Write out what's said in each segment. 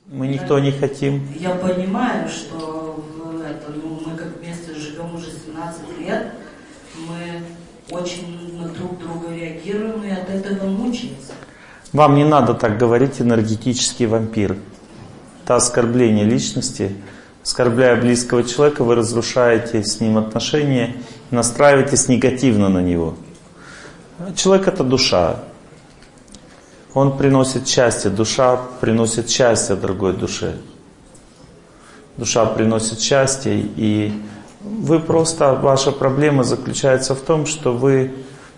Мы никто не хотим. Я понимаю, что мы как вместе живем уже 17 лет, мы очень на друг друга реагируем и от этого мучаемся. Вам не надо так говорить, энергетический вампир. Это оскорбление личности. Оскорбляя близкого человека, вы разрушаете с ним отношения и настраиваетесь негативно на него. Человек — это душа. Он приносит счастье. Душа приносит счастье другой душе. Душа приносит счастье, и вы просто... Ваша проблема заключается в том, что вы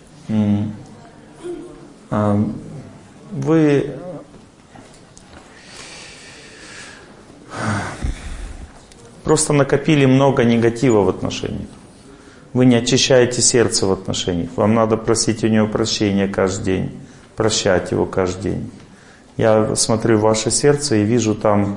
просто накопили много негатива в отношениях. Вы не очищаете сердце в отношениях. Вам надо просить у него прощения каждый день, прощать его каждый день. Я смотрю в ваше сердце и вижу там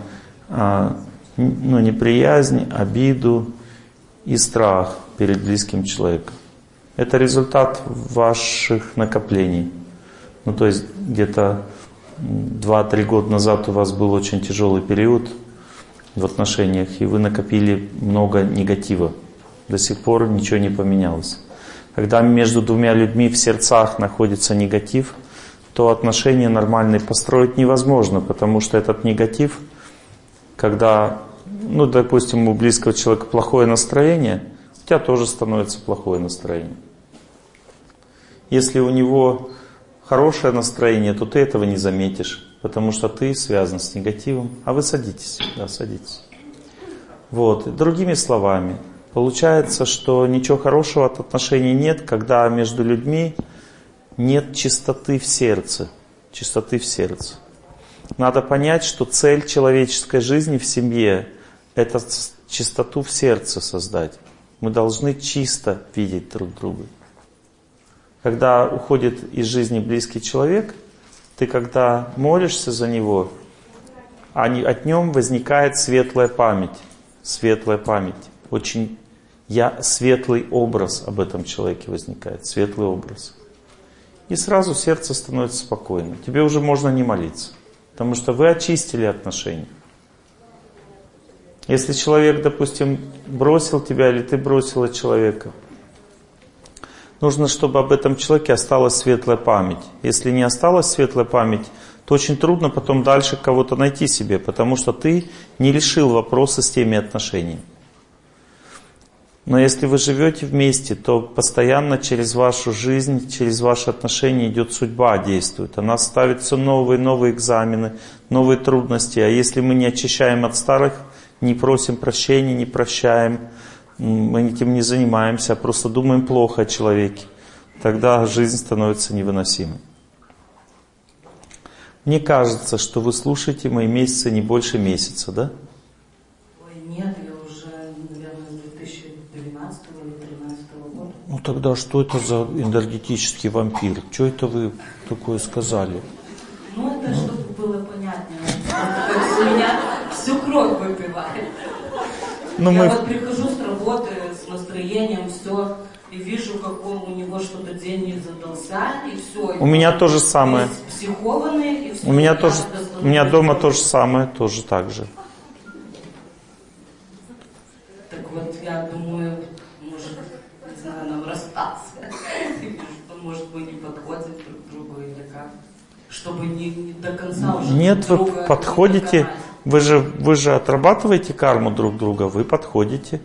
неприязнь, обиду и страх перед близким человеком. Это результат ваших накоплений. То есть где-то 2-3 года назад у вас был очень тяжелый период в отношениях, и вы накопили много негатива. До сих пор ничего не поменялось. Когда между двумя людьми в сердцах находится негатив, то отношения нормальные построить невозможно, потому что этот негатив, когда, допустим, у близкого человека плохое настроение, у тебя тоже становится плохое настроение. Если у него хорошее настроение, то ты этого не заметишь, потому что ты связан с негативом. А вы садитесь, садитесь. Другими словами, получается, что ничего хорошего от отношений нет, когда между людьми нет чистоты в сердце. Чистоты в сердце. Надо понять, что цель человеческой жизни в семье — это чистоту в сердце создать. Мы должны чисто видеть друг друга. Когда уходит из жизни близкий человек, ты когда молишься за него, от нем возникает светлая память. Светлая память. Очень светлый образ об этом человеке возникает. Светлый образ. И сразу сердце становится спокойно. Тебе уже можно не молиться. Потому что вы очистили отношения. Если человек, допустим, бросил тебя, или ты бросила человека, нужно, чтобы об этом человеке осталась светлая память. Если не осталась светлая память, то очень трудно потом дальше кого-то найти себе, потому что ты не решил вопросы с теми отношениями. Но если вы живете вместе, то постоянно через вашу жизнь, через ваши отношения идет судьба, действует. Она ставит все новые экзамены, новые трудности. А если мы не очищаем от старых, не просим прощения, не прощаем, мы этим не занимаемся, а просто думаем плохо о человеке, тогда жизнь становится невыносимой. Мне кажется, что вы слушаете мои месяцы не больше месяца, да? Ой, нет, я уже, наверное, с 2012 или 2013 года. Тогда что это за энергетический вампир? Что это вы такое сказали? Это чтобы было понятнее. У меня всю кровь выпивает. Я прихожу с работы, с настроением, все, и вижу, как у него что-то день не задался, и все. У меня то же самое. Психованный, и все. У меня дома то же самое, тоже так же. Так я думаю, может, не знаю, нам расстаться. Может, мы не подходим друг к другу или как. Чтобы не до конца уже. Нет, вы подходите. Вы же отрабатываете карму друг друга, вы подходите.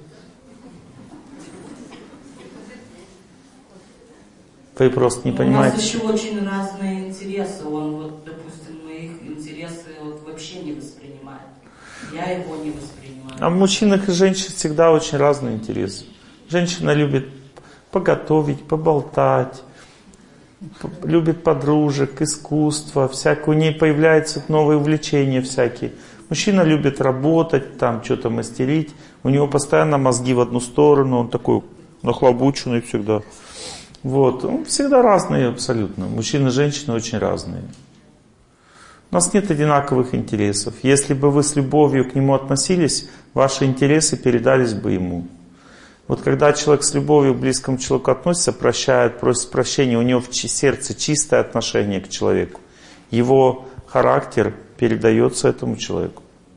Вы просто не понимаете. У нас еще очень разные интересы. Он, допустим, моих интересы вообще не воспринимает. Я его не воспринимаю. А в мужчинах и женщин всегда очень разные интересы. Женщина любит поготовить, поболтать, любит подружек, искусство, всякое. У ней появляются новые увлечения всякие. Мужчина любит работать, там что-то мастерить. У него постоянно мозги в одну сторону, он такой нахлобученный всегда. Всегда разные абсолютно. Мужчины и женщины очень разные. У нас нет одинаковых интересов. Если бы вы с любовью к нему относились, ваши интересы передались бы ему. Когда человек с любовью к близкому человеку относится, прощает, просит прощения, у него в сердце чистое отношение к человеку. Его характер передается этому человеку.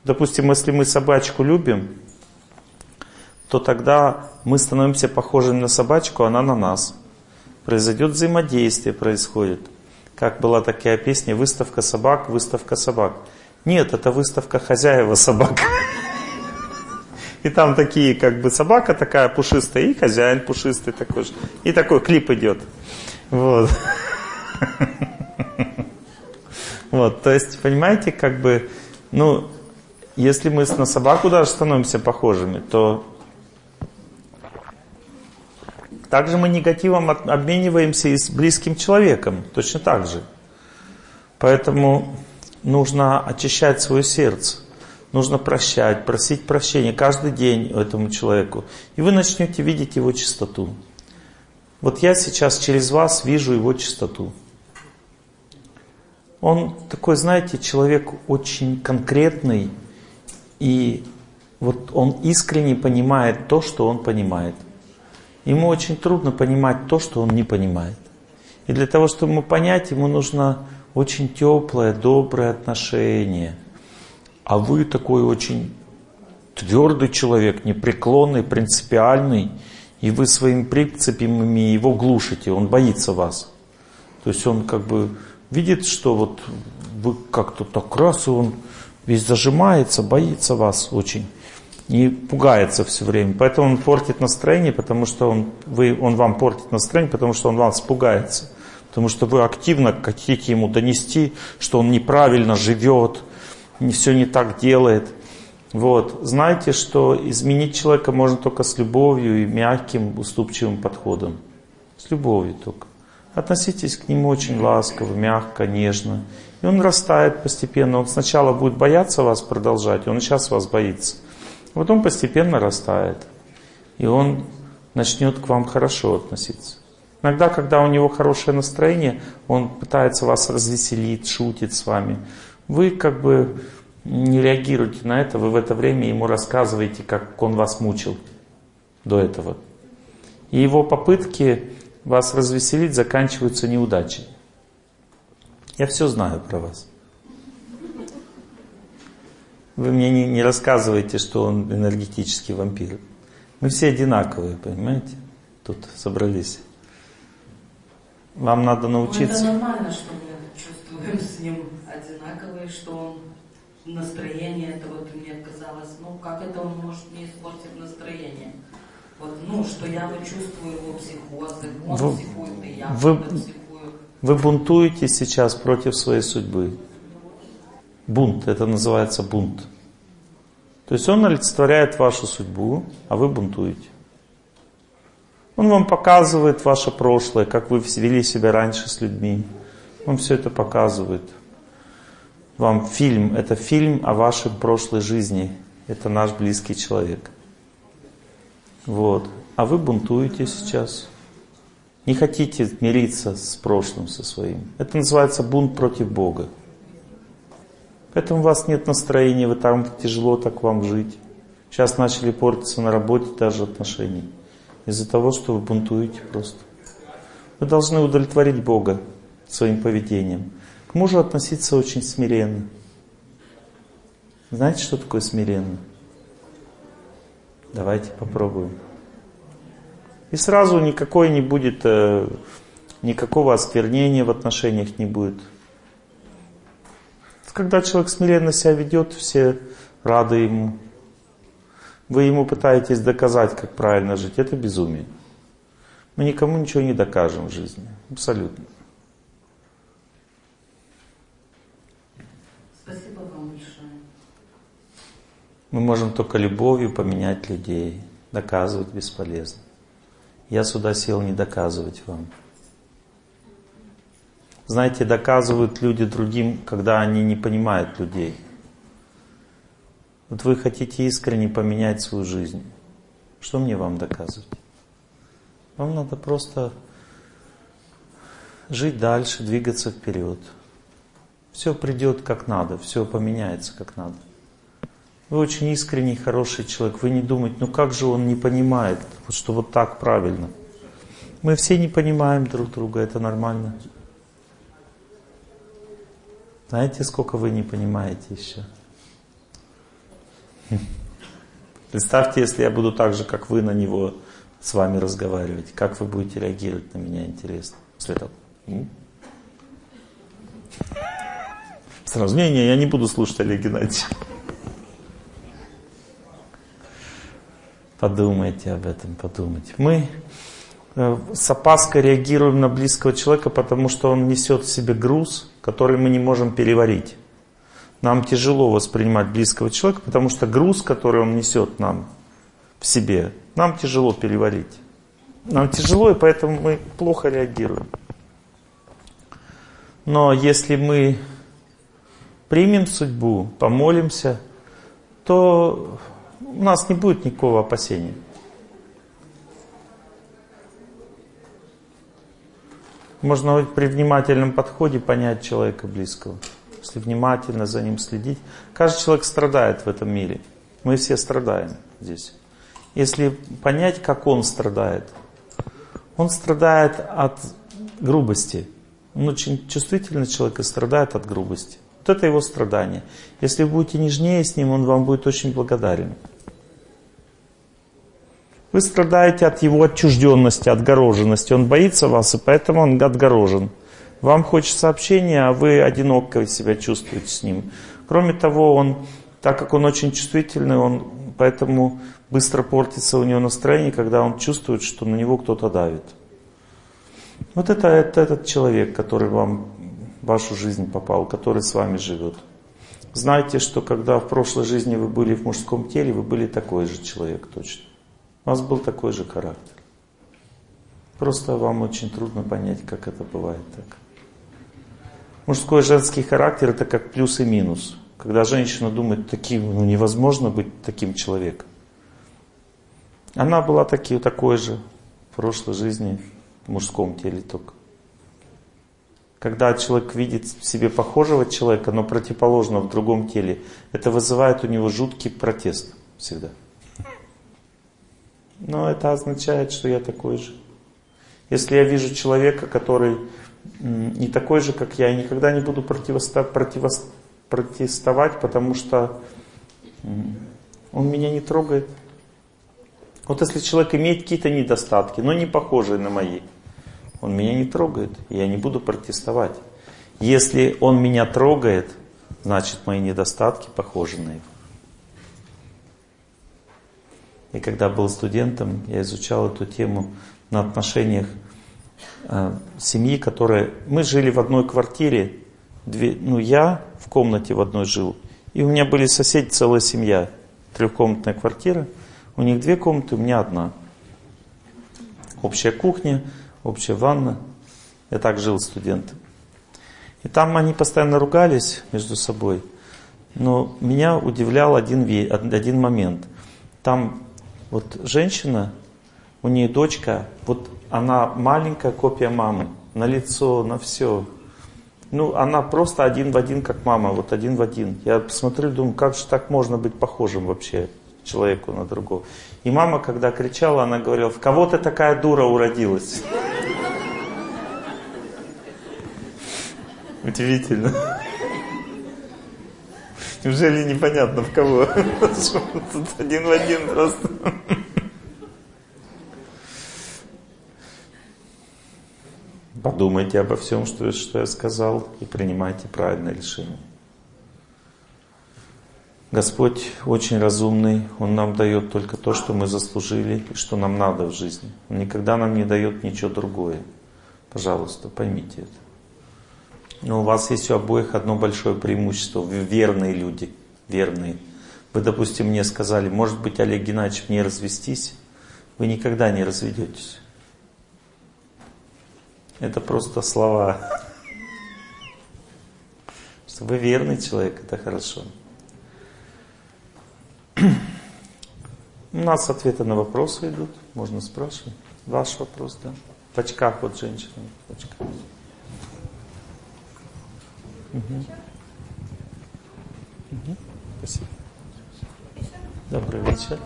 Допустим, если мы собачку любим, то тогда мы становимся похожими на собачку, она на нас. Произойдет взаимодействие, происходит. Как была такая песня: выставка собак, выставка собак. Нет, это выставка хозяева собак. И там такие, как бы собака такая пушистая, и хозяин пушистый такой же. И такой клип идет. Вот. Вот, то есть, понимаете, как бы, ну, если мы на собаку даже становимся похожими, то также мы негативом обмениваемся и с близким человеком, точно так же. Поэтому нужно очищать свое сердце, нужно прощать, просить прощения каждый день этому человеку, и вы начнете видеть его чистоту. Вот я сейчас через вас вижу его чистоту. Он такой, знаете, человек очень конкретный, и вот он искренне понимает то, что он понимает. Ему очень трудно понимать то, что он не понимает. И для того, чтобы ему понять, ему нужно очень теплое, доброе отношение. А вы такой очень твердый человек, непреклонный, принципиальный, и вы своими принципами его глушите, он боится вас. То есть он как бы видит, что вот вы как-то так раз, и он весь зажимается, боится вас очень. И пугается все время. Поэтому он портит настроение, потому что он вам портит настроение, потому что он вас пугается. Потому что вы активно хотите ему донести, что он неправильно живет, все не так делает. Вот. Знаете, что изменить человека можно только с любовью и мягким, уступчивым подходом. С любовью только. Относитесь к нему очень ласково, мягко, нежно. И он растает постепенно. Он сначала будет бояться вас продолжать, он и сейчас вас боится. Потом постепенно растает. И он начнет к вам хорошо относиться. Иногда, когда у него хорошее настроение, он пытается вас развеселить, шутит с вами. Вы как бы не реагируете на это, вы в это время ему рассказываете, как он вас мучил до этого. И его попытки вас развеселить заканчиваются неудачей. Я все знаю про вас. Вы мне не рассказываете, что он энергетический вампир. Мы все одинаковые, понимаете? Тут собрались. Вам надо научиться. Ну, это нормально, что мы чувствуем с ним одинаковые, что он настроение, это вот мне казалось, ну как это он может мне испортить настроение? Вот, ну, что я вот чувствую его психозы, он психует, и я психую. Вы бунтуете сейчас против своей судьбы. Бунт, это называется бунт. То есть он олицетворяет вашу судьбу, а вы бунтуете. Он вам показывает ваше прошлое, как вы вели себя раньше с людьми. Он все это показывает. Вам фильм, это фильм о вашей прошлой жизни. Это наш близкий человек. Вот. А вы бунтуете сейчас. Не хотите мириться с прошлым, со своим. Это называется бунт против Бога. Поэтому у вас нет настроения, вы там тяжело так вам жить. Сейчас начали портиться на работе даже отношения. Из-за того, что вы бунтуете просто. Вы должны удовлетворить Бога своим поведением. К мужу относиться очень смиренно. Знаете, что такое смиренно? Давайте попробуем. И сразу никакой не будет, никакого осквернения в отношениях не будет. Когда человек смиренно себя ведет, все рады ему. Вы ему пытаетесь доказать, как правильно жить. Это безумие. Мы никому ничего не докажем в жизни. Абсолютно. Спасибо вам большое. Мы можем только любовью поменять людей. Доказывать бесполезно. Я сюда сел не доказывать вам. Знаете, доказывают люди другим, когда они не понимают людей. Вот вы хотите искренне поменять свою жизнь. Что мне вам доказывать? Вам надо просто жить дальше, двигаться вперед. Все придет как надо, все поменяется как надо. Вы очень искренний, хороший человек. Вы не думаете, ну как же он не понимает, что вот так правильно. Мы все не понимаем друг друга, это нормально. Знаете, сколько вы не понимаете еще? Представьте, если я буду так же, как вы, на него с вами разговаривать. Как вы будете реагировать на меня, интересно? Сразу, не, я не буду слушать Олега Геннадьевича. Подумайте об этом, подумайте. Мы с опаской реагируем на близкого человека, потому что он несет в себе груз, который мы не можем переварить. Нам тяжело воспринимать близкого человека, потому что груз, который он несет нам в себе, нам тяжело переварить. Нам тяжело, и поэтому мы плохо реагируем. Но если мы примем судьбу, помолимся, то у нас не будет никакого опасения. Можно при внимательном подходе понять человека близкого. Если внимательно за ним следить. Каждый человек страдает в этом мире. Мы все страдаем здесь. Если понять, как он страдает от грубости. Он очень чувствительный человек и страдает от грубости. Вот это его страдание. Если вы будете нежнее с ним, он вам будет очень благодарен. Вы страдаете от его отчужденности, отгороженности. Он боится вас, и поэтому он отгорожен. Вам хочется общения, а вы одиноко себя чувствуете с ним. Кроме того, так как он очень чувствительный, он поэтому быстро портится у него настроение, когда он чувствует, что на него кто-то давит. Вот это этот человек, который вам в вашу жизнь попал, который с вами живет. Знайте, что когда в прошлой жизни вы были в мужском теле, вы были такой же человек точно. У вас был такой же характер. Просто вам очень трудно понять, как это бывает так. Мужской и женский характер — это как плюс и минус. Когда женщина думает, невозможно быть таким человеком. Она была такой же в прошлой жизни, в мужском теле только. Когда человек видит в себе похожего человека, но противоположного в другом теле, это вызывает у него жуткий протест всегда. Но это означает, что я такой же. Если я вижу человека, который не такой же, как я никогда не буду протестовать, потому что он меня не трогает. Вот если человек имеет какие-то недостатки, но не похожие на мои, он меня не трогает, и я не буду протестовать. Если он меня трогает, значит мои недостатки похожи на его. И когда был студентом, я изучал эту тему на отношениях семьи, которые... Мы жили в одной квартире, я в комнате в одной жил, и у меня были соседи, целая семья, 3-комнатная квартира, у них 2 комнаты, у меня 1. Общая кухня, общая ванна. Я так жил студентом. И там они постоянно ругались между собой, но меня удивлял один момент. Там вот женщина, у нее дочка, вот она маленькая копия мамы, на лицо, на все. Она просто один в один, как мама, вот один в один. Я посмотрел, думаю, как же так можно быть похожим вообще человеку на другого. И мама, когда кричала, она говорила, в кого ты такая дура уродилась? Удивительно. Неужели непонятно в кого? Тут один в один просто. Подумайте обо всем, что я сказал, и принимайте правильное решение. Господь очень разумный, Он нам дает только то, что мы заслужили и что нам надо в жизни. Он никогда нам не дает ничего другое. Пожалуйста, поймите это. Но у вас есть у обоих одно большое преимущество. Вы верные люди, верные. Вы, допустим, мне сказали, может быть, Олег Геннадьевич, мне развестись? Вы никогда не разведетесь. Это просто слова. Что вы верный человек, это хорошо. У нас ответы на вопросы идут, можно спрашивать. Ваш вопрос, да? В очках вот женщина, в очках. Спасибо. Добрый вечер.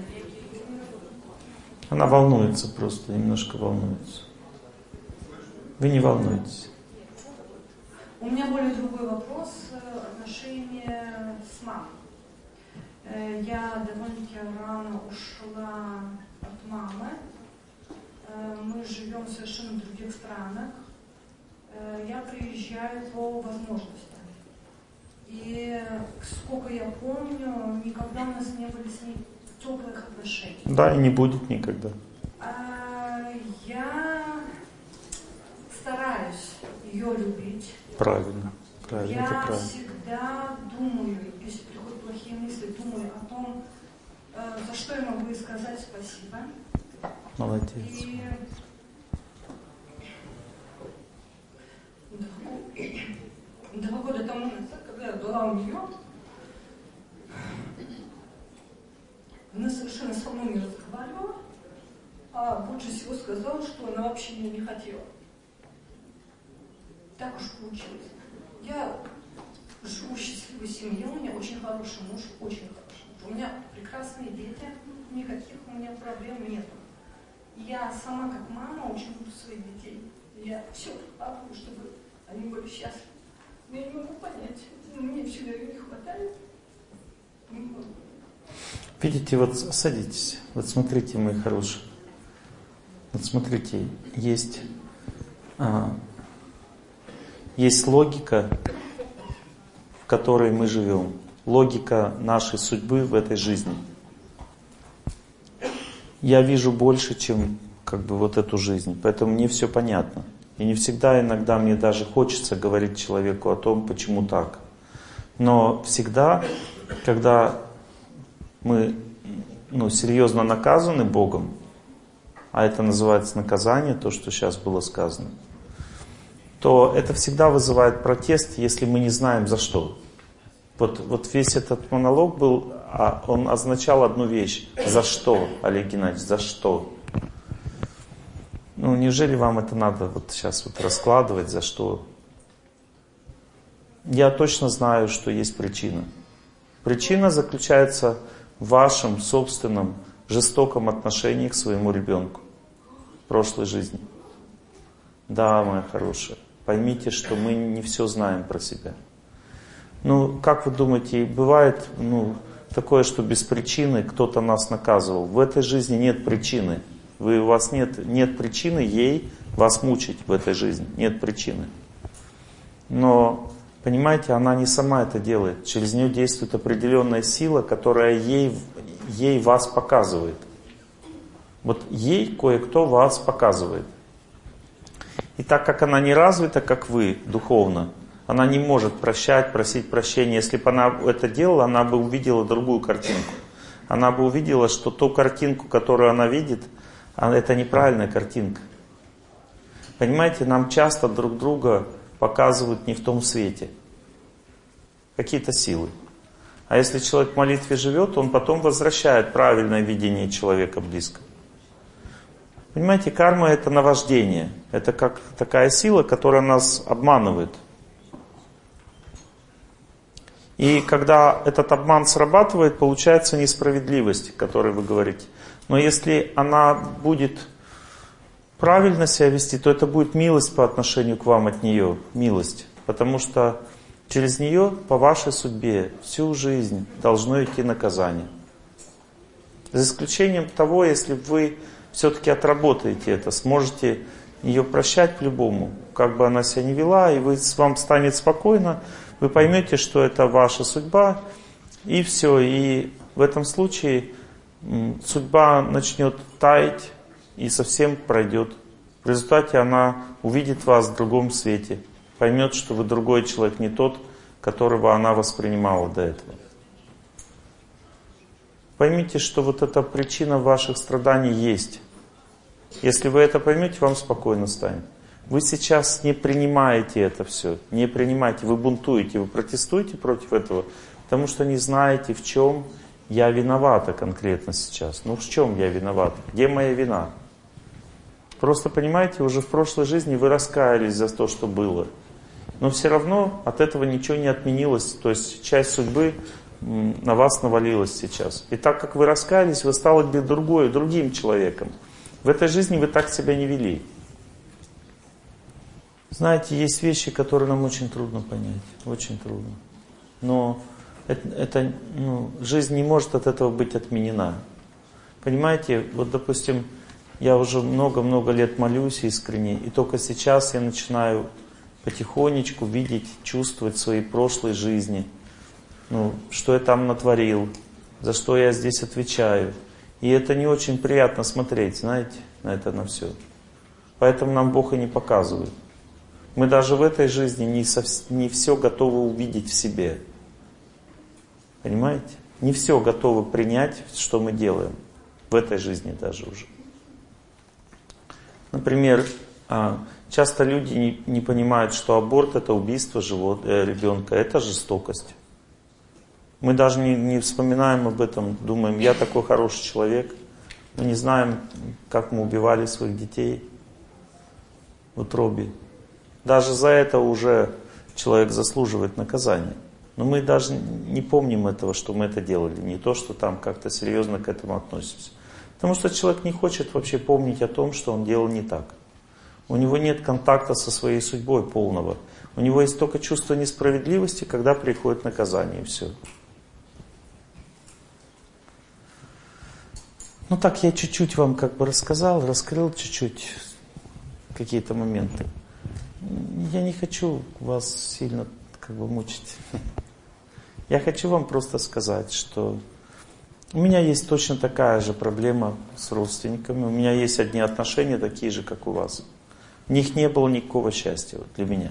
Она волнуется просто, немножко волнуется. Вы не волнуйтесь. У меня более другой вопрос. Отношения с мамой. Я довольно-таки рано ушла от мамы. Мы живем в совершенно других странах. Я приезжаю по возможности. И, сколько я помню, никогда у нас не были с ней теплых отношений. Да, и не будет никогда. Я стараюсь ее любить. Правильно. Я это правильно. всегда думаю, если приходят плохие мысли, думаю о том, за что я могу ей сказать спасибо. Молодец. И 2 года тому назад, когда я была у нее, она совершенно со мной не разговаривала, а больше всего сказала, что она вообще меня не хотела. Так уж получилось. Я живу в счастливой семье, у меня очень хороший муж, очень хороший муж. У меня прекрасные дети, никаких у меня проблем нет. Я сама как мама очень люблю своих детей. Я все прикладываю, чтобы они были счастливы. Но я не могу понять, мне всегда ее не хватает. Не могу. Видите, вот садитесь, вот смотрите, мои хорошие. Вот смотрите, есть логика, в которой мы живем. Логика нашей судьбы в этой жизни. Я вижу больше, чем вот эту жизнь, поэтому мне все понятно. И не всегда, иногда мне даже хочется говорить человеку о том, почему так. Но всегда, когда мы серьезно наказаны Богом, а это называется наказание, то, что сейчас было сказано, то это всегда вызывает протест, если мы не знаем за что. Вот весь этот монолог был, он означал одну вещь. За что, Олег Геннадьевич, за что? Неужели вам это надо сейчас раскладывать, за что? Я точно знаю, что есть причина. Причина заключается в вашем собственном жестоком отношении к своему ребенку в прошлой жизни. Да, моя хорошая, поймите, что мы не все знаем про себя. Как вы думаете, бывает такое, что без причины кто-то нас наказывал? В этой жизни нет причины. У вас нет причины ей вас мучить в этой жизни. Нет причины. Но, понимаете, она не сама это делает. Через нее действует определенная сила, которая ей вас показывает. Вот ей кое-кто вас показывает. И так как она не развита, как вы, духовно, она не может прощать, просить прощения. Если бы она это делала, она бы увидела другую картинку. Она бы увидела, что ту картинку, которую она видит, это неправильная картинка. Понимаете, нам часто друг друга показывают не в том свете. Какие-то силы. А если человек в молитве живет, он потом возвращает правильное видение человека близко. Понимаете, карма — это наваждение. Это как такая сила, которая нас обманывает. И когда этот обман срабатывает, получается несправедливость, о которой вы говорите. Но если она будет правильно себя вести, то это будет милость по отношению к вам от нее. Милость. Потому что через нее по вашей судьбе всю жизнь должно идти наказание. За исключением того, если вы все-таки отработаете это, сможете ее прощать по-любому, как бы она себя ни вела, и вам станет спокойно, вы поймете, что это ваша судьба, и все. И в этом случае судьба начнет таять и совсем пройдет. В результате она увидит вас в другом свете, поймет, что вы другой человек, не тот, которого она воспринимала до этого. Поймите, что вот эта причина ваших страданий есть. Если вы это поймете, вам спокойно станет. Вы сейчас не принимаете это все, не принимаете, вы бунтуете, вы протестуете против этого, потому что не знаете, в чем я виновата конкретно сейчас. В чем я виновата? Где моя вина? Просто понимаете, уже в прошлой жизни вы раскаялись за то, что было. Но все равно от этого ничего не отменилось, то есть часть судьбы на вас навалилась сейчас. И так как вы раскаялись, вы стали другим человеком. В этой жизни вы так себя не вели. Знаете, есть вещи, которые нам очень трудно понять. Очень трудно. Но жизнь не может от этого быть отменена. Понимаете, вот допустим, я уже много-много лет молюсь искренне, и только сейчас я начинаю потихонечку видеть, чувствовать свои прошлые жизни. Что я там натворил, за что я здесь отвечаю. И это не очень приятно смотреть, знаете, на это, на все. Поэтому нам Бог и не показывает. Мы даже в этой жизни не все готовы увидеть в себе. Понимаете? Не все готовы принять, что мы делаем. В этой жизни даже уже. Например, часто люди не понимают, что аборт — это убийство ребенка, это жестокость. Мы даже не вспоминаем об этом, думаем, я такой хороший человек. Мы не знаем, как мы убивали своих детей в утробе. Даже за это уже человек заслуживает наказания. Но мы даже не помним этого, что мы это делали. Не то, что там как-то серьезно к этому относимся. Потому что человек не хочет вообще помнить о том, что он делал не так. У него нет контакта со своей судьбой полного. У него есть только чувство несправедливости, когда приходит наказание, и все. Так я чуть-чуть вам рассказал, раскрыл чуть-чуть какие-то моменты. Я не хочу вас сильно мучить. Я хочу вам просто сказать, что у меня есть точно такая же проблема с родственниками. У меня есть одни отношения такие же, как у вас. В них не было никакого счастья для меня.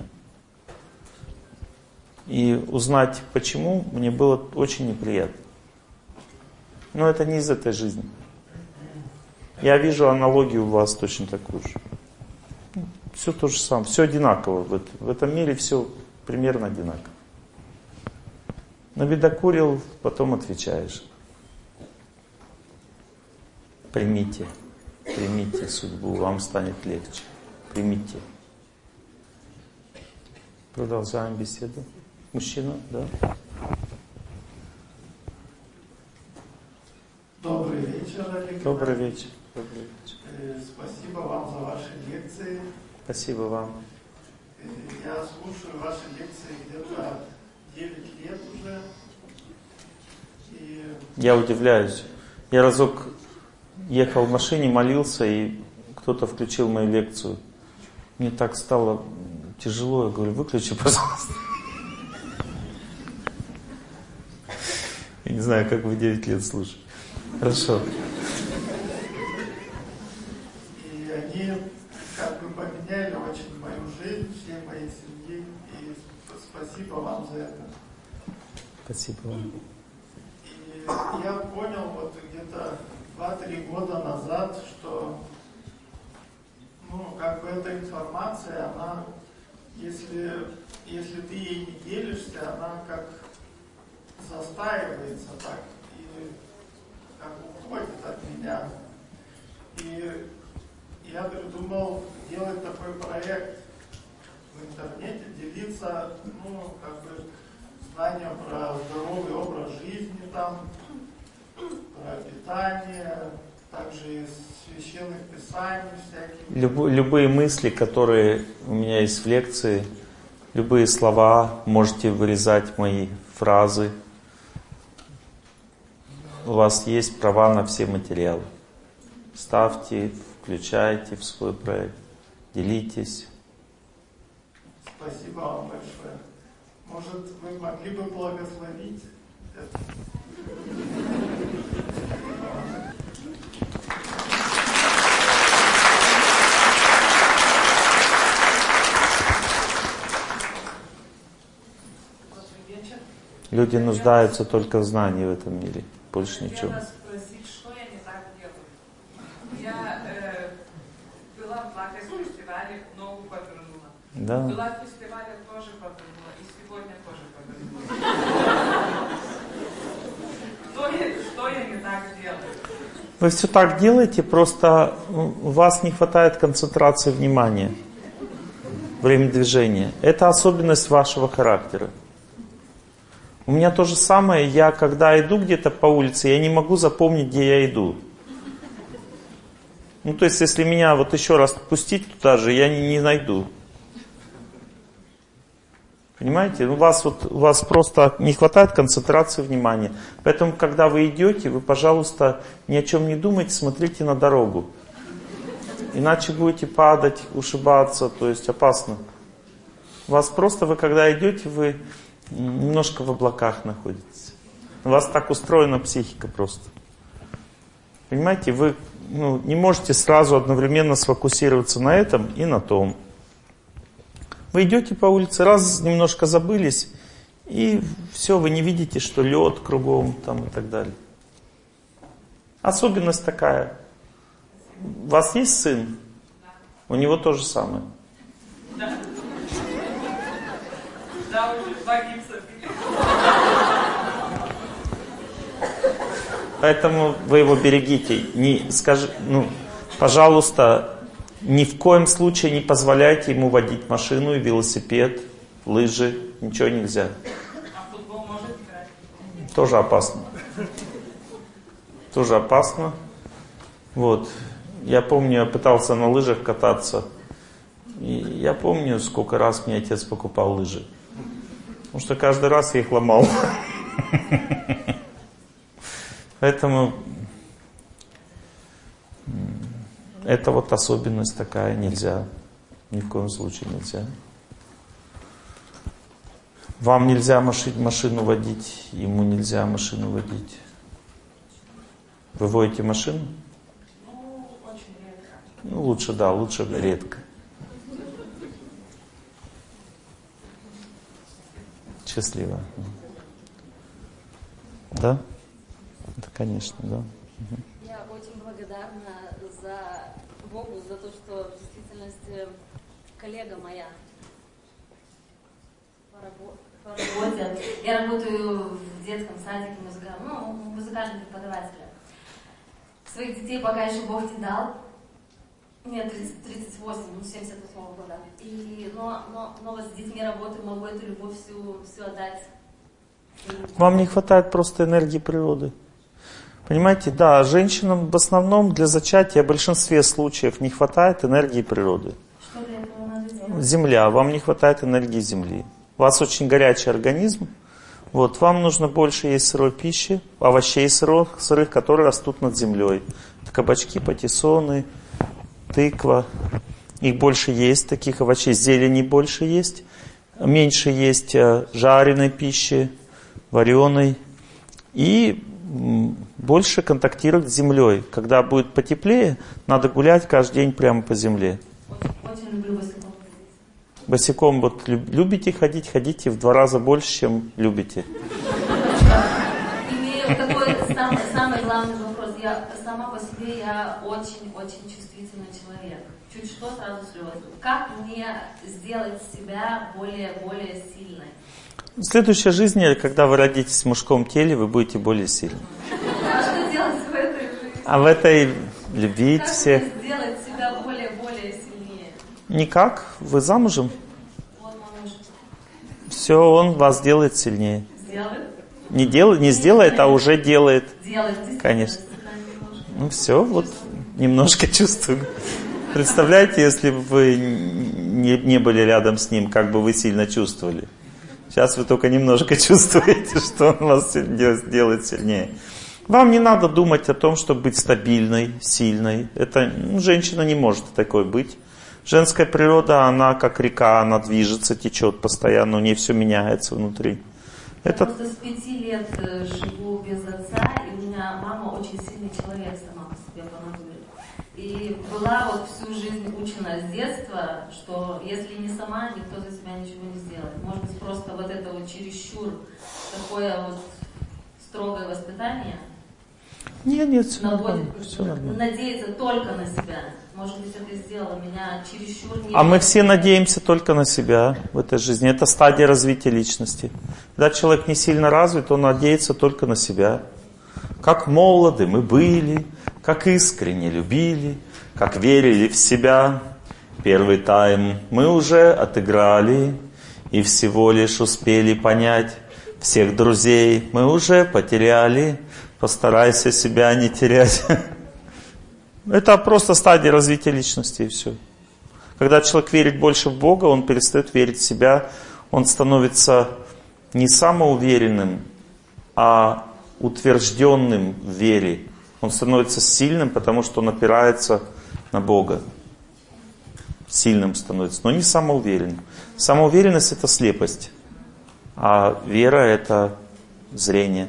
И узнать почему мне было очень неприятно. Но это не из этой жизни. Я вижу аналогию у вас точно такую же. Все то же самое, все одинаково. В этом мире все примерно одинаково. Набедокурил, потом отвечаешь. Примите судьбу, вам станет легче. Примите. Продолжаем беседу. Мужчина, да? Добрый вечер, Олег. Добрый вечер. Спасибо вам за ваши лекции. Спасибо вам. Я слушаю ваши лекции где-то 9 лет уже. Я удивляюсь. Я разок ехал в машине, молился, и кто-то включил мою лекцию. Мне так стало тяжело. Я говорю, выключи, пожалуйста. Я не знаю, как вы 9 лет слушаете. Хорошо. И они поменяли очень мою жизнь, всей моей семьи. И спасибо вам за это. Спасибо вам. И я понял где-то 2-3 года назад, что эта информация, она, если ты ей не делишься, она как застаивается так и как уходит от меня. И я придумал делать такой проект в интернете, делиться, знанием про здоровый образ жизни там, про питание, также из священных писаний всяких. Любые мысли, которые у меня есть в лекции, любые слова, можете вырезать мои фразы. У вас есть права на все материалы. Ставьте, включайте в свой проект, делитесь. Спасибо вам большое. Может, вы могли бы благословить это? Люди нуждаются только в знании в этом мире, больше ничего. Хотела спросить, что я не так делаю. Я была в Лакос-фестивале, ногу повернула. Да. Была в фестивале, тоже повернула. И сегодня тоже повернула. Что я не так делаю? Вы все так делаете, просто у вас не хватает концентрации внимания, время движения. Это особенность вашего характера. У меня то же самое, я когда иду где-то по улице, я не могу запомнить, где я иду. То есть, если меня еще раз пустить туда же, я не найду. Понимаете? У вас просто не хватает концентрации внимания. Поэтому, когда вы идете, вы, пожалуйста, ни о чем не думайте, смотрите на дорогу. Иначе будете падать, ушибаться, то есть опасно. Вы когда идете, вы немножко в облаках находитесь. У вас так устроена психика просто. Понимаете, вы не можете сразу одновременно сфокусироваться на этом и на том. Вы идете по улице, раз немножко забылись, и все, вы не видите, что лед кругом там и так далее. Особенность такая. У вас есть сын? У него то же самое. Да. Да, уже 2 гипса. Поэтому вы его берегите. Пожалуйста, ни в коем случае не позволяйте ему водить машину и велосипед, лыжи, ничего нельзя. А футбол может играть? Тоже опасно. Тоже опасно. Вот. Я помню, я пытался на лыжах кататься. И я помню, сколько раз мне отец покупал лыжи. Потому что каждый раз я их ломал. Поэтому это вот особенность такая, нельзя. Ни в коем случае нельзя. Вам нельзя машину водить, ему нельзя машину водить. Вы водите машину? Очень редко. Лучше редко. Счастливо. Да? Да, конечно, да. Я очень благодарна Богу за то, что в действительности коллега моя по работе. Я работаю в детском садике музыкальным преподавателем. Своих детей пока еще Бог не дал. Мне 38, 78 года. Но вот с детьми работаю, могу эту любовь всю отдать. Вам не хватает просто энергии природы. Понимаете, да, женщинам в основном для зачатия в большинстве случаев не хватает энергии природы. Что для этого надо делать? Земля, вам не хватает энергии земли. У вас очень горячий организм. Вот, вам нужно больше есть сырой пищи, овощей сырых, которые растут над землей. Кабачки, патиссоны, тыква. Их больше есть, таких овощей, зелени больше есть. Меньше есть жареной пищи, вареной. И больше контактировать с землей. Когда будет потеплее, надо гулять каждый день прямо по земле. Очень люблю босиком. Босиком вот любите ходить, ходите в 2 раза больше, чем любите. Имею такой самый главный вопрос. Я сама по себе очень чувствительный человек. Чуть что, сразу слезы. Как мне сделать себя более сильной? В следующей жизни, когда вы родитесь в мужском теле, вы будете более сильны. А что делать в этой жизни? А в этой любить как всех. Как сделать себя более сильнее? Никак. Вы замужем? Вот мой муж. Все, он вас делает сильнее. Сделает? Не сделает, а уже делает. Делает, конечно. Ну все, вот немножко чувствую. Представляете, если бы вы не были рядом с ним, как бы вы сильно чувствовали. Сейчас вы только немножко чувствуете, что он вас делает сильнее. Вам не надо думать о том, чтобы быть стабильной, сильной. Это женщина не может такой быть. Женская природа, она как река, она движется, течет постоянно, у нее все меняется внутри. Я просто с 5 лет живу без отца, и у меня мама очень сильный человек сама по себе по натуре. И была вот всю жизнь учена с детства, что если не сама, никто за себя ничего не сделает. Может быть, просто вот это вот чересчур такое вот строгое воспитание. Нет, все нормально. Надеяться только на себя. Может быть, это сделало меня чересчур... А мы все надеемся только на себя в этой жизни. Это стадия развития личности. Когда человек не сильно развит, он надеется только на себя. Как молоды мы были, как искренне любили, как верили в себя. Первый тайм мы уже отыграли и всего лишь успели понять. Всех друзей мы уже потеряли, постарайся себя не терять. Это просто стадия развития личности и все. Когда человек верит больше в Бога, он перестает верить в себя, он становится не самоуверенным, а утвержденным в вере. Он становится сильным, потому что он опирается на Бога. Сильным становится, но не самоуверенным. Самоуверенность — это слепость, а вера — это зрение.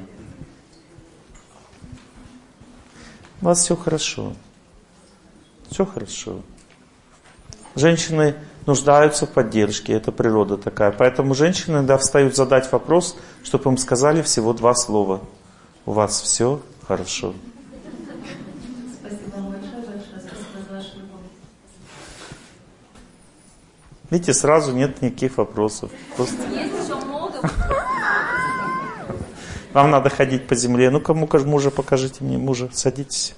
У вас все хорошо. Все хорошо. Женщины нуждаются в поддержке, это природа такая. Поэтому женщины иногда встают задать вопрос, чтобы им сказали всего 2 слова. У вас все хорошо. Спасибо вам большое спасибо за вашу любовь. Видите, сразу нет никаких вопросов. Просто... Есть еще много. Вам надо ходить по земле. Ну-ка, мужа покажите мне. Мужа, садитесь.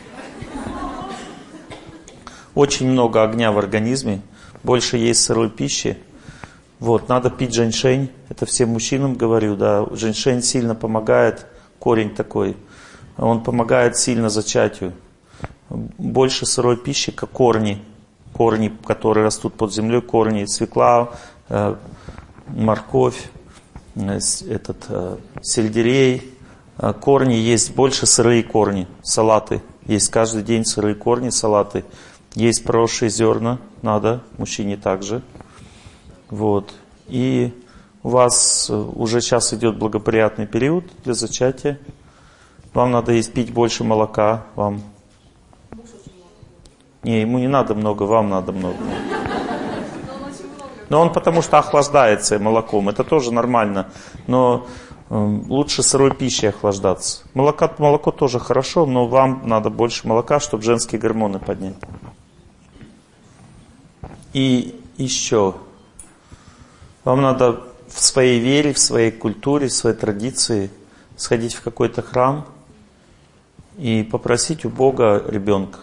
Очень много огня в организме. Больше есть сырой пищи. Вот, надо пить женьшень. Это всем мужчинам говорю, да. Женьшень сильно помогает. Корень такой. Он помогает сильно зачатию. Больше сырой пищи, как корни. Корни, которые растут под землей. Корни свекла, морковь, сельдерей. Корни есть, больше сырые корни. Салаты. Есть каждый день сырые корни, салаты. Есть проросшие зерна, надо, мужчине также. Вот. И у вас уже сейчас идет благоприятный период для зачатия. Вам надо есть, пить больше молока. Вам. Не, ему не надо много, вам надо много. Но он потому что охлаждается молоком, это тоже нормально. Но лучше сырой пищей охлаждаться. Молоко тоже хорошо, но вам надо больше молока, чтобы женские гормоны поднять. И еще, вам надо в своей вере, в своей культуре, в своей традиции сходить в какой-то храм и попросить у Бога ребенка.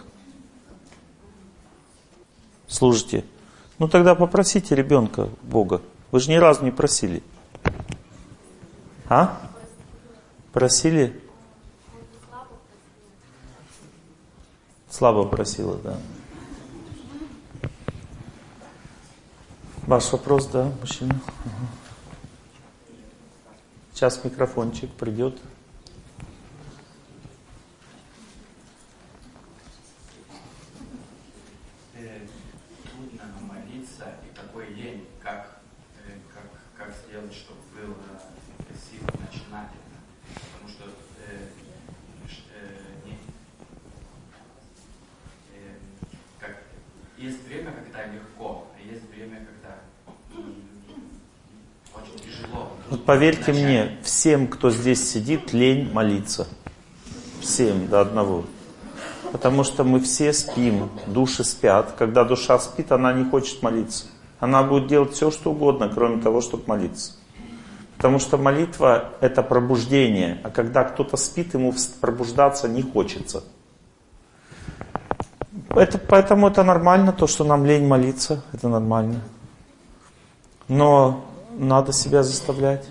Служите. Ну тогда попросите ребенка Бога. Вы же ни разу не просили. А? Просили? Слабо просила, да. Ваш вопрос, да, мужчина? Угу. Сейчас микрофончик придет. Трудно молиться, и такой лень, как сделать, чтобы было красиво начинать это. Потому что есть время, когда легко, а есть время, когда очень тяжело. Вот поверьте мне, всем, кто здесь сидит, лень молиться. Всем до одного. Потому что мы все спим, души спят. Когда душа спит, она не хочет молиться. Она будет делать все, что угодно, кроме того, чтобы молиться. Потому что молитва — это пробуждение. А когда кто-то спит, ему пробуждаться не хочется. Поэтому это нормально, то, что нам лень молиться. Это нормально. Но надо себя заставлять.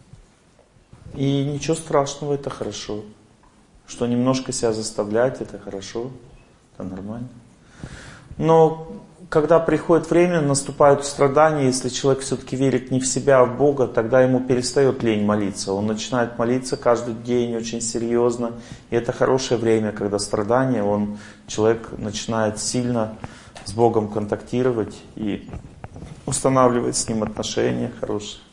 И ничего страшного, это хорошо. Что немножко себя заставлять, это хорошо. Это нормально. Но когда приходит время, наступают страдания, если человек все-таки верит не в себя, а в Бога, тогда ему перестает лень молиться. Он начинает молиться каждый день очень серьезно. И это хорошее время, когда страдания, человек начинает сильно с Богом контактировать и устанавливает с Ним отношения хорошие.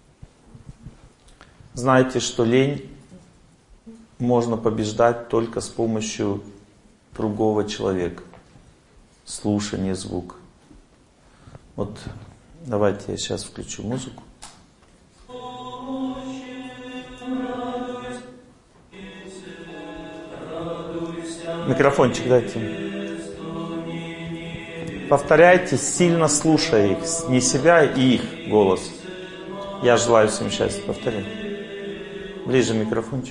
Знаете, что лень можно побеждать только с помощью другого человека. Слушание звука. Вот давайте я сейчас включу музыку. Микрофончик дайте. Повторяйте, сильно слушая их. Не себя, и их голос. Я желаю всем счастья. Повторяй. Ближе микрофончик.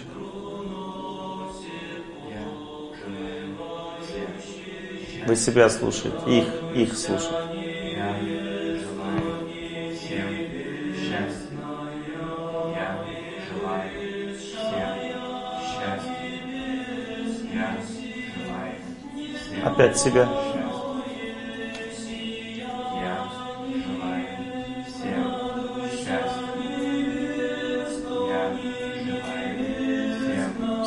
Вы себя слушаете, их слушаете. Я желаю всем счастья. Я желаю всем счастья. Я желаю всем опять себя. счастья. Я желаю всем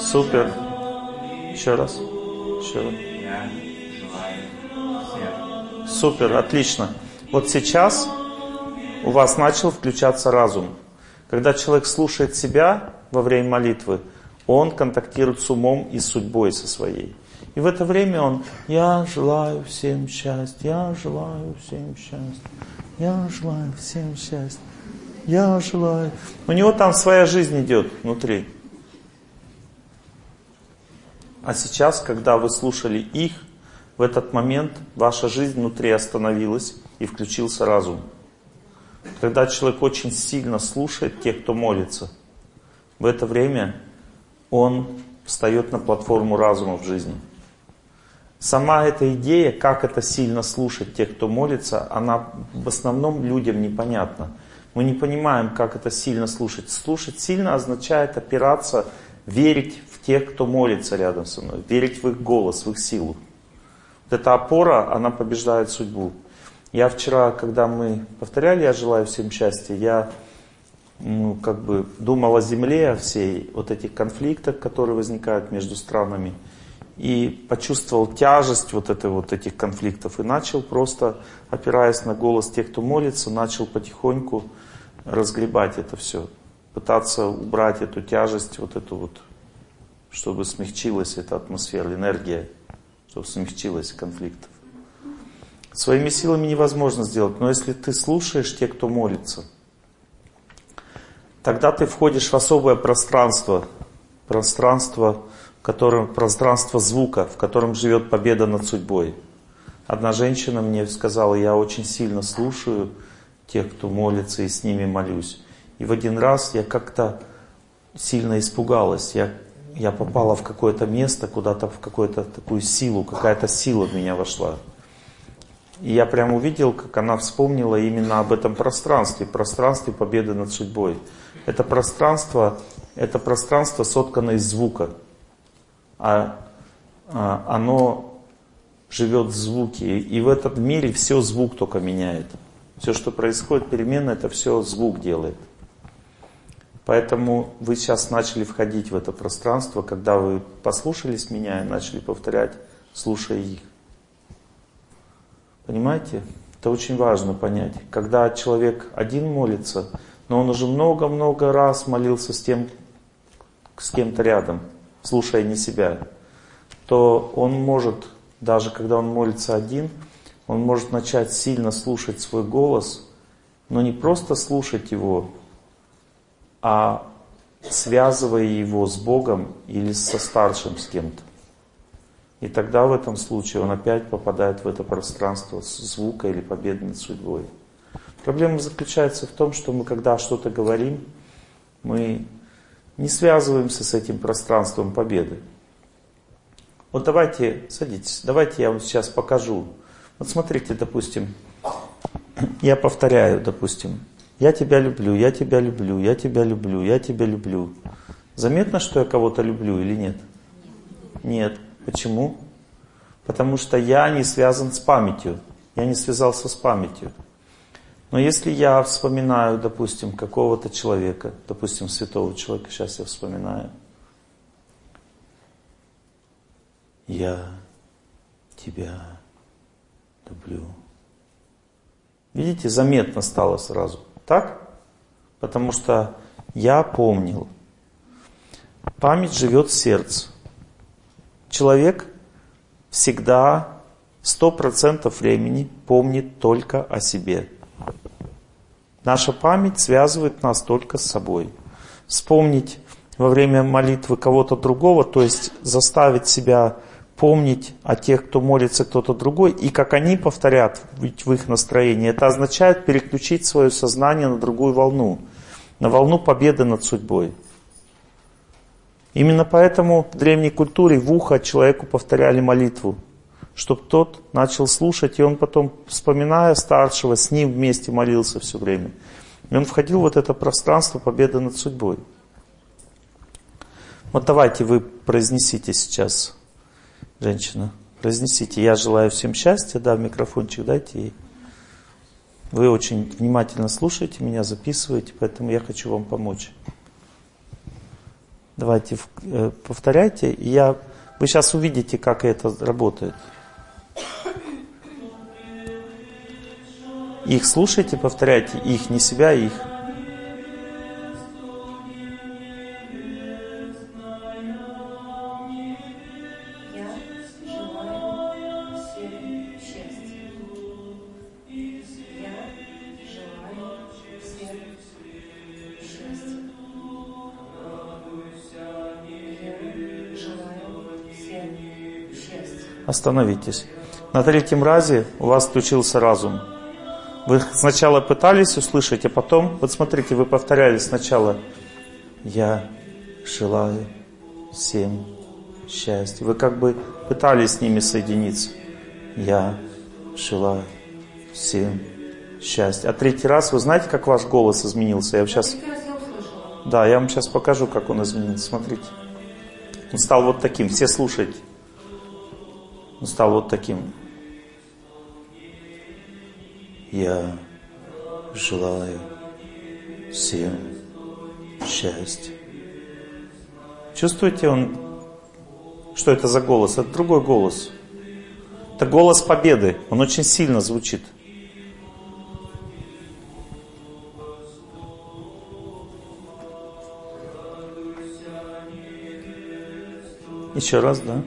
Супер. Еще раз. Еще раз. Я желаю всем. Супер, отлично. Вот сейчас у вас начал включаться разум. Когда человек слушает себя во время молитвы, он контактирует с умом и с судьбой со своей. И в это время он: я желаю всем счастья, я желаю всем счастья, я желаю всем счастья, я желаю. У него там своя жизнь идет внутри. А сейчас, когда вы слушали их, в этот момент ваша жизнь внутри остановилась и включился разум. Когда человек очень сильно слушает тех, кто молится, в это время он встает на платформу разума в жизни. Сама эта идея, как это сильно слушать тех, кто молится, она в основном людям непонятна. Мы не понимаем, как это сильно слушать. Слушать сильно означает опираться, верить в тех, кто молится рядом со мной, верить в их голос, в их силу. Вот эта опора, она побеждает судьбу. Я вчера, когда мы повторяли «Я желаю всем счастья», я думал о земле, о всей вот этих конфликтах, которые возникают между странами. И почувствовал тяжесть вот этих конфликтов. И начал просто, опираясь на голос тех, кто молится, начал потихоньку разгребать это все. Пытаться убрать эту тяжесть, чтобы смягчилась эта атмосфера, энергия, чтобы смягчилась конфликтов. Своими силами невозможно сделать. Но если ты слушаешь тех, кто молится, тогда ты входишь в особое пространство. Пространство звука, в котором живет победа над судьбой. Одна женщина мне сказала: я очень сильно слушаю тех, кто молится, и с ними молюсь. И в один раз я как-то сильно испугалась. Я попала в какое-то место, куда-то в какую-то такую силу, какая-то сила в меня вошла. И я прямо увидел, как она вспомнила именно об этом пространстве победы над судьбой. Это пространство соткано из звука. Оно живет в звуке. И в этом мире все звук только меняет. Все, что происходит, перемена, это все звук делает. Поэтому вы сейчас начали входить в это пространство, когда вы послушались меня и начали повторять, слушая их. Понимаете? Это очень важно понять. Когда человек один молится, но он уже много-много раз молился с кем-то рядом, слушая не себя, то он может, даже когда он молится один, он может начать сильно слушать свой голос, но не просто слушать его, а связывая его с Богом или со старшим с кем-то. И тогда в этом случае он опять попадает в это пространство звука или победы над судьбой. Проблема заключается в том, что мы, когда что-то говорим, мы не связываемся с этим пространством победы. Вот давайте, садитесь, давайте я вам сейчас покажу. Вот смотрите, допустим, я повторяю, допустим, я тебя люблю, я тебя люблю, я тебя люблю, я тебя люблю. Заметно, что я кого-то люблю или нет? Нет. Почему? Потому что я не связан с памятью. Я не связался с памятью. Но если я вспоминаю, допустим, какого-то человека, допустим, святого человека, сейчас я вспоминаю. Я тебя люблю. Видите, заметно стало сразу. Так? Потому что я помнил. Память живет в сердце. Человек всегда 100% времени помнит только о себе. Наша память связывает нас только с собой. Вспомнить во время молитвы кого-то другого, то есть заставить себя помнить о тех, кто молится, кто-то другой, и как они повторят в их настроении, это означает переключить свое сознание на другую волну, на волну победы над судьбой. Именно поэтому в древней культуре в ухо человеку повторяли молитву, чтобы тот начал слушать, и он потом, вспоминая старшего, с ним вместе молился все время. И он входил в вот это пространство победы над судьбой. Вот давайте вы произнесите сейчас, женщина, произнесите: я желаю всем счастья, да, микрофончик дайте ей. Вы очень внимательно слушаете меня, записываете, поэтому я хочу вам помочь. Давайте повторяйте. И вы сейчас увидите, как это работает. Их слушайте, повторяйте. Их, не себя, их. Остановитесь. На третьем разе у вас включился разум. Вы сначала пытались услышать, а потом, вот смотрите, вы повторяли сначала «Я желаю всем счастья». Вы как бы пытались с ними соединиться. «Я желаю всем счастья». А третий раз, вы знаете, как ваш голос изменился? Я вам сейчас... Да, я вам сейчас покажу, как он изменился. Смотрите. Он стал вот таким. Все слушайте. Он стал вот таким. Я желаю всем счастья. Чувствуете, что это за голос? Это другой голос. Это голос победы. Он очень сильно звучит. Еще раз, да?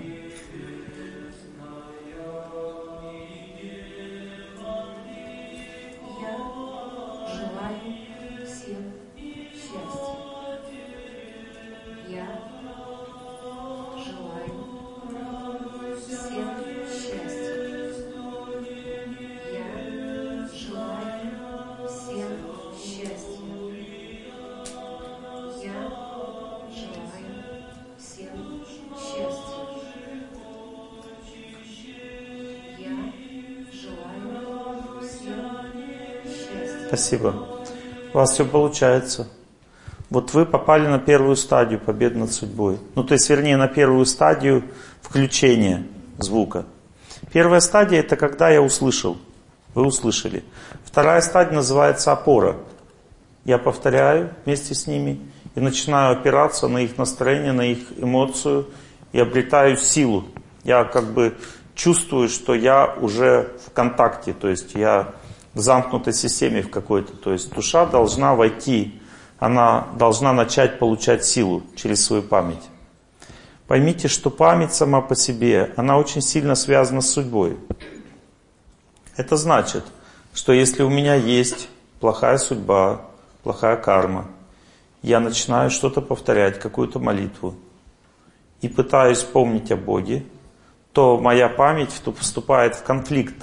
Спасибо. У вас все получается. Вот вы попали на первую стадию победы над судьбой. Ну, то есть, вернее, на первую стадию включения звука. Первая стадия — это когда я услышал. Вы услышали. Вторая стадия называется опора. Я повторяю вместе с ними и начинаю опираться на их настроение, на их эмоцию и обретаю силу. Я как бы чувствую, что я уже в контакте, то есть я в замкнутой системе в какой-то. То есть душа должна войти, она должна начать получать силу через свою память. Поймите, что память сама по себе, она очень сильно связана с судьбой. Это значит, что если у меня есть плохая судьба, плохая карма, я начинаю что-то повторять, какую-то молитву, и пытаюсь помнить о Боге, то моя память вступает в конфликт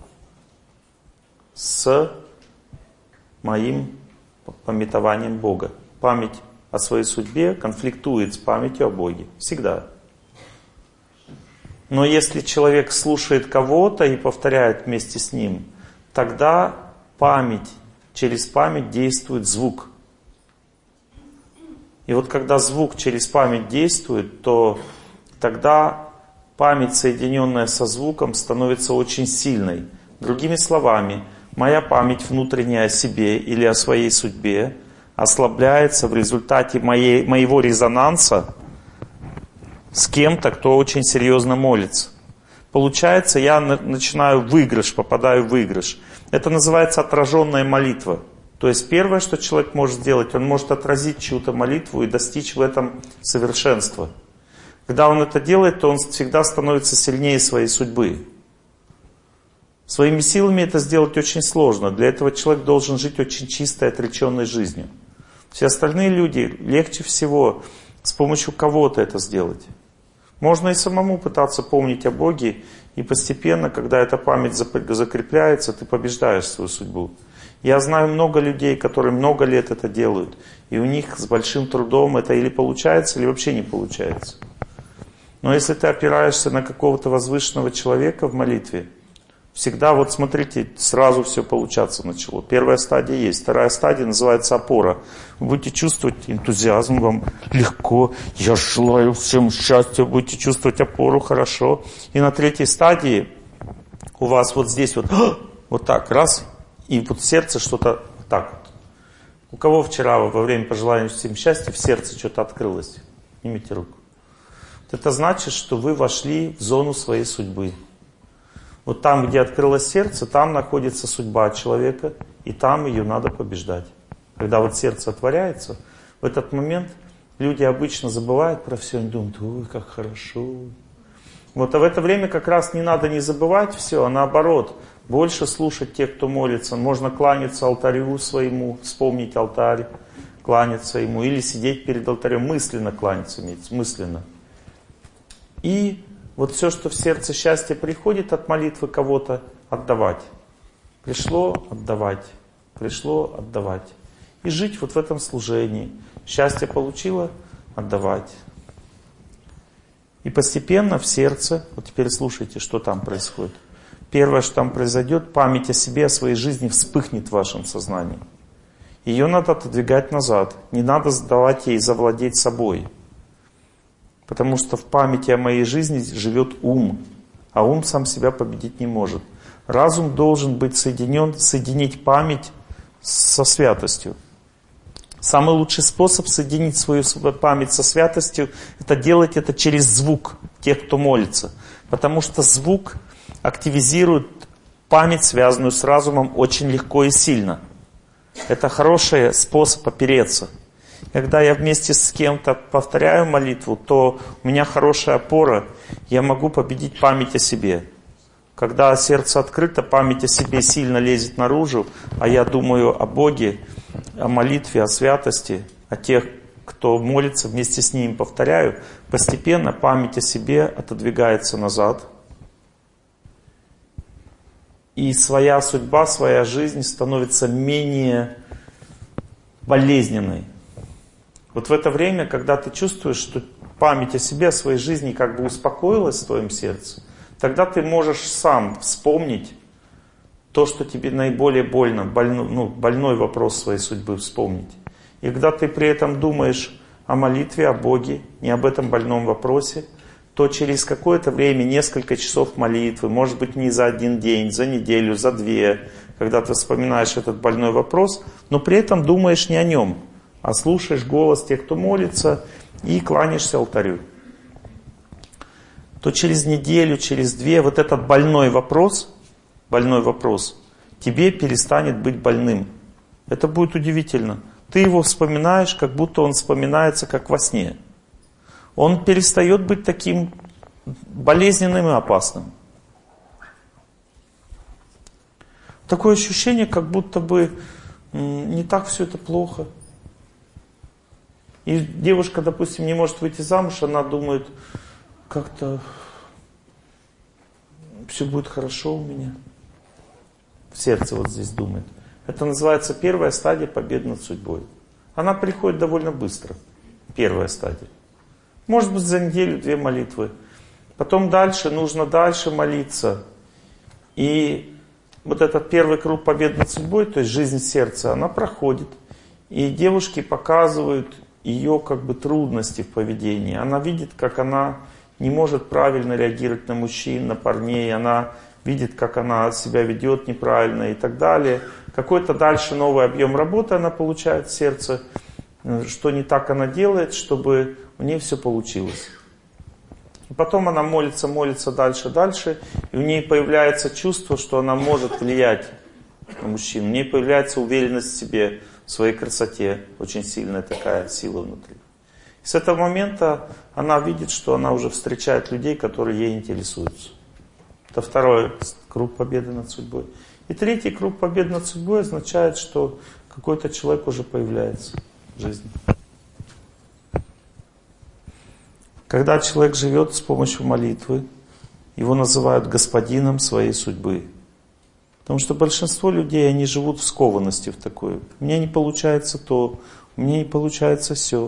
с моим памятованием Бога. Память о своей судьбе конфликтует с памятью о Боге. Всегда. Но если человек слушает кого-то и повторяет вместе с ним, тогда через память действует звук. И вот когда звук через память действует, то тогда память, соединенная со звуком, становится очень сильной. Другими словами, моя память внутренняя о себе или о своей судьбе ослабляется в результате моего резонанса с кем-то, кто очень серьезно молится. Получается, я начинаю выигрыш, попадаю в выигрыш. Это называется отраженная молитва. То есть первое, что человек может сделать, он может отразить чью-то молитву и достичь в этом совершенства. Когда он это делает, то он всегда становится сильнее своей судьбы. Своими силами это сделать очень сложно. Для этого человек должен жить очень чистой, отреченной жизнью. Все остальные люди легче всего с помощью кого-то это сделать. Можно и самому пытаться помнить о Боге, и постепенно, когда эта память закрепляется, ты побеждаешь свою судьбу. Я знаю много людей, которые много лет это делают, и у них с большим трудом это или получается, или вообще не получается. Но если ты опираешься на какого-то возвышенного человека в молитве, всегда, вот смотрите, сразу все получаться начало. Первая стадия есть. Вторая стадия называется опора. Вы будете чувствовать энтузиазм, вам легко. Я желаю всем счастья. Будете чувствовать опору хорошо. И на третьей стадии у вас вот здесь вот так, раз. И вот в сердце что-то так вот. У кого вчера во время пожелания всем счастья в сердце что-то открылось? Поднимите руку. Это значит, что вы вошли в зону своей судьбы. Вот там, где открылось сердце, там находится судьба человека, и там ее надо побеждать. Когда вот сердце отворяется, в этот момент люди обычно забывают про все, они думают: ой, как хорошо. Вот, а в это время как раз не надо не забывать все, а наоборот, больше слушать тех, кто молится. Можно кланяться алтарю своему, вспомнить алтарь, кланяться ему, или сидеть перед алтарем, мысленно кланяться, мысленно. И вот все, что в сердце счастья приходит от молитвы кого-то, отдавать. Пришло — отдавать. Пришло — отдавать. И жить вот в этом служении. Счастье получила — отдавать. И постепенно в сердце, вот теперь слушайте, что там происходит. Первое, что там произойдет, память о себе, о своей жизни вспыхнет в вашем сознании. Ее надо отодвигать назад. Не надо давать ей завладеть собой. Потому что в памяти о моей жизни живет ум. А ум сам себя победить не может. Разум должен быть соединить память со святостью. Самый лучший способ соединить свою память со святостью — это делать это через звук тех, кто молится. Потому что звук активизирует память, связанную с разумом, очень легко и сильно. Это хороший способ опереться. Когда я вместе с кем-то повторяю молитву, то у меня хорошая опора, я могу победить память о себе. Когда сердце открыто, память о себе сильно лезет наружу, а я думаю о Боге, о молитве, о святости, о тех, кто молится, вместе с ними повторяю, постепенно память о себе отодвигается назад. И своя судьба, своя жизнь становится менее болезненной. Вот в это время, когда ты чувствуешь, что память о себе, о своей жизни как бы успокоилась в твоем сердце, тогда ты можешь сам вспомнить то, что тебе наиболее больной вопрос своей судьбы вспомнить. И когда ты при этом думаешь о молитве, о Боге, не об этом больном вопросе, то через какое-то время, несколько часов молитвы, может быть не за один день, за неделю, за две, когда ты вспоминаешь этот больной вопрос, но при этом думаешь не о нем, а слушаешь голос тех, кто молится, и кланяешься алтарю. То через неделю, через две вот этот больной вопрос тебе перестанет быть больным. Это будет удивительно. Ты его вспоминаешь, как будто он вспоминается, как во сне. Он перестает быть таким болезненным и опасным. Такое ощущение, как будто бы не так все это плохо. И девушка, допустим, не может выйти замуж, она думает, как-то все будет хорошо у меня. В сердце вот здесь думает. Это называется первая стадия победы над судьбой. Она приходит довольно быстро. Первая стадия. Может быть, за неделю-две молитвы. Потом нужно дальше молиться. И вот этот первый круг победы над судьбой, то есть жизнь сердца, она проходит. И девушки показывают ее как бы трудности в поведении. Она видит, как она не может правильно реагировать на мужчин, на парней. Она видит, как она себя ведет неправильно и так далее. Какой-то дальше новый объем работы она получает в сердце. Что не так она делает, чтобы у нее все получилось. И потом она молится дальше, и у нее появляется чувство, что она может влиять на мужчин. У нее появляется уверенность в себе, в своей красоте, очень сильная такая сила внутри. И с этого момента она видит, что она уже встречает людей, которые ей интересуются. Это второй круг победы над судьбой. И третий круг победы над судьбой означает, что какой-то человек уже появляется в жизни. Когда человек живет с помощью молитвы, его называют господином своей судьбы. Потому что большинство людей, они живут в скованности в такой. У меня не получается то, у меня не получается все.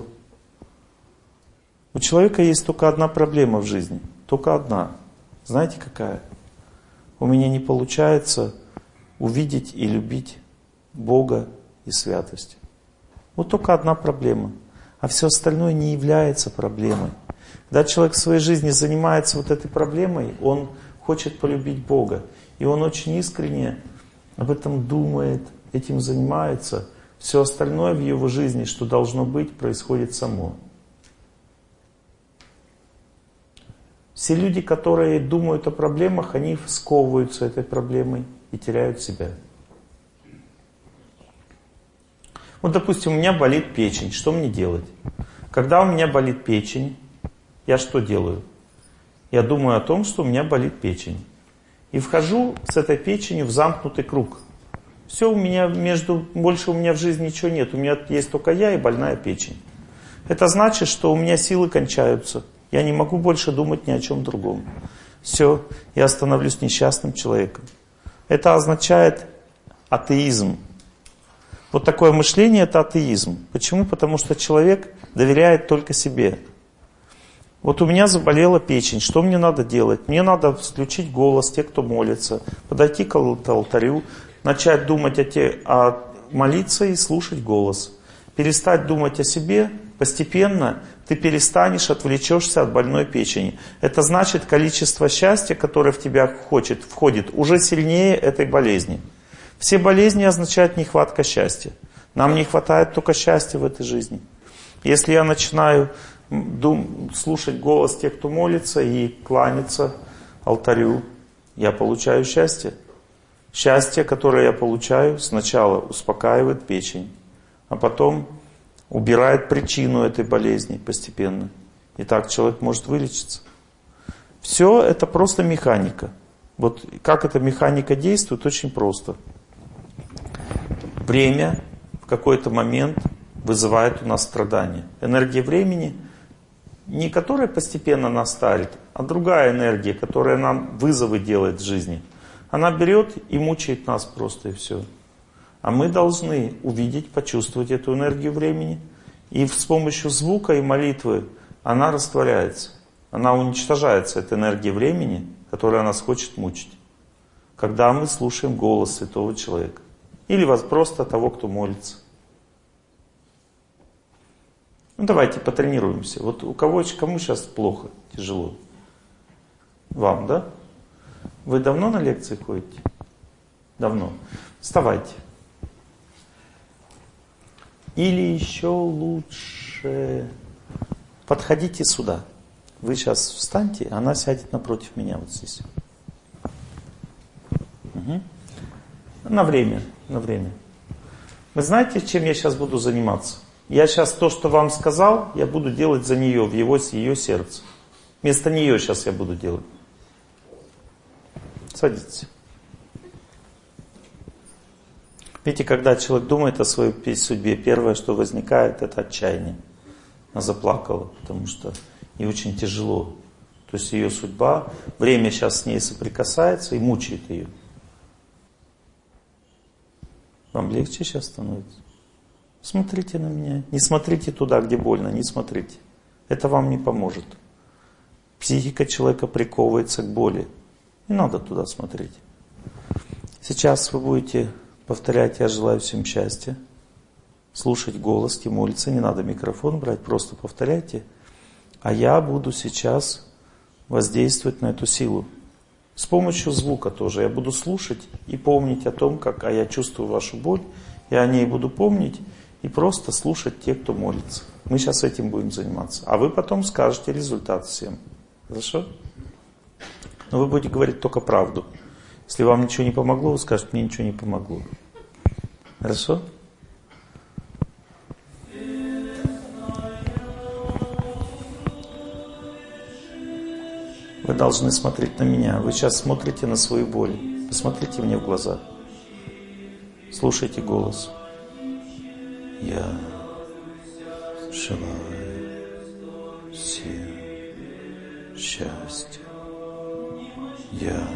У человека есть только одна проблема в жизни. Только одна. Знаете какая? У меня не получается увидеть и любить Бога и святость. Вот только одна проблема. А все остальное не является проблемой. Когда человек в своей жизни занимается вот этой проблемой, он хочет полюбить Бога. И он очень искренне об этом думает, этим занимается. Все остальное в его жизни, что должно быть, происходит само. Все люди, которые думают о проблемах, они сковываются этой проблемой и теряют себя. Вот, допустим, у меня болит печень. Что мне делать? Когда у меня болит печень, я что делаю? Я думаю о том, что у меня болит печень. И вхожу с этой печенью в замкнутый круг. Все, у меня больше у меня в жизни ничего нет. У меня есть только я и больная печень. Это значит, что у меня силы кончаются. Я не могу больше думать ни о чем другом. Все, я становлюсь несчастным человеком. Это означает атеизм. Вот такое мышление — это атеизм. Почему? Потому что человек доверяет только себе. Вот у меня заболела печень. Что мне надо делать? Мне надо включить голос, те, кто молится, подойти к алтарю, начать думать молиться и слушать голос. Перестать думать о себе, постепенно ты перестанешь, отвлечешься от больной печени. Это значит, количество счастья, которое в тебя входит уже сильнее этой болезни. Все болезни означают нехватка счастья. Нам не хватает только счастья в этой жизни. Если я начинаю слушать голос тех, кто молится, и кланяться алтарю, я получаю счастье. Счастье, которое я получаю, сначала успокаивает печень, а потом убирает причину этой болезни постепенно. И так человек может вылечиться. Все это просто механика. Вот как эта механика действует, очень просто. Время в какой-то момент вызывает у нас страдания. Энергия времени, не которая постепенно нас старит, а другая энергия, которая нам вызовы делает в жизни. Она берет и мучает нас просто, и все. А мы должны увидеть, почувствовать эту энергию времени. И с помощью звука и молитвы она растворяется. Она уничтожается, эта энергия времени, которая нас хочет мучить. Когда мы слушаем голос святого человека. Или просто того, кто молится. Ну давайте потренируемся. Вот кому сейчас плохо, тяжело? Вам, да? Вы давно на лекции ходите? Давно. Вставайте. Или еще лучше, подходите сюда. Вы сейчас встаньте, она сядет напротив меня вот здесь. Угу. На время. Вы знаете, чем я сейчас буду заниматься? Я сейчас то, что вам сказал, я буду делать за нее, в ее сердце. Вместо нее сейчас я буду делать. Садитесь. Видите, когда человек думает о своей судьбе, первое, что возникает, это отчаяние. Она заплакала, потому что ей очень тяжело. То есть ее судьба, время сейчас с ней соприкасается и мучает ее. Вам легче сейчас становится? Смотрите на меня. Не смотрите туда, где больно, не смотрите. Это вам не поможет. Психика человека приковывается к боли. Не надо туда смотреть. Сейчас вы будете повторять «Я желаю всем счастья», слушать голос и молиться. Не надо микрофон брать, просто повторяйте. А я буду сейчас воздействовать на эту силу. С помощью звука тоже. Я буду слушать и помнить о том, как я чувствую вашу боль. Я о ней буду помнить и просто слушать тех, кто молится. Мы сейчас этим будем заниматься. А вы потом скажете результат всем. Хорошо? Но вы будете говорить только правду. Если вам ничего не помогло, вы скажете, мне ничего не помогло. Хорошо? Вы должны смотреть на меня. Вы сейчас смотрите на свою боль. Посмотрите мне в глаза. Слушайте голос. Я желаю всем счастья. Я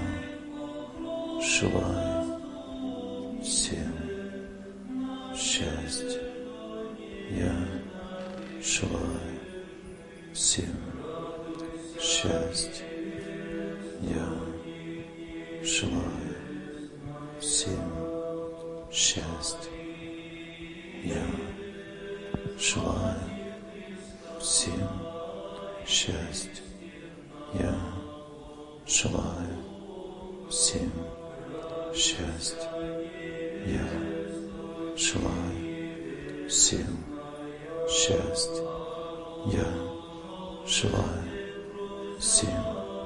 желаю всем счастья. Я желаю всем счастья. Я желаю всем счастья. Я желаю всем счастья. Я желаю всем счастья. Я желаю всем счастья. Я желаю всем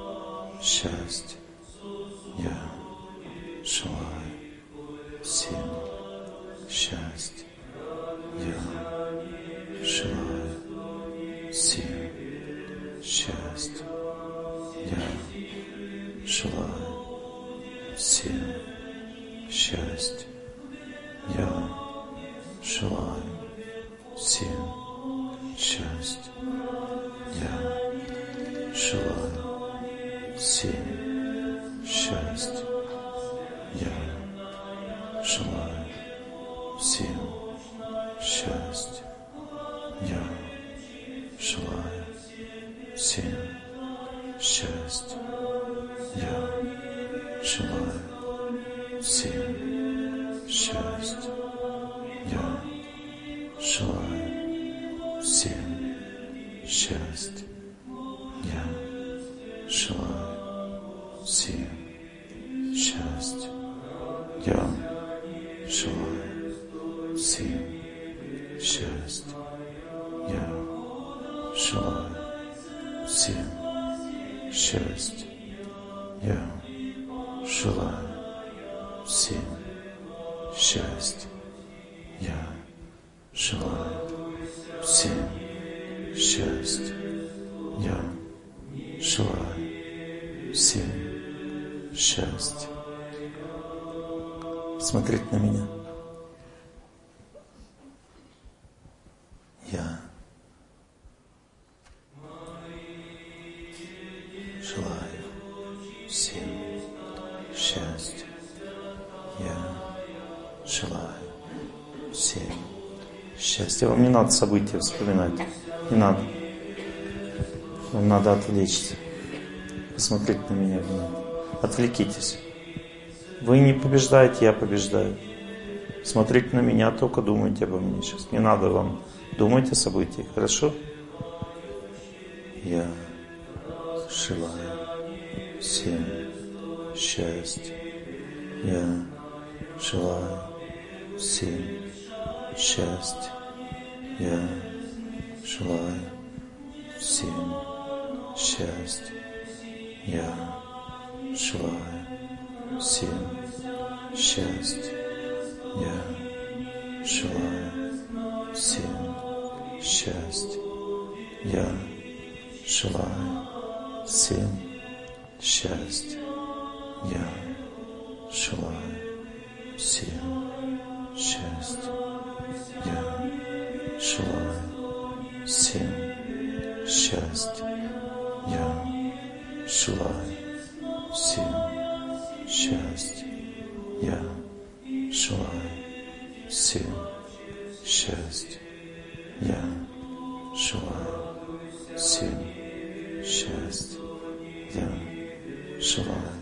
счастья. Я желаю всем счастья. Я желаю всем счастья. Я желаю всем счастья. Я желаю всем счастья. Я желаю всем счастья. Я желаю всем счастья. Я желаю всем счастья. Я желаю всем счастья. Я желаю всем счастья. Я желаю всем счастья. Я желаю всем счастья. Я желаю всем счастья. Я желаю всем счастья. Я желаю всем счастья. Я желаю всем счастья. Смотреть на меня. Я желаю всем счастья. Я желаю всем счастья. Вам не надо события вспоминать. Не надо. Вам надо отвлечься. Посмотреть на меня. Отвлекитесь. Вы не побеждаете, я побеждаю. Смотрите на меня, только думайте обо мне сейчас. Не надо вам думать о событиях, хорошо? Я желаю всем счастья. Я желаю всем счастья. Я желаю всем счастья. Я желаю всем счастья. Я желаю всем счастья. Я желаю всем счастья. Я желаю всем счастья. Я желаю всем счастья. Я желаю всем счастья. Я желаю всем счастья. Я желаю всем счастья. Я желаю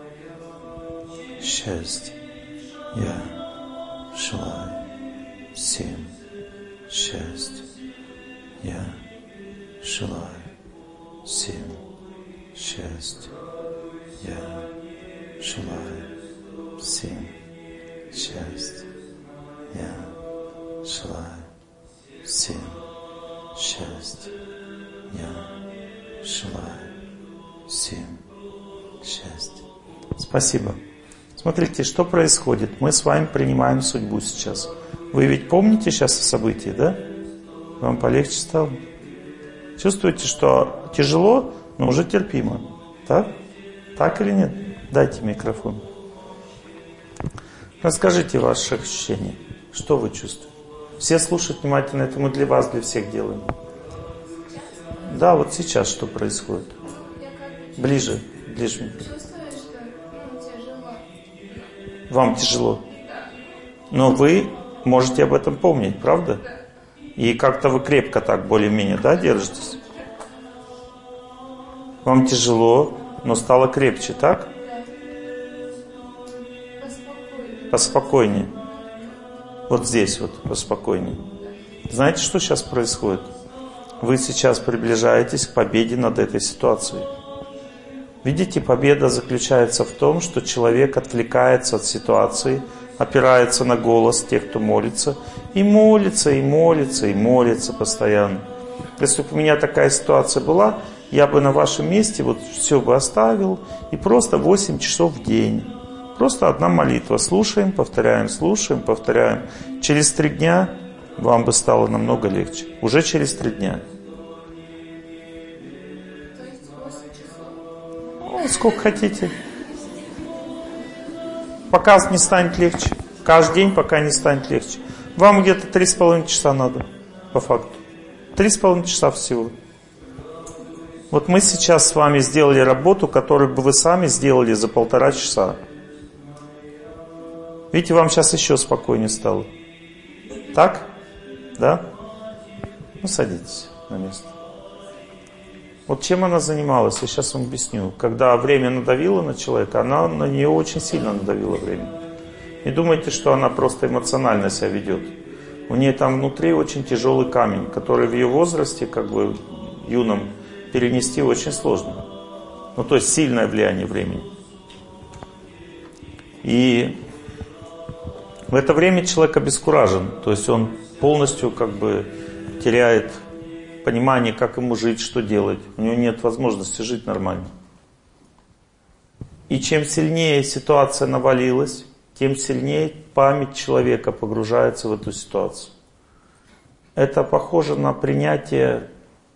счастья. Я желаю всем счастья. Я желаю всем счастья. Я желаю всем счастья. Я желаю всем счастья. Я желаю всем счастья. Спасибо. Смотрите, что происходит. Мы с вами принимаем судьбу сейчас. Вы ведь помните сейчас о событии, да? Вам полегче стало? Чувствуете, что тяжело, но уже терпимо? Так? Так или нет? Дайте микрофон. Расскажите ваши ощущения. Что вы чувствуете? Все слушают внимательно, это мы для вас, для всех делаем. Да, вот сейчас что происходит? Ближе, ближе. Чувствую, что тяжело. Вам тяжело? Но вы можете об этом помнить, правда? И как-то вы крепко так, более-менее, да, держитесь? Вам тяжело, но стало крепче, так? Поспокойнее. Вот здесь вот, поспокойнее. Знаете, что сейчас происходит? Вы сейчас приближаетесь к победе над этой ситуацией. Видите, победа заключается в том, что человек отвлекается от ситуации, опирается на голос тех, кто молится, и молится, и молится, и молится постоянно. Если бы у меня такая ситуация была, я бы на вашем месте вот все бы оставил и просто 8 часов в день. Просто одна молитва. Слушаем, повторяем, слушаем, повторяем. Через 3 дня вам бы стало намного легче. Уже через 3 дня. То есть 8 часов? Ну, сколько хотите. Пока не станет легче. Каждый день, пока не станет легче. Вам где-то 3,5 часа надо, по факту. 3,5 часа всего. Вот мы сейчас с вами сделали работу, которую бы вы сами сделали за 1,5 часа. Видите, вам сейчас еще спокойнее стало. Так? Да? Ну, садитесь на место. Вот чем она занималась, я сейчас вам объясню. Когда время надавило на человека, она на нее очень сильно надавила время. Не думайте, что она просто эмоционально себя ведет. У нее там внутри очень тяжелый камень, который в ее возрасте, как бы юном, перенести очень сложно. Ну, то есть сильное влияние времени. И в это время человек обескуражен. То есть он полностью как бы теряет понимание, как ему жить, что делать. У него нет возможности жить нормально. И чем сильнее ситуация навалилась, тем сильнее память человека погружается в эту ситуацию. Это похоже на принятие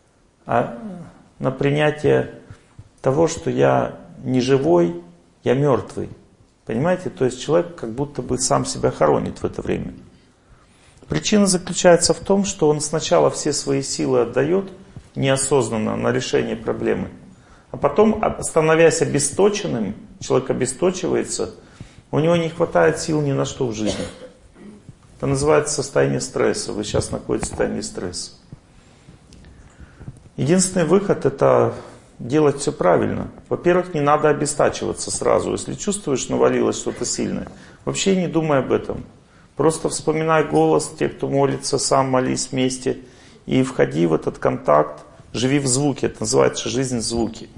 того, что я не живой, я мертвый. Понимаете? То есть человек как будто бы сам себя хоронит в это время. Причина заключается в том, что он сначала все свои силы отдает неосознанно на решение проблемы, а потом, становясь обесточенным, человек обесточивается, у него не хватает сил ни на что в жизни. Это называется состояние стресса. Вы сейчас находитесь в состоянии стресса. Единственный выход — это делать все правильно. Во-первых, не надо обестачиваться сразу. Если чувствуешь, навалилось что-то сильное, вообще не думай об этом. Просто вспоминай голос, те, кто молится, сам молись вместе. И входи в этот контакт, живи в звуке. Это называется жизнь в звуке.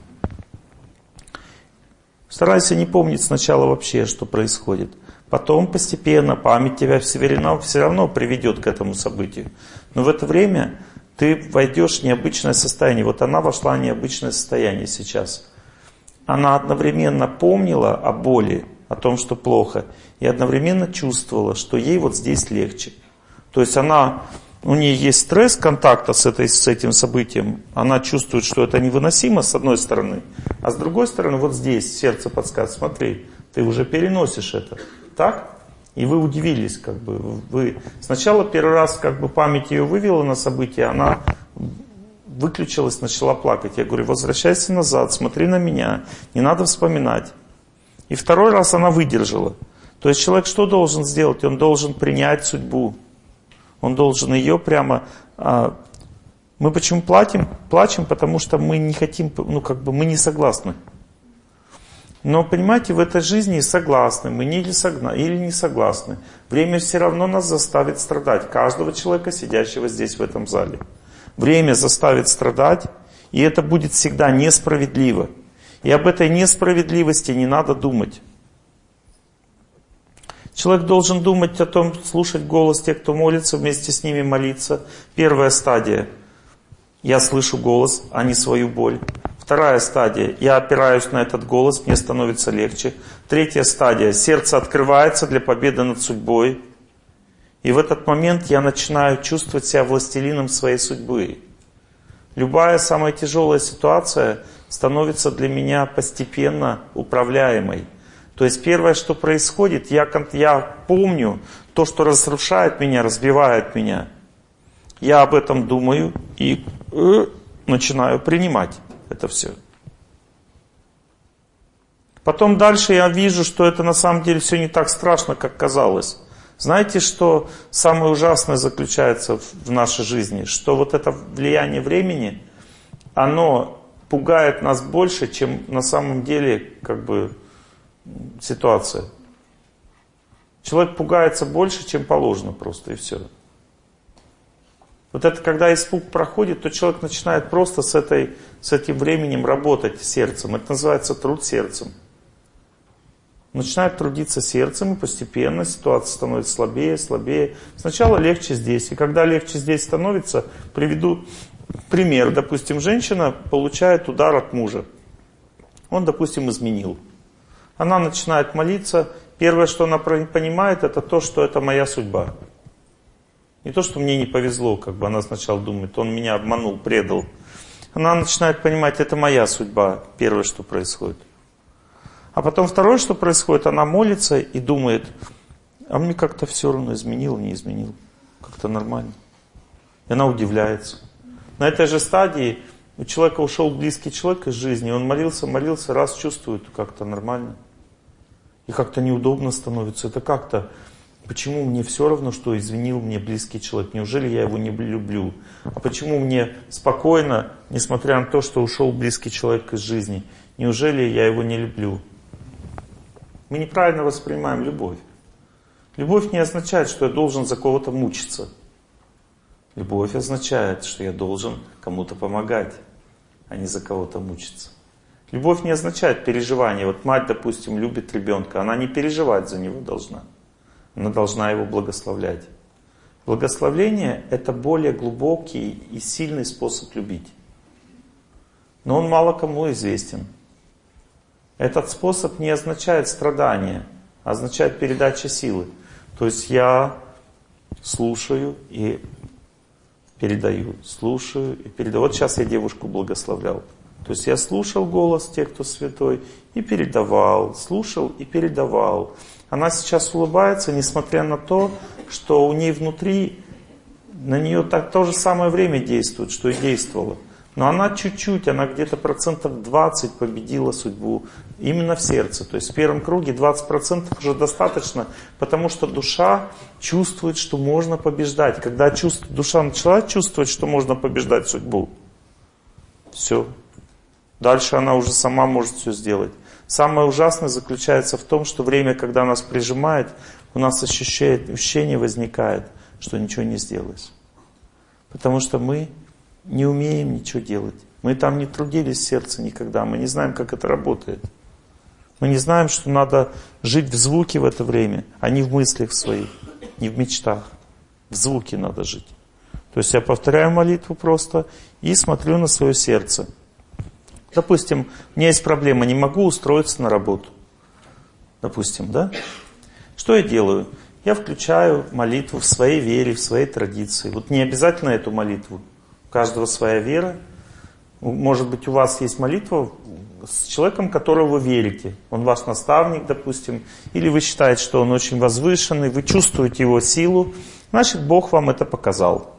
Старайся не помнить сначала вообще, что происходит. Потом постепенно память тебя все равно приведет к этому событию. Но в это время ты войдешь в необычное состояние. Вот она вошла в необычное состояние сейчас. Она одновременно помнила о боли, о том, что плохо, и одновременно чувствовала, что ей вот здесь легче. То есть у нее есть стресс контакта с этим событием, она чувствует, что это невыносимо с одной стороны, а с другой стороны вот здесь сердце подсказывает: смотри, ты уже переносишь это. Так? И вы удивились, как бы. Вы сначала первый раз как бы память ее вывела на событие, она выключилась, начала плакать. Я говорю: возвращайся назад, смотри на меня, не надо вспоминать. И второй раз она выдержала. То есть человек что должен сделать? Он должен принять судьбу. Он должен ее прямо... Мы почему плачем? Потому что мы не хотим, мы не согласны. Но, понимаете, в этой жизни согласны мы или не согласны. Время все равно нас заставит страдать. Каждого человека, сидящего здесь в этом зале. Время заставит страдать, и это будет всегда несправедливо. И об этой несправедливости не надо думать. Человек должен думать о том, слушать голос тех, кто молится, вместе с ними молиться. Первая стадия. Я слышу голос, а не свою боль. Вторая стадия. Я опираюсь на этот голос, мне становится легче. Третья стадия. Сердце открывается для победы над судьбой. И в этот момент я начинаю чувствовать себя властелином своей судьбы. Любая самая тяжелая ситуация становится для меня постепенно управляемой. То есть первое, что происходит, я помню то, что разрушает меня, разбивает меня. Я об этом думаю и начинаю принимать это все. Потом дальше я вижу, что это на самом деле все не так страшно, как казалось. Знаете, что самое ужасное заключается в нашей жизни? Что вот это влияние времени, оно пугает нас больше, чем на самом деле ситуация. Человек пугается больше, чем положено просто, и все. Вот это когда испуг проходит, то человек начинает просто с этим временем работать сердцем. Это называется труд сердцем. Начинает трудиться сердцем, и постепенно ситуация становится слабее, слабее. Сначала легче здесь. И когда легче здесь становится, приведу Пример. Допустим, женщина получает удар от мужа. Он, допустим, изменил. Она начинает молиться. Первое, что она понимает, это то, что это моя судьба. Не то, что мне не повезло, как бы она сначала думает, он меня обманул, предал. Она начинает понимать, это моя судьба, первое, что происходит. А потом второе, что происходит, она молится и думает, а мне как-то все равно изменил, не изменил. Как-то нормально. И она удивляется. На этой же стадии у человека ушел близкий человек из жизни, он молился, раз чувствует, как-то нормально. И как-то неудобно становится. Это как-то, почему мне все равно, что изменил мне близкий человек? Неужели я его не люблю? А почему мне спокойно, несмотря на то, что ушел близкий человек из жизни? Неужели я его не люблю? Мы неправильно воспринимаем любовь. Любовь не означает, что я должен за кого-то мучиться. Любовь означает, что я должен кому-то помогать, а не за кого-то мучиться. Любовь не означает переживание. Вот мать, допустим, любит ребенка, она не переживать за него должна. Она должна его благословлять. Благословление – это более глубокий и сильный способ любить. Но он мало кому известен. Этот способ не означает страдание, а означает передача силы. То есть я слушаю и передаю, слушаю и передаю. Вот сейчас я девушку благословлял. То есть я слушал голос тех, кто святой, и передавал, слушал и передавал. Она сейчас улыбается, несмотря на то, что у нее внутри, на нее то же самое время действует, что и действовало. Но она чуть-чуть, она где-то 20% победила судьбу именно в сердце. То есть в первом круге 20% уже достаточно, потому что душа чувствует, что можно побеждать. Когда душа начала чувствовать, что можно побеждать судьбу, все. Дальше она уже сама может все сделать. Самое ужасное заключается в том, что время, когда нас прижимает, у нас ощущение возникает, что ничего не сделаешь. Потому что мы не умеем ничего делать. Мы там не трудились в сердце никогда. Мы не знаем, как это работает. Мы не знаем, что надо жить в звуке в это время, а не в мыслях своих, не в мечтах. В звуке надо жить. То есть я повторяю молитву просто и смотрю на свое сердце. Допустим, у меня есть проблема, не могу устроиться на работу. Допустим, да? Что я делаю? Я включаю молитву в своей вере, в своей традиции. Вот не обязательно эту молитву. У каждого своя вера. Может быть, у вас есть молитва с человеком, которого вы верите. Он ваш наставник, допустим. Или вы считаете, что он очень возвышенный, вы чувствуете его силу. Значит, Бог вам это показал.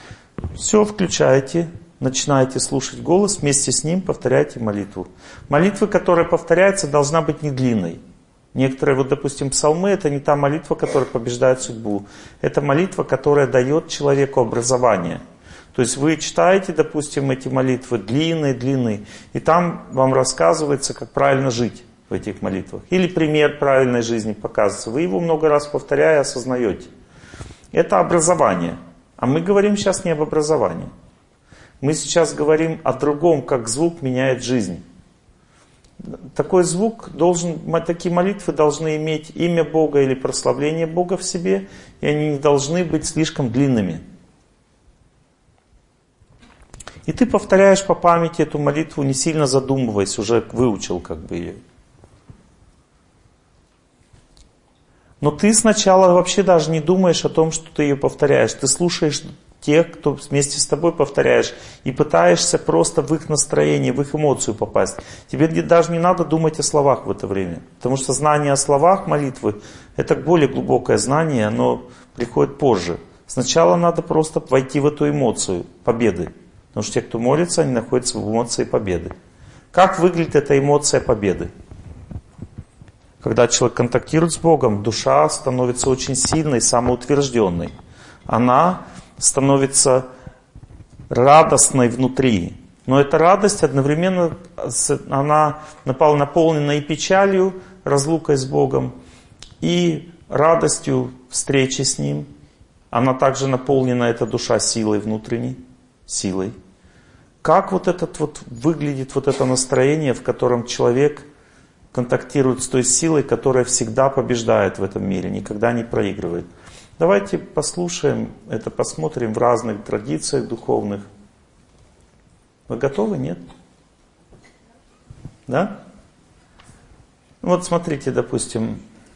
Все включаете. Начинаете слушать голос, вместе с ним повторяйте молитву. Молитва, которая повторяется, должна быть не длинной. Некоторые, вот, допустим, псалмы, это не та молитва, которая побеждает судьбу. Это молитва, которая дает человеку образование. То есть вы читаете, допустим, эти молитвы длинные, и там вам рассказывается, как правильно жить в этих молитвах. Или пример правильной жизни показывается. Вы его много раз повторяя осознаете. Это образование. А мы говорим сейчас не об образовании. Мы сейчас говорим о другом, как звук меняет жизнь. Такой звук такие молитвы должны иметь имя Бога или прославление Бога в себе, и они не должны быть слишком длинными. И ты повторяешь по памяти эту молитву, не сильно задумываясь, уже выучил как бы ее. Но ты сначала вообще даже не думаешь о том, что ты ее повторяешь. Ты слушаешь тех, кто вместе с тобой повторяешь, и пытаешься просто в их настроение, в их эмоцию попасть. Тебе даже не надо думать о словах в это время. Потому что знание о словах молитвы, это более глубокое знание, оно приходит позже. Сначала надо просто войти в эту эмоцию победы. Потому что те, кто молится, они находятся в эмоции победы. Как выглядит эта эмоция победы? Когда человек контактирует с Богом, душа становится очень сильной, самоутвержденной. Она становится радостной внутри. Но эта радость одновременно она наполнена и печалью, разлукой с Богом, и радостью встречи с Ним. Она также наполнена, эта душа, силой внутренней, силой. Как выглядит это настроение, в котором человек контактирует с той силой, которая всегда побеждает в этом мире, никогда не проигрывает? Давайте послушаем это, посмотрим в разных традициях духовных. Вы готовы? Нет? Да? Вот смотрите, допустим,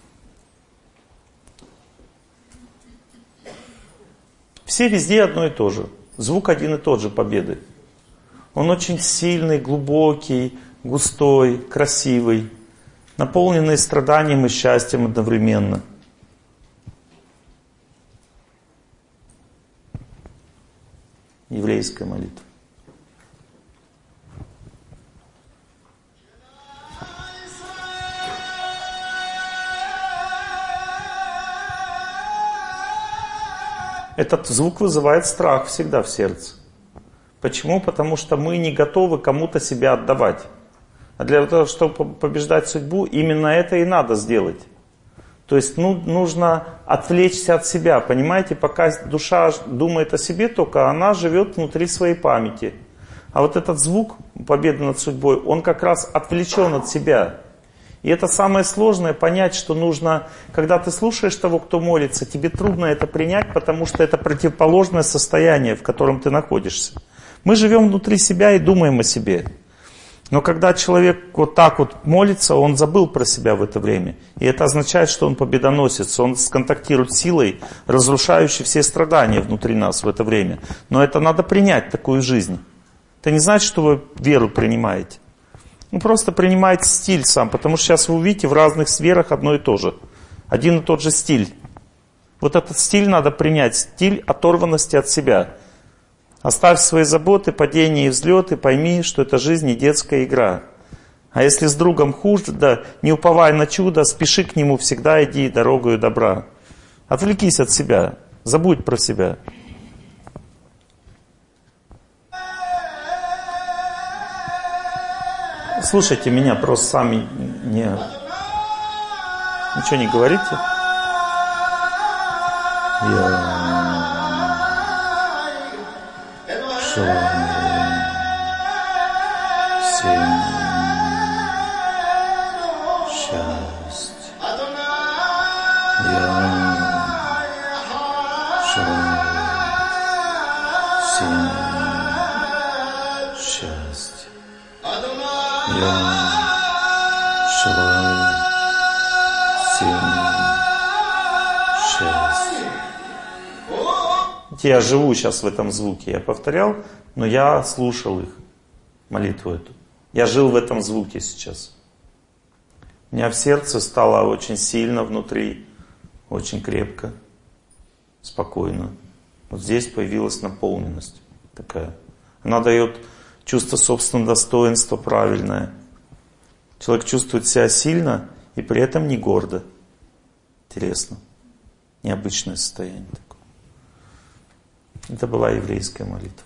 все везде одно и то же. Звук один и тот же победы. Он очень сильный, глубокий, густой, красивый, наполненный страданием и счастьем одновременно. Еврейская молитва. Этот звук вызывает страх всегда в сердце. Почему? Потому что мы не готовы кому-то себя отдавать. А для того, чтобы побеждать судьбу, именно это и надо сделать. То есть нужно отвлечься от себя. Понимаете, пока душа думает о себе только, она живет внутри своей памяти. А вот этот звук победы над судьбой, он как раз отвлечен от себя. И это самое сложное, понять, что нужно, когда ты слушаешь того, кто молится, тебе трудно это принять, потому что это противоположное состояние, в котором ты находишься. Мы живем внутри себя и думаем о себе. Но когда человек вот так вот молится, он забыл про себя в это время. И это означает, что он победоносец, он сконтактирует с силой, разрушающей все страдания внутри нас в это время. Но это надо принять, такую жизнь. Это не значит, что вы веру принимаете. Просто принимайте стиль сам, потому что сейчас вы увидите в разных сферах одно и то же. Один и тот же стиль. Вот этот стиль надо принять, стиль оторванности от себя. Оставь свои заботы, падения и взлеты, пойми, что это жизнь не детская игра. А если с другом хуже, да, не уповай на чудо, спеши к нему, всегда иди дорогою добра. Отвлекись от себя, забудь про себя. Слушайте меня, просто сами ничего не говорите. Я живу сейчас в этом звуке. Я повторял, но я слушал их, молитву эту. Я жил в этом звуке сейчас. У меня в сердце стало очень сильно внутри, очень крепко, спокойно. Вот здесь появилась наполненность такая. Она дает чувство собственного достоинства правильное. Человек чувствует себя сильно и при этом не гордо. Интересно. Необычное состояние такое. Это была еврейская молитва.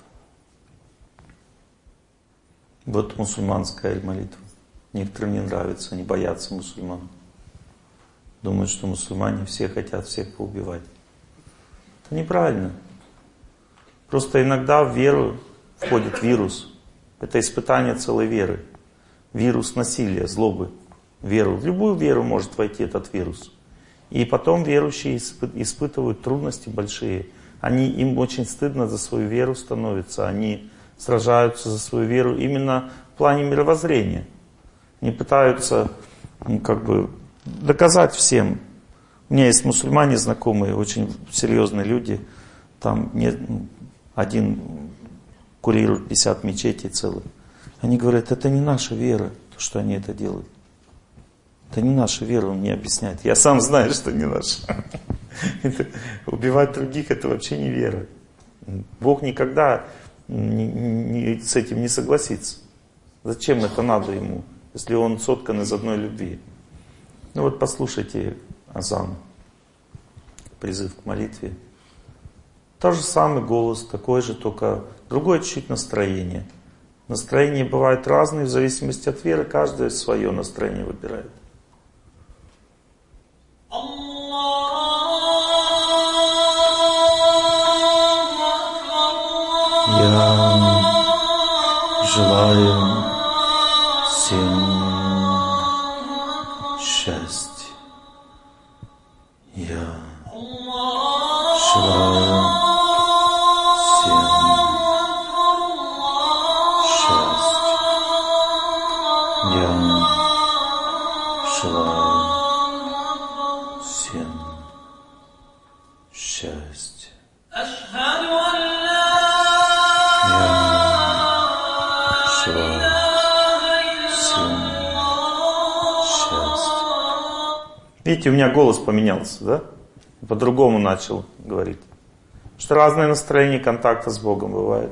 Вот мусульманская молитва. Некоторым не нравится, они боятся мусульман. Думают, что мусульмане все хотят всех поубивать. Это неправильно. Просто иногда в веру входит вирус. Это испытание целой веры. Вирус насилия, злобы. Веру. В любую веру может войти этот вирус. И потом верующие испытывают трудности большие. Им очень стыдно за свою веру становится. Они сражаются за свою веру именно в плане мировоззрения. Они пытаются доказать всем. У меня есть мусульмане знакомые, очень серьезные люди. Там один курирует 50 мечетей целых. Они говорят, это не наша вера, то, что они это делают. Это не наша вера, он мне объясняет. Я сам знаю, что не наша. Убивать других — это вообще не вера. Бог никогда с этим не согласится. Зачем это надо ему, если он соткан из одной любви? Ну вот послушайте азан, призыв к молитве. Тот же самый голос, такой же, только другое чуть-чуть настроение. Настроения бывают разные, в зависимости от веры, каждое свое настроение выбирает. Я желаю всем счастья. Я желаю всем счастья. счастье. Видите, у меня голос поменялся, да? По-другому начал говорить. Потому что разные настроения контакта с Богом бывают.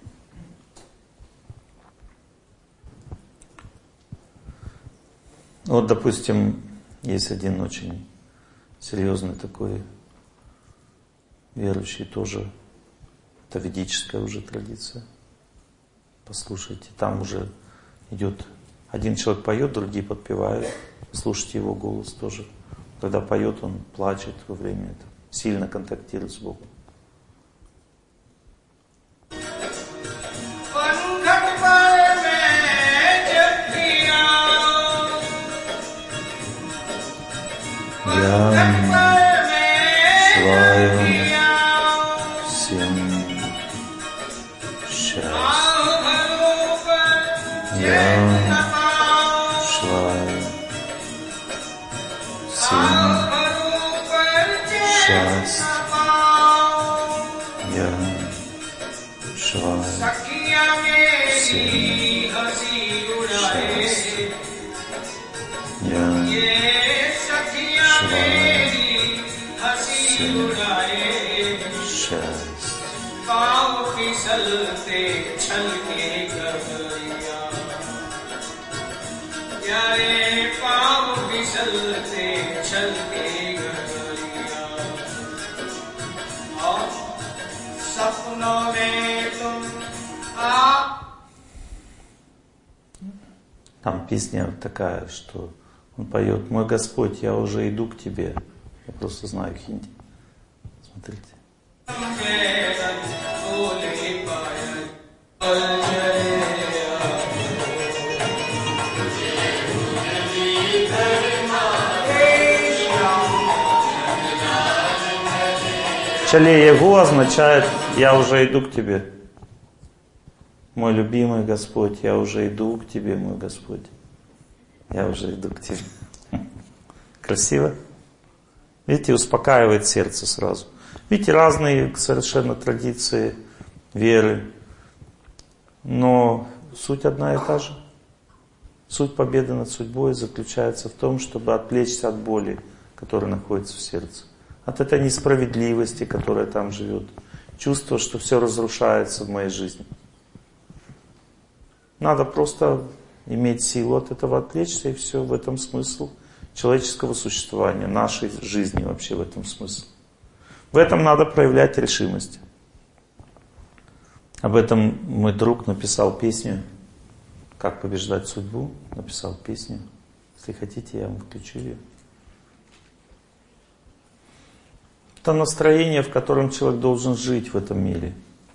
Вот, допустим, есть один очень серьезный такой верующий, тоже это ведическая уже традиция. Послушайте, там уже идет, один человек поет, другие подпевают. Слушайте его голос тоже. Когда поет, он плачет во время этого, сильно контактирует с Богом. Я желаю всем счастья. Я желаю всем счастья. Я желаю всем счастья. Я Там песня такая, что он поет: «Мой Господь, я уже иду к Тебе». Я просто знаю хинди. Смотрите. Чале-ягу означает «я уже иду к Тебе». Мой любимый Господь, я уже иду к Тебе, мой Господь. Я уже иду к Тебе. Красиво? Видите, успокаивает сердце сразу. Видите, разные совершенно традиции веры. Но суть одна и та же. Суть победы над судьбой заключается в том, чтобы отвлечься от боли, которая находится в сердце. От этой несправедливости, которая там живет. Чувство, что все разрушается в моей жизни. Надо просто иметь силу от этого отвлечься, и все, в этом смысл человеческого существования, нашей жизни вообще в этом смысл. В этом надо проявлять решимость. Об этом мой друг написал песню «Как побеждать судьбу». Написал песню. Если хотите, я вам включу ее. Это настроение, в котором человек должен жить в этом мире.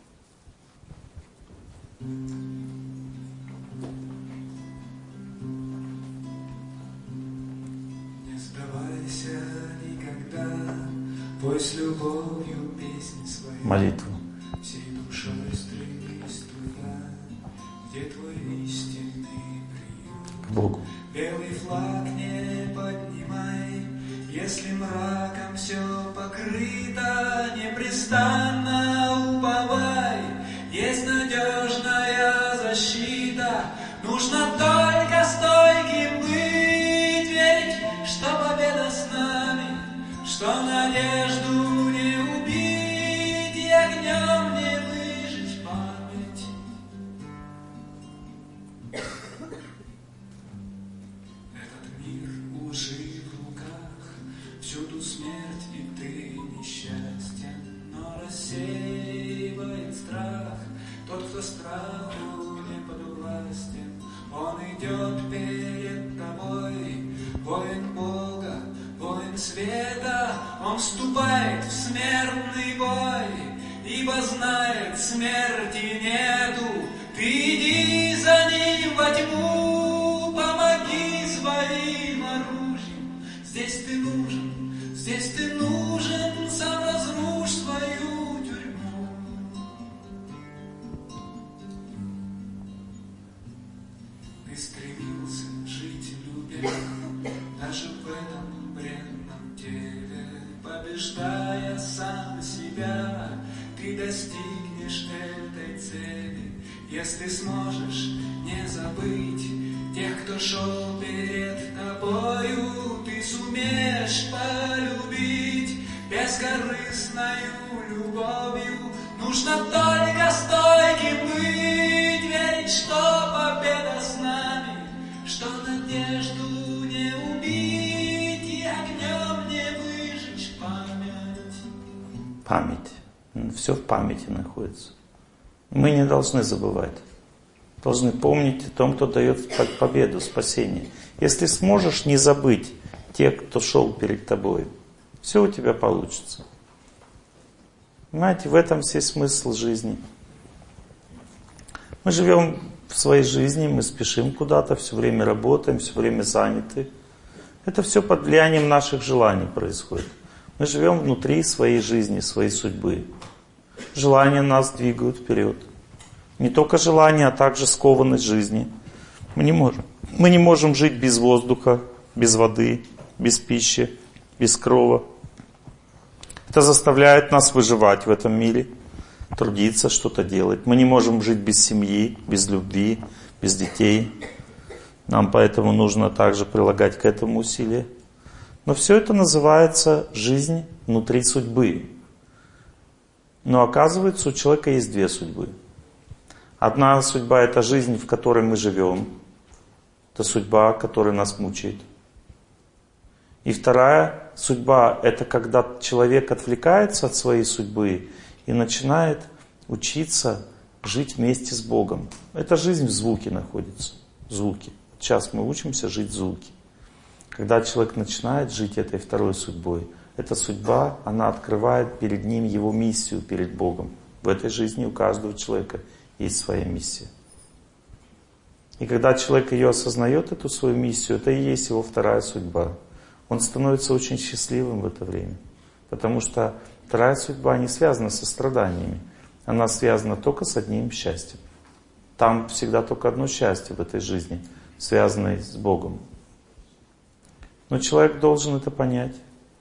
Пой с любовью песни свои, молитву. Всей душой стремись туда, где твой истинный приют. К Богу. Белый флаг не поднимай, если мраком все покрыто, непрестанно уповай, есть надежная защита, нужно только стойким быть, верить, что победа с нами, что надежду не убить и огнем не выжечь память. Этот мир лжи в руках, всюду смерть и ты несчастен, но рассеивает страх тот, кто страху не подвластен. Он идет перед тобой, воин Бога, воин света, он вступает в смертный бой, ибо знает, смерти нету. Ты иди за ним во тьму, помоги своим оружием. Здесь ты нужен, сам разрушь свою тюрьму. Ты стремился жить любя, даже в этом бренном теле, побеждая сам себя. тебя, ты достигнешь этой цели, если сможешь не забыть тех, кто шел перед тобою, ты сумеешь полюбить бескорыстною любовью. Нужно только стойким быть, верить, что победа с нами, что надежду не убить и огнем не выжечь память. Память. Все в памяти находится. Мы не должны забывать. Должны помнить о том, кто дает победу, спасение. Если сможешь не забыть тех, кто шел перед тобой, все у тебя получится. Понимаете, в этом весь смысл жизни. Мы живем в своей жизни, мы спешим куда-то, все время работаем, все время заняты. Это все под влиянием наших желаний происходит. Мы живем внутри своей жизни, своей судьбы. Желания нас двигают вперед. Не только желания, а также скованность жизни. Мы не можем жить без воздуха, без воды, без пищи, без крова. Это заставляет нас выживать в этом мире, трудиться, что-то делать. Мы не можем жить без семьи, без любви, без детей. Нам поэтому нужно также прилагать к этому усилия. Но все это называется жизнь внутри судьбы. Но оказывается, у человека есть две судьбы. Одна судьба — это жизнь, в которой мы живем. Это судьба, которая нас мучает. И вторая судьба — это когда человек отвлекается от своей судьбы и начинает учиться жить вместе с Богом. Эта жизнь в звуке находится. Звуки. Сейчас мы учимся жить в звуке. Когда человек начинает жить этой второй судьбой, эта судьба, она открывает перед ним его миссию перед Богом. В этой жизни у каждого человека есть своя миссия. И когда человек ее осознает, эту свою миссию, это и есть его вторая судьба. Он становится очень счастливым в это время. Потому что вторая судьба не связана со страданиями. Она связана только с одним счастьем. Там всегда только одно счастье в этой жизни, связанное с Богом. Но человек должен это понять.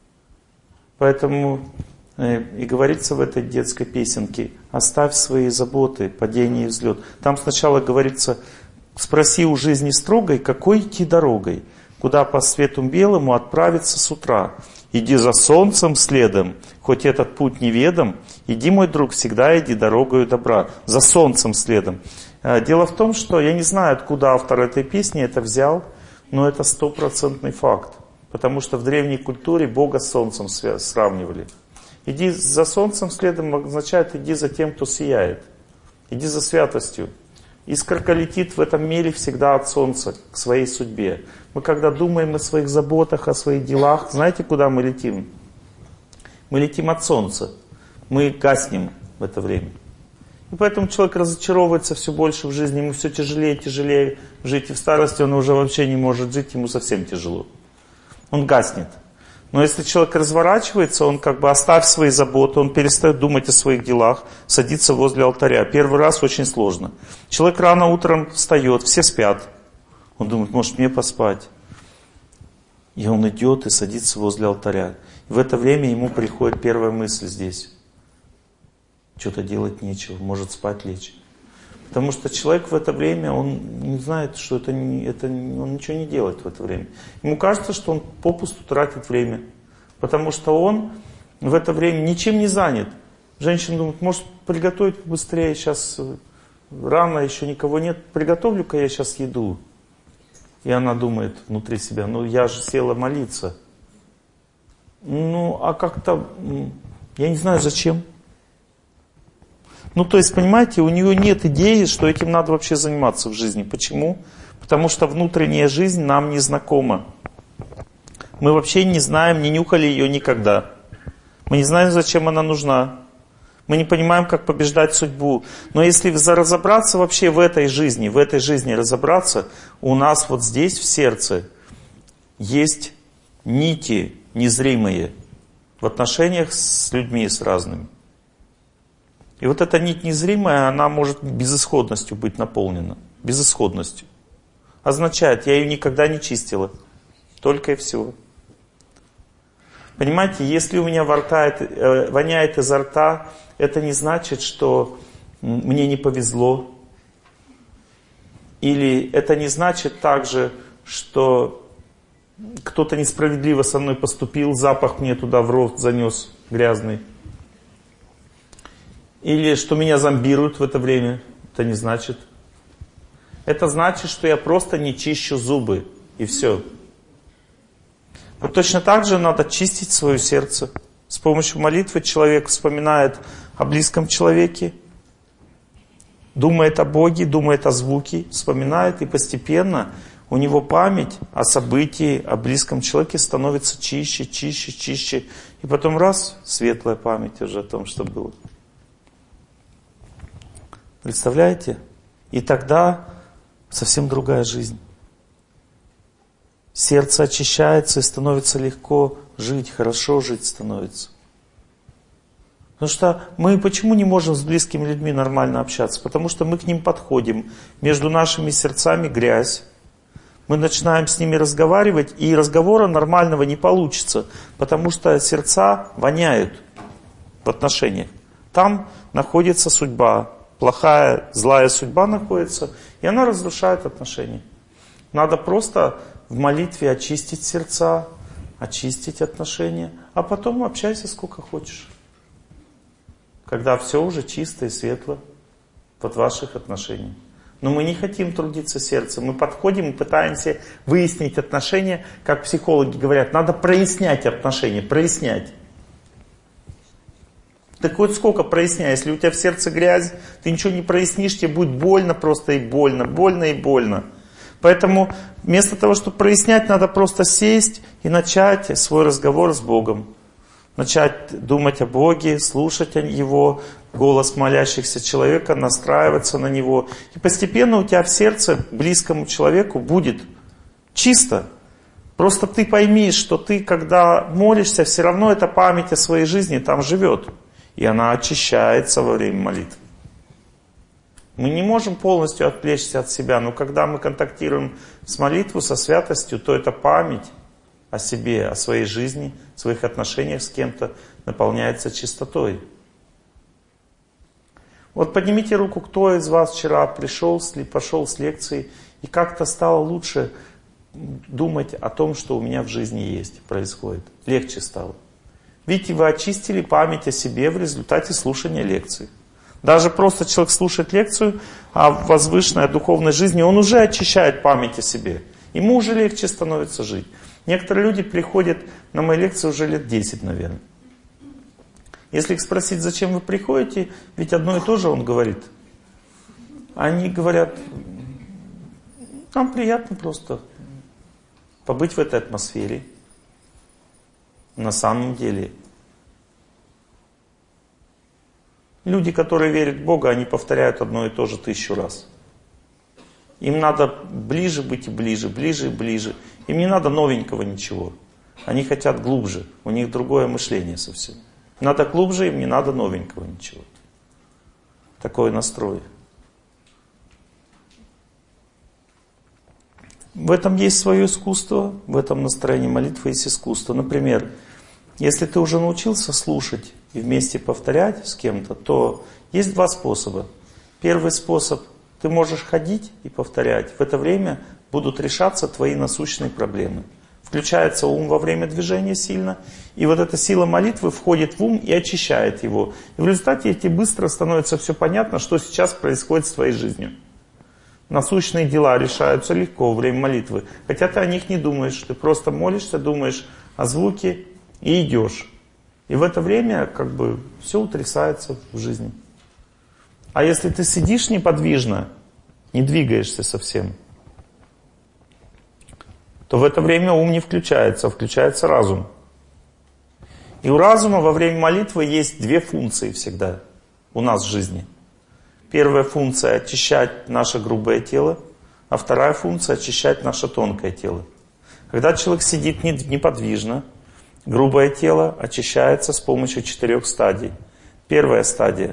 Поэтому и говорится в этой детской песенке: «Оставь свои заботы, падение и взлет». Там сначала говорится: «Спроси у жизни строгой, какой идти дорогой, куда по свету белому отправиться с утра. Иди за солнцем следом, хоть этот путь неведом, иди, мой друг, всегда иди дорогою добра». За солнцем следом. Дело в том, что я не знаю, откуда автор этой песни это взял, но это 100% факт. Потому что в древней культуре Бога с солнцем сравнивали. Иди за солнцем следом означает: иди за тем, кто сияет. Иди за святостью. Искорка летит в этом мире всегда от солнца к своей судьбе. Мы когда думаем о своих заботах, о своих делах, знаете, куда мы летим? Мы летим от солнца. Мы гаснем в это время. И поэтому человек разочаровывается все больше в жизни, ему все тяжелее и тяжелее жить. И в старости он уже вообще не может жить, ему совсем тяжело. Он гаснет. Но если человек разворачивается, он как бы оставь свои заботы, он перестает думать о своих делах, садится возле алтаря. Первый раз очень сложно. Человек рано утром встает, все спят. Он думает: может мне поспать? И он идет и садится возле алтаря. И в это время ему приходит первая мысль здесь: что-то делать нечего, может спать лечь. Потому что человек в это время, он не знает, что он ничего не делает в это время. Ему кажется, что он попусту тратит время. Потому что он в это время ничем не занят. Женщина думает: может приготовить быстрее, сейчас рано, еще никого нет, приготовлю-ка я сейчас еду. И она думает внутри себя: ну я же села молиться. Ну а как-то, я не знаю зачем. Ну, то есть, понимаете, у нее нет идеи, что этим надо вообще заниматься в жизни. Почему? Потому что внутренняя жизнь нам не знакома. Мы вообще не знаем, не нюхали ее никогда. Мы не знаем, зачем она нужна. Мы не понимаем, как побеждать судьбу. Но если разобраться вообще в этой жизни разобраться, у нас вот здесь, в сердце, есть нити незримые в отношениях с людьми, с разными. И вот эта нить незримая, она может безысходностью быть наполнена. Безысходностью. Означает: я ее никогда не чистила. Только и всего. Понимаете, если у меня воняет изо рта, это не значит, что мне не повезло. Или это не значит также, что кто-то несправедливо со мной поступил, запах мне туда в рот занес грязный. Или что меня зомбируют в это время. Это не значит. Это значит, что я просто не чищу зубы. И все. Вот точно так же надо чистить свое сердце. С помощью молитвы человек вспоминает о близком человеке, думает о Боге, думает о звуке, вспоминает, и постепенно у него память о событии, о близком человеке становится чище, чище, чище. И потом раз, светлая память уже о том, что было. Представляете? И тогда совсем другая жизнь. Сердце очищается и становится легко жить, хорошо жить становится. Потому что мы почему не можем с близкими людьми нормально общаться? Потому что мы к ним подходим. Между нашими сердцами грязь. Мы начинаем с ними разговаривать, и разговора нормального не получится. Потому что сердца воняют в отношениях. Там находится судьба. Плохая, злая судьба находится, и она разрушает отношения. Надо просто в молитве очистить сердца, очистить отношения, а потом общайся сколько хочешь. Когда все уже чисто и светло под ваших отношениях. Но мы не хотим трудиться сердцем. Мы подходим и пытаемся выяснить отношения, как психологи говорят, надо прояснять отношения, прояснять. Так вот сколько проясняй, если у тебя в сердце грязь, ты ничего не прояснишь, тебе будет больно просто и больно, больно и больно. Поэтому вместо того, чтобы прояснять, надо просто сесть и начать свой разговор с Богом. Начать думать о Боге, слушать Его, голос молящихся человека, настраиваться на Него. И постепенно у тебя в сердце близкому человеку будет чисто. Просто ты пойми, что ты, когда молишься, все равно эта память о своей жизни там живет. И она очищается во время молитвы. Мы не можем полностью отвлечься от себя, но когда мы контактируем с молитвой, со святостью, то эта память о себе, о своей жизни, своих отношениях с кем-то наполняется чистотой. Вот поднимите руку, кто из вас вчера пошел с лекции и как-то стало лучше думать о том, что у меня в жизни есть, происходит. Легче стало. Видите, вы очистили память о себе в результате слушания лекции. Даже просто человек слушает лекцию о возвышенной, о духовной жизни, он уже очищает память о себе. Ему уже легче становится жить. Некоторые люди приходят на мои лекции уже лет 10, наверное. Если их спросить, зачем вы приходите, ведь одно и то же он говорит. Они говорят, нам приятно просто побыть в этой атмосфере. На самом деле. Люди, которые верят в Бога, они повторяют одно и то же 1000 раз. Им надо ближе быть и ближе, ближе и ближе. Им не надо новенького ничего. Они хотят глубже. У них другое мышление совсем. Надо глубже, им не надо новенького ничего. Такой настрой. В этом есть свое искусство, в этом настроении молитвы есть искусство. Например, если ты уже научился слушать и вместе повторять с кем-то, то есть 2 способа. Первый способ — ты можешь ходить и повторять. В это время будут решаться твои насущные проблемы. Включается ум во время движения сильно, и вот эта сила молитвы входит в ум и очищает его. И в результате тебе быстро становится все понятно, что сейчас происходит с твоей жизнью. Насущные дела решаются легко во время молитвы. Хотя ты о них не думаешь, ты просто молишься, думаешь о звуке и идешь. И в это время как бы все утрясается в жизни. А если ты сидишь неподвижно, не двигаешься совсем, то в это время ум не включается, а включается разум. И у разума во время молитвы есть 2 функции всегда у нас в жизни. Первая функция — очищать наше грубое тело, а вторая функция — очищать наше тонкое тело. Когда человек сидит неподвижно, грубое тело очищается с помощью 4 стадий. Первая стадия.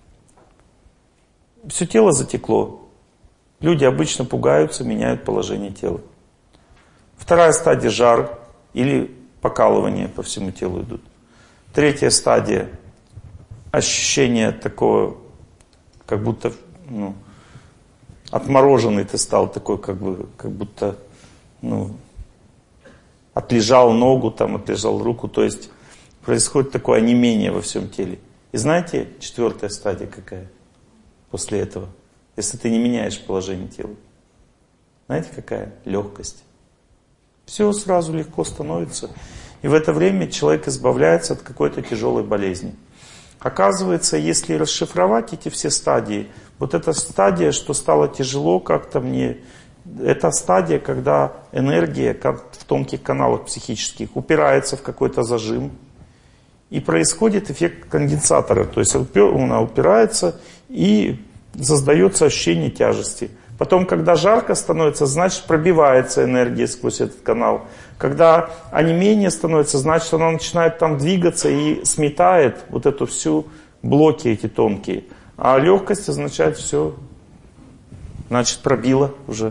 Все тело затекло. Люди обычно пугаются, меняют положение тела. Вторая стадия — жар или покалывания по всему телу идут. Третья стадия — ощущение такого, как будто отмороженный ты стал, такой как будто отлежал ногу, там, отлежал руку, то есть происходит такое онемение во всем теле. И знаете, четвертая стадия какая после этого? Если ты не меняешь положение тела. Знаете, какая? Легкость. Все сразу легко становится. И в это время человек избавляется от какой-то тяжелой болезни. Оказывается, если расшифровать эти все стадии, вот эта стадия, что стало тяжело как-то мне, это стадия, когда энергия в тонких каналах психических упирается в какой-то зажим, и происходит эффект конденсатора. То есть она упирается и создается ощущение тяжести. Потом, когда жарко становится, значит пробивается энергия сквозь этот канал. Когда онемение становится, значит она начинает там двигаться и сметает вот эту всю блоки эти тонкие. А легкость означает все, значит пробило уже.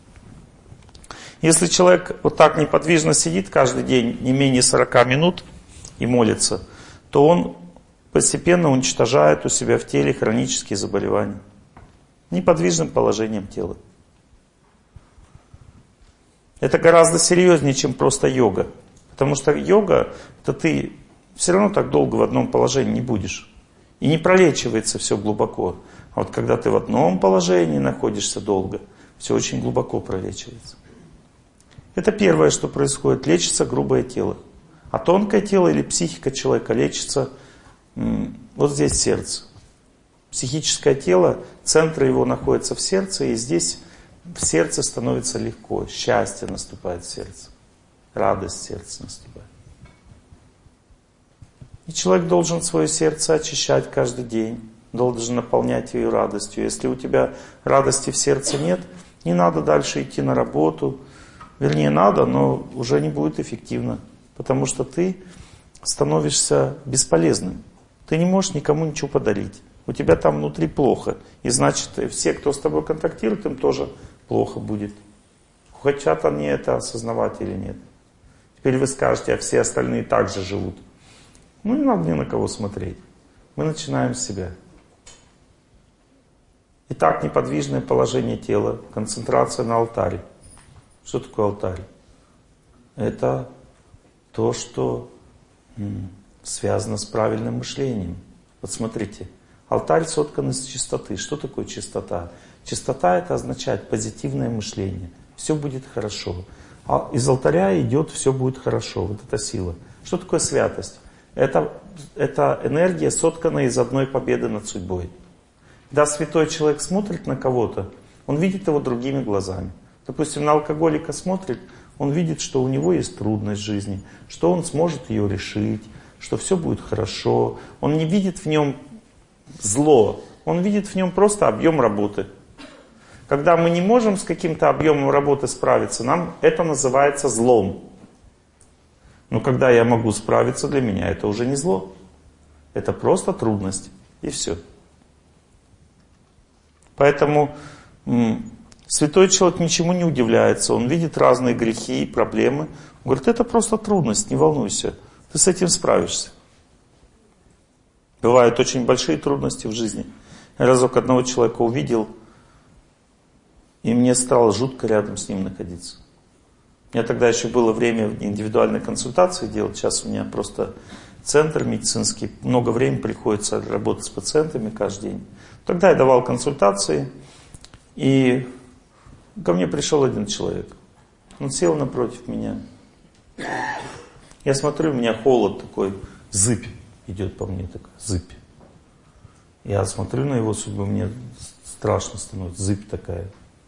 Если человек вот так неподвижно сидит каждый день не менее 40 минут и молится, то он постепенно уничтожает у себя в теле хронические заболевания. Неподвижным положением тела. Это гораздо серьезнее, чем просто йога. Потому что йога, это ты все равно так долго в одном положении не будешь. И не пролечивается все глубоко. А вот когда ты в одном положении находишься долго, все очень глубоко пролечивается. Это первое, что происходит. Лечится грубое тело. А тонкое тело или психика человека лечится вот здесь сердце. Психическое тело, центр его находится в сердце, и здесь в сердце становится легко. Счастье наступает в сердце. Радость в сердце наступает. И человек должен свое сердце очищать каждый день. Должен наполнять ее радостью. Если у тебя радости в сердце нет, не надо дальше идти на работу. Вернее, надо, но уже не будет эффективно. Потому что ты становишься бесполезным. Ты не можешь никому ничего подарить. У тебя там внутри плохо. И значит, все, кто с тобой контактирует, им тоже плохо будет. Хотят они это осознавать или нет. Теперь вы скажете, а все остальные также живут. Ну, не надо ни на кого смотреть. Мы начинаем с себя. Итак, неподвижное положение тела, концентрация на алтаре. Что такое алтарь? Это то, что связано с правильным мышлением. Вот смотрите. Алтарь соткан из чистоты. Что такое чистота? Чистота — это означает позитивное мышление. Все будет хорошо. А из алтаря идет «все будет хорошо». Вот это сила. Что такое святость? Это энергия, сотканная из одной победы над судьбой. Когда святой человек смотрит на кого-то, он видит его другими глазами. Допустим, на алкоголика смотрит, он видит, что у него есть трудность в жизни, что он сможет ее решить, что все будет хорошо. Он не видит в нем зло, он видит в нем просто объем работы. Когда мы не можем с каким-то объемом работы справиться, нам это называется злом. Но когда я могу справиться, для меня это уже не зло. Это просто трудность. И все. Поэтому святой человек ничему не удивляется. Он видит разные грехи и проблемы. Он говорит, это просто трудность, не волнуйся. Ты с этим справишься. Бывают очень большие трудности в жизни. Я разок одного человека увидел, и мне стало жутко рядом с ним находиться. У меня тогда еще было время индивидуальной консультации делать. Сейчас у меня просто центр медицинский. Много времени приходится работать с пациентами каждый день. Тогда я давал консультации, и ко мне пришел один человек. Он сел напротив меня. Я смотрю, у меня холод такой, зыбь идет по мне, такая зыбь. Я смотрю на его судьбу, мне страшно становится, зыбь такая.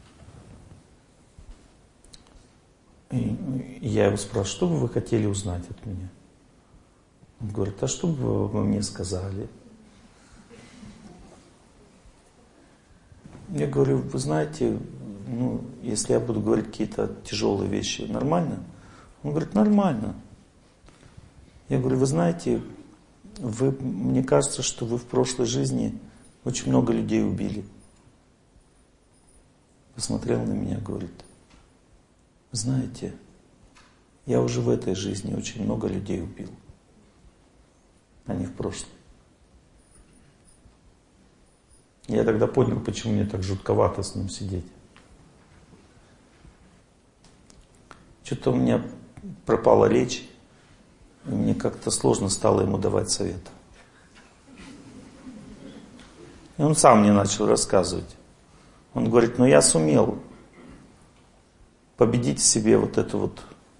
И я его спрашиваю, что бы вы хотели узнать от меня? Он говорит, а что бы вы мне сказали? Я говорю, вы знаете, если я буду говорить какие-то тяжелые вещи, нормально? Он говорит, нормально. Я говорю, вы знаете, мне кажется, что вы в прошлой жизни очень много людей убили. Посмотрел на меня, говорит, знаете, Я уже в этой жизни очень много людей убил, а не в прошлом. Я тогда понял, почему мне так жутковато с ним сидеть. Что-то у меня пропала речь, и мне как-то сложно стало ему давать совет. И он сам мне начал рассказывать. Он говорит, я сумел победить в себе вот это вот,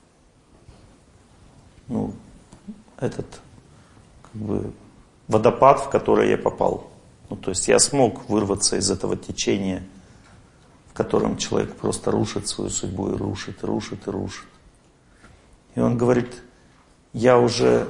этот водопад, в который я попал. То есть я смог вырваться из этого течения, в котором человек просто рушит свою судьбу и рушит, и рушит, и рушит. И он говорит, я уже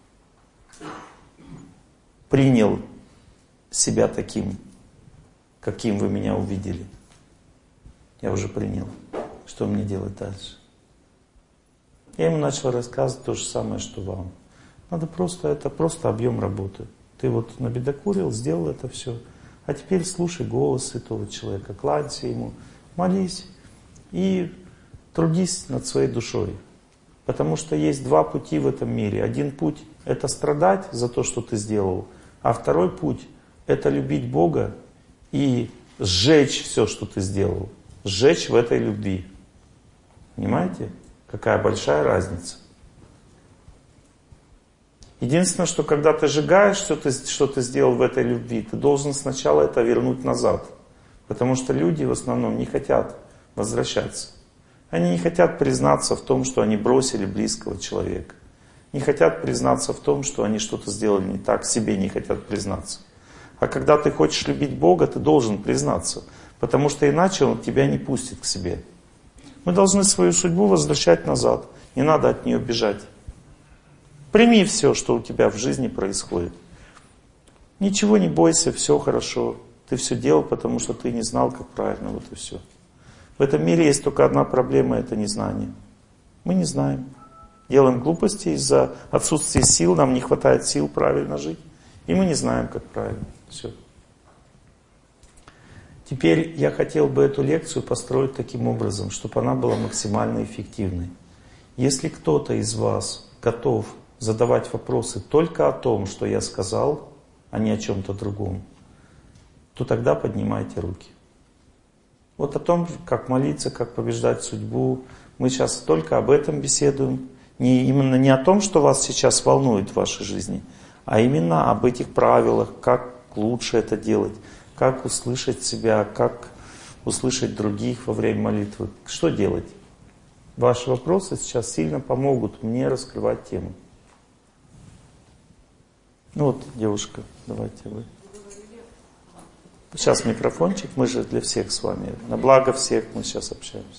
принял себя таким, каким вы меня увидели. Я уже принял. Что мне делать дальше? Я ему начал рассказывать то же самое, что вам. Надо это просто объем работы. Ты набедокурил, сделал это все. А теперь слушай голос святого человека, кланяйся ему, молись и трудись над своей душой. Потому что есть два пути в этом мире. Один путь — это страдать за то, что ты сделал. А второй путь — это любить Бога и сжечь все, что ты сделал. Сжечь в этой любви. Понимаете? Какая большая разница. Единственное, что когда ты сжигаешь, что ты сделал в этой любви, ты должен сначала это вернуть назад. Потому что люди в основном не хотят возвращаться. Они не хотят признаться в том, что они бросили близкого человека. Не хотят признаться в том, что они что-то сделали не так, себе не хотят признаться. А когда ты хочешь любить Бога, ты должен признаться. Потому что иначе Он тебя не пустит к себе. Мы должны свою судьбу возвращать назад. Не надо от нее бежать. Прими все, что у тебя в жизни происходит. Ничего не бойся, все хорошо. Ты все делал, потому что ты не знал, как правильно, вот и все. В этом мире есть только одна проблема, это незнание. Мы не знаем. Делаем глупости из-за отсутствия сил, нам не хватает сил правильно жить. И мы не знаем, как правильно. Все. Теперь я хотел бы эту лекцию построить таким образом, чтобы она была максимально эффективной. Если кто-то из вас готов задавать вопросы только о том, что я сказал, а не о чем-то другом, то тогда поднимайте руки. Вот о том, как молиться, как побеждать судьбу. Мы сейчас только об этом беседуем. Именно не о том, что вас сейчас волнует в вашей жизни, а именно об этих правилах, как лучше это делать, как услышать себя, как услышать других во время молитвы. Что делать? Ваши вопросы сейчас сильно помогут мне раскрывать тему. Девушка, давайте вы. Сейчас микрофончик, мы же для всех с вами. На благо всех мы сейчас общаемся.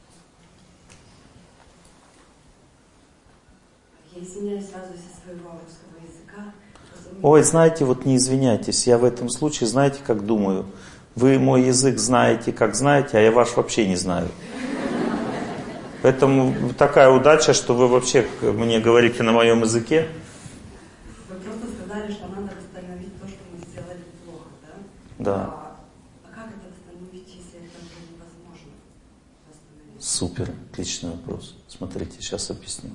Я извиняюсь сразу из-за своего русского языка. Ой, знаете, не извиняйтесь, я в этом случае, знаете, как думаю. Вы мой язык знаете, как знаете, а я ваш вообще не знаю. Поэтому такая удача, что вы вообще мне говорите на моем языке. Вы просто сказали, что надо восстановить то, что мы сделали плохо, да? Да. А как это восстановить, если это уже невозможно восстановить? Супер, отличный вопрос. Смотрите, сейчас объясню.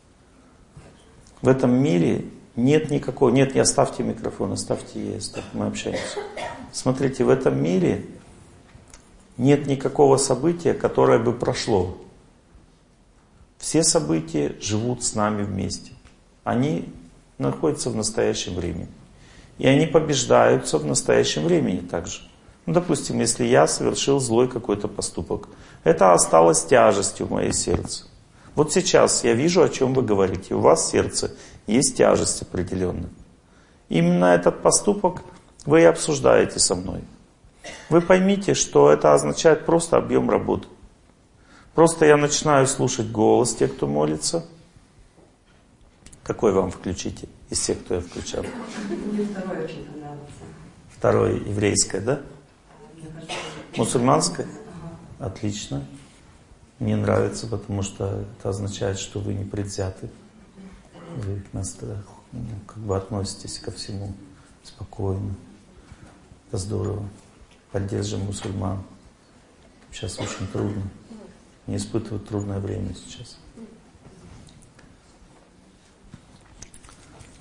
В этом мире нет никакого... Нет, не оставьте микрофон, оставьте мы общаемся. Смотрите, в этом мире нет никакого события, которое бы прошло. Все события живут с нами вместе. Они находятся в настоящем времени. И они побеждаются в настоящем времени также. Допустим, если я совершил злой какой-то поступок, это осталось тяжестью в моем сердце. Вот сейчас я вижу, о чем вы говорите. У вас в сердце есть тяжесть определенная. Именно этот поступок вы и обсуждаете со мной. Вы поймите, что это означает просто объем работы. Просто я начинаю слушать голос тех, кто молится. Какой вам включите из тех, кто я включал? Мне второй очень понравился. Второе еврейское, да? Мусульманское? Ага. Отлично. Мне нравится, потому что это означает, что вы не предвзяты. Вы относитесь ко всему спокойно. Это здорово. Поддержим мусульман. Сейчас очень трудно. Не испытывают трудное время сейчас.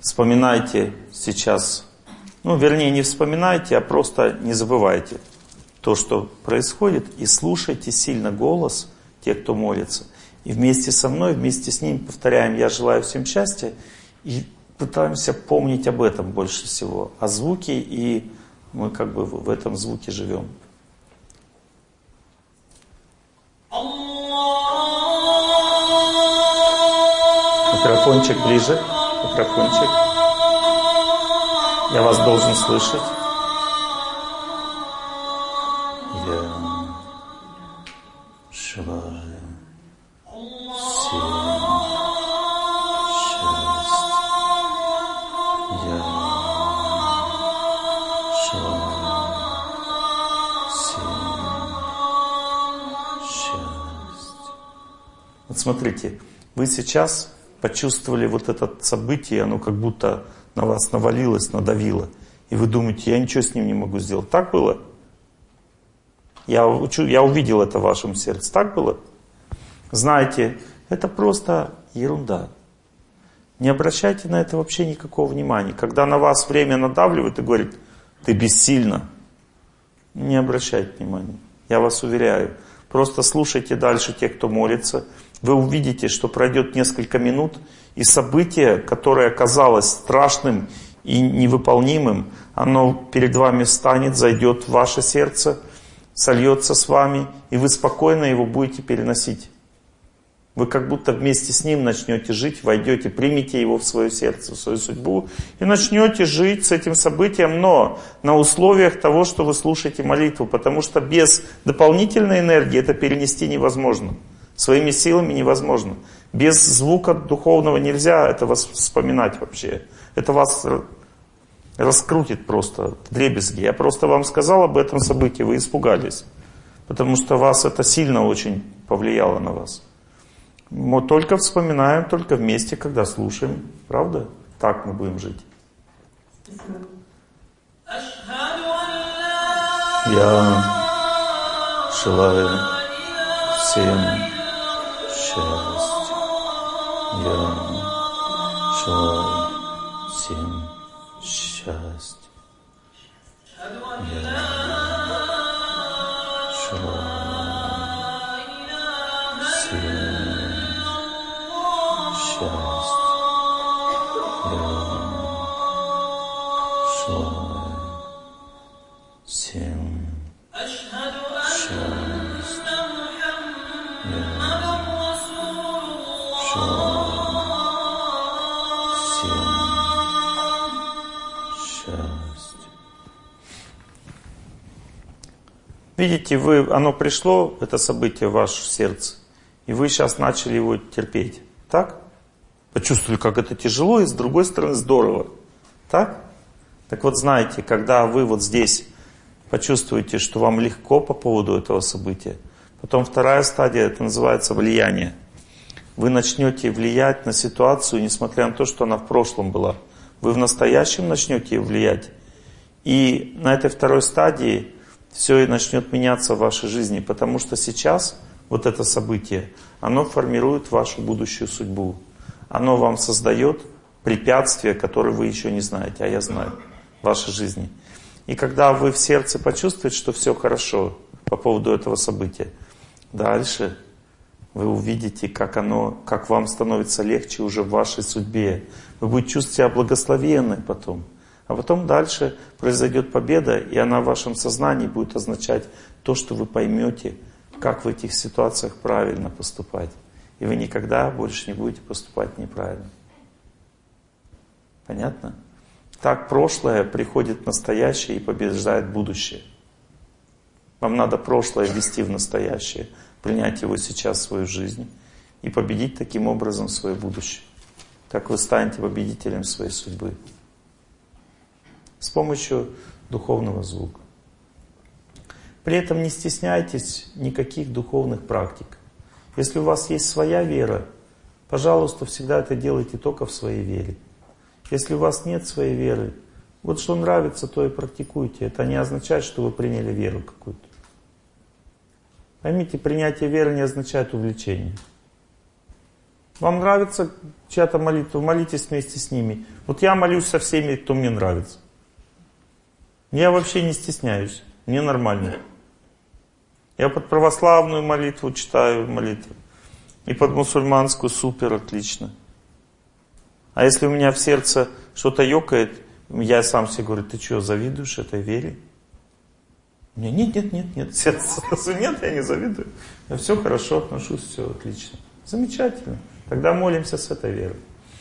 вспоминайте сейчас, вернее, не вспоминайте, а просто не забывайте то, что происходит, и слушайте сильно голос тех, кто молится. И вместе со мной, вместе с ним повторяем «Я желаю всем счастья» и пытаемся помнить об этом больше всего, о звуке, и мы как бы в этом звуке живем. Микрофончик ближе, микрофончик. Я вас должен слышать. Я желаю всем счастья. Я желаю всем счастья. Вот смотрите, вы сейчас почувствовали вот это событие, оно как будто на вас навалилось, надавило. И вы думаете, я ничего с ним не могу сделать. Так было? Я увидел это в вашем сердце. Так было? Знаете, это просто ерунда. Не обращайте на это вообще никакого внимания. Когда на вас время надавливает и говорит, ты бессильна, не обращайте внимания. Я вас уверяю. Просто слушайте дальше тех, кто молится. Вы увидите, что пройдет несколько минут, и событие, которое казалось страшным и невыполнимым, оно перед вами встанет, зайдет в ваше сердце, сольется с вами, и вы спокойно его будете переносить. Вы как будто вместе с ним начнете жить, войдете, примите его в свое сердце, в свою судьбу, и начнете жить с этим событием, но на условиях того, что вы слушаете молитву, потому что без дополнительной энергии это перенести невозможно. Своими силами невозможно. Без звука духовного нельзя это вспоминать вообще. Это вас раскрутит просто вдребезги. Я просто вам сказал об этом событии, вы испугались. Потому что вас это сильно очень повлияло на вас. Мы только вспоминаем, только вместе, когда слушаем. Правда? Так мы будем жить. Я желаю всем счастья. Я желаю всем счастья. Я желаю всем счастья. Я желаю всем Видите, оно пришло, это событие в ваше сердце, и вы сейчас начали его терпеть. Так? Почувствовали, как это тяжело, и с другой стороны здорово. Так? Так вот знаете, когда вы вот здесь почувствуете, что вам легко по поводу этого события, потом вторая стадия, это называется влияние. Вы начнете влиять на ситуацию, несмотря на то, что она в прошлом была. Вы в настоящем начнете влиять. И на этой второй стадии все и начнет меняться в вашей жизни, потому что сейчас вот это событие, оно формирует вашу будущую судьбу. Оно вам создает препятствия, которые вы еще не знаете, а я знаю, в вашей жизни. И когда вы в сердце почувствуете, что все хорошо по поводу этого события, дальше вы увидите, как вам становится легче уже в вашей судьбе. Вы будете чувствовать себя благословенной потом. А потом дальше произойдет победа, и она в вашем сознании будет означать то, что вы поймете, как в этих ситуациях правильно поступать. И вы никогда больше не будете поступать неправильно. Понятно? Так прошлое приходит в настоящее и побеждает будущее. Вам надо прошлое ввести в настоящее, принять его сейчас в свою жизнь и победить таким образом свое будущее. Так вы станете победителем своей судьбы. С помощью духовного звука. При этом не стесняйтесь никаких духовных практик. Если у вас есть своя вера, пожалуйста, всегда это делайте только в своей вере. Если у вас нет своей веры, вот что нравится, то и практикуйте. Это не означает, что вы приняли веру какую-то. Поймите, принятие веры не означает увлечение. Вам нравится чья-то молитва, молитесь вместе с ними. Вот я молюсь со всеми, кто мне нравится. Я вообще не стесняюсь. Мне нормально. Я под православную молитву читаю молитвы. И под мусульманскую супер, отлично. А если у меня в сердце что-то ёкает, я сам себе говорю, ты что, завидуешь этой вере? У меня нет. Сердце сразу нет, я не завидую. Я все хорошо отношусь, все отлично. Замечательно. Тогда молимся с этой верой.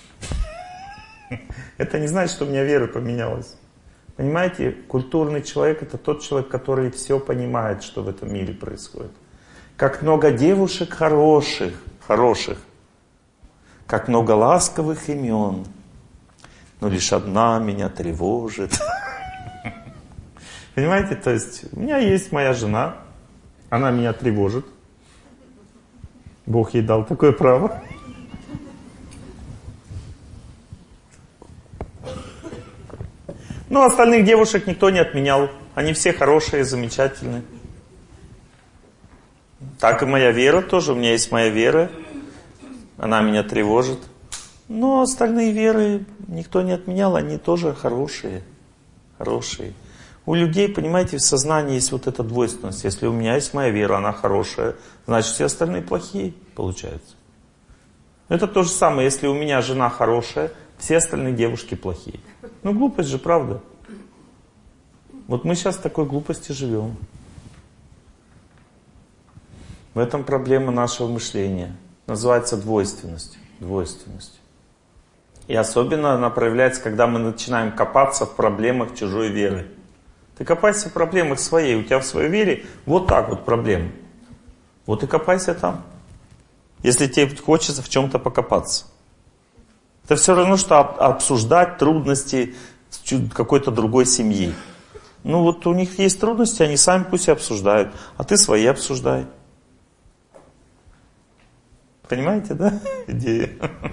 Это не значит, что у меня вера поменялась. Понимаете, культурный человек — это тот человек, который все понимает, что в этом мире происходит. Как много девушек хороших, как много ласковых имен, но лишь одна меня тревожит. Понимаете, то есть у меня есть моя жена, она меня тревожит. Бог ей дал такое право. Но остальных девушек никто не отменял. Они все хорошие, замечательные. Так и моя вера тоже. У меня есть моя вера. Она меня тревожит. Но остальные веры никто не отменял. Они тоже хорошие. Хорошие. У людей, понимаете, в сознании есть вот эта двойственность. Если у меня есть моя вера, она хорошая, значит все остальные плохие, получается. Это то же самое. Если у меня жена хорошая, все остальные девушки плохие. Ну, глупость же, правда? Вот мы сейчас в такой глупости живем. В этом проблема нашего мышления. Называется двойственность. Двойственность. И особенно она проявляется, когда мы начинаем копаться в проблемах чужой веры. Ты копайся в проблемах своей. У тебя в своей вере вот так вот проблемы. Вот и копайся там. Если тебе хочется в чем-то покопаться. Это все равно, что обсуждать трудности какой-то другой семьи. Ну вот у них есть трудности, они сами пусть и обсуждают. А ты свои обсуждай. Понимаете, да? Идея.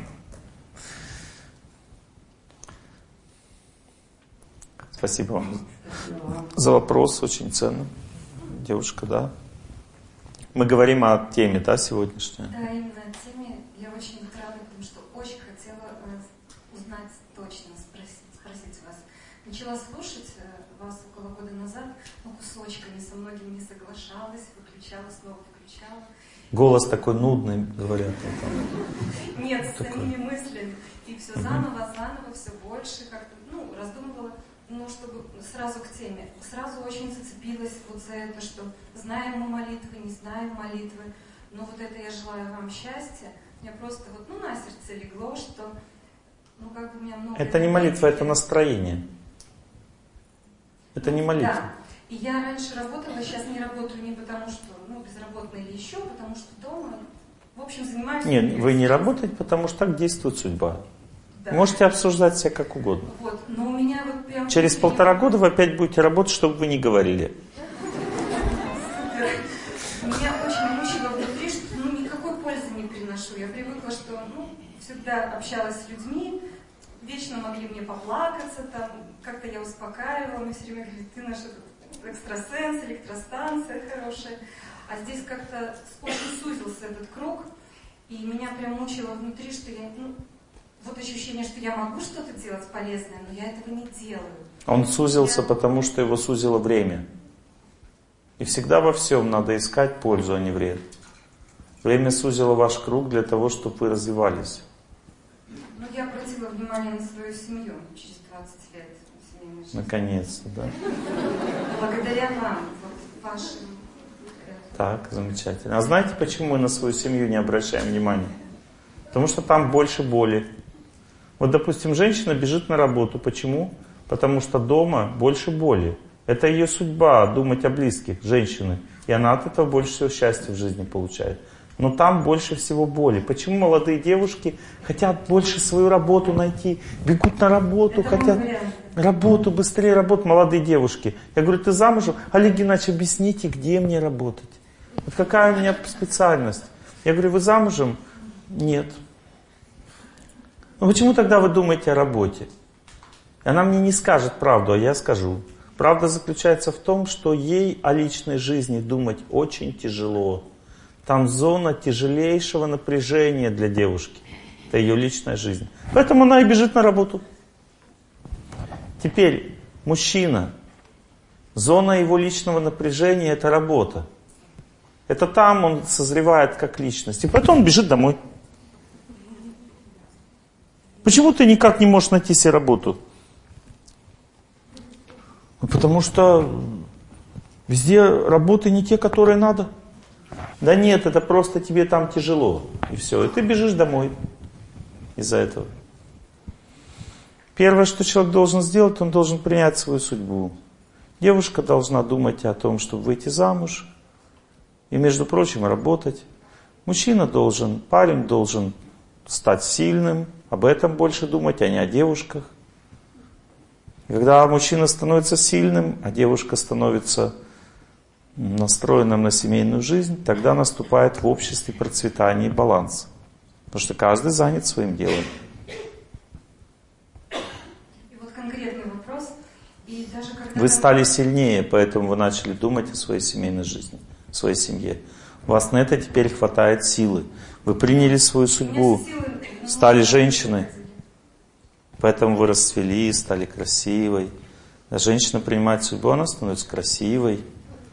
Спасибо вам за вопрос, очень ценно. Девушка, да? Мы говорим о теме, да, сегодняшней? Да, именно о теме. Я очень рада, потому что очень хотела узнать точно, спросить вас. Начала слушать вас около года назад, но кусочками со многим не соглашалась, выключала, снова включала. Голос такой нудный, говорят. Нет, с самими мыслями. И все заново, все больше как-то, раздумывала. Ну, чтобы сразу к теме. Сразу очень зацепилась вот за это, что знаем мы молитвы, не знаем молитвы. Но вот это я желаю вам счастья. Мне просто на сердце легло, что, как бы у меня много... Это не молитва, это настроение. Это не молитва. Да. И я раньше работала, сейчас не работаю не потому, что, безработная или еще, потому что дома, в общем, занимаюсь... Нет, вы не работаете, потому что так действует судьба. Да. Можете обсуждать себя как угодно. Вот, но у меня прям... Через 1,5 года вы опять будете работать, чтобы вы не говорили. Меня очень мучило внутри, что никакой пользы не приношу. Я привыкла, что всегда общалась с людьми, вечно могли мне поплакаться, там, как-то я успокаивала, мне все время говорили, ты наш экстрасенс, электростанция хорошая. А здесь как-то очень сузился этот круг, и меня прям мучило внутри, что я... Вот ощущение, что я могу что-то делать полезное, но я этого не делаю. Он сузился, потому что его сузило время. И всегда во всем надо искать пользу, а не вред. Время сузило ваш круг для того, чтобы вы развивались. Я обратила внимание на свою семью через 20 лет. Наконец-то, да. Благодаря вам, вашим... Так, замечательно. А знаете, почему мы на свою семью не обращаем внимания? Потому что там больше боли. Вот, допустим, женщина бежит на работу. Почему? Потому что дома больше боли. Это ее судьба, думать о близких, женщины. И она от этого больше всего счастья в жизни получает. Но там больше всего боли. Почему молодые девушки хотят больше свою работу найти? Бегут на работу, хотят работу, быстрее работать. Молодые девушки. Я говорю, ты замужем? Олег Геннадьевич, объясните, где мне работать? Вот какая у меня специальность? Я говорю, вы замужем? Нет. Ну почему тогда вы думаете о работе? И она мне не скажет правду, а я скажу. Правда заключается в том, что ей о личной жизни думать очень тяжело. Там зона тяжелейшего напряжения для девушки. Это ее личная жизнь. Поэтому она и бежит на работу. Теперь мужчина. Зона его личного напряжения — это работа. Это там он созревает как личность. И потом он бежит домой. Почему ты никак не можешь найти себе работу? Потому что везде работы не те, которые надо. Да нет, это просто тебе там тяжело. И все. И ты бежишь домой из-за этого. Первое, что человек должен сделать, он должен принять свою судьбу. Девушка должна думать о том, чтобы выйти замуж. И, между прочим, работать. Мужчина должен, парень должен стать сильным. Об этом больше думать, а не о девушках. И когда мужчина становится сильным, а девушка становится настроенным на семейную жизнь, тогда наступает в обществе процветание и баланс. Потому что каждый занят своим делом. И вот конкретный вопрос. И даже когда Вы стали сильнее, поэтому вы начали думать о своей семейной жизни, о своей семье. У вас на это теперь хватает силы. Вы приняли свою судьбу, стали женщиной. Поэтому вы расцвели, стали красивой. А женщина принимает судьбу, она становится красивой.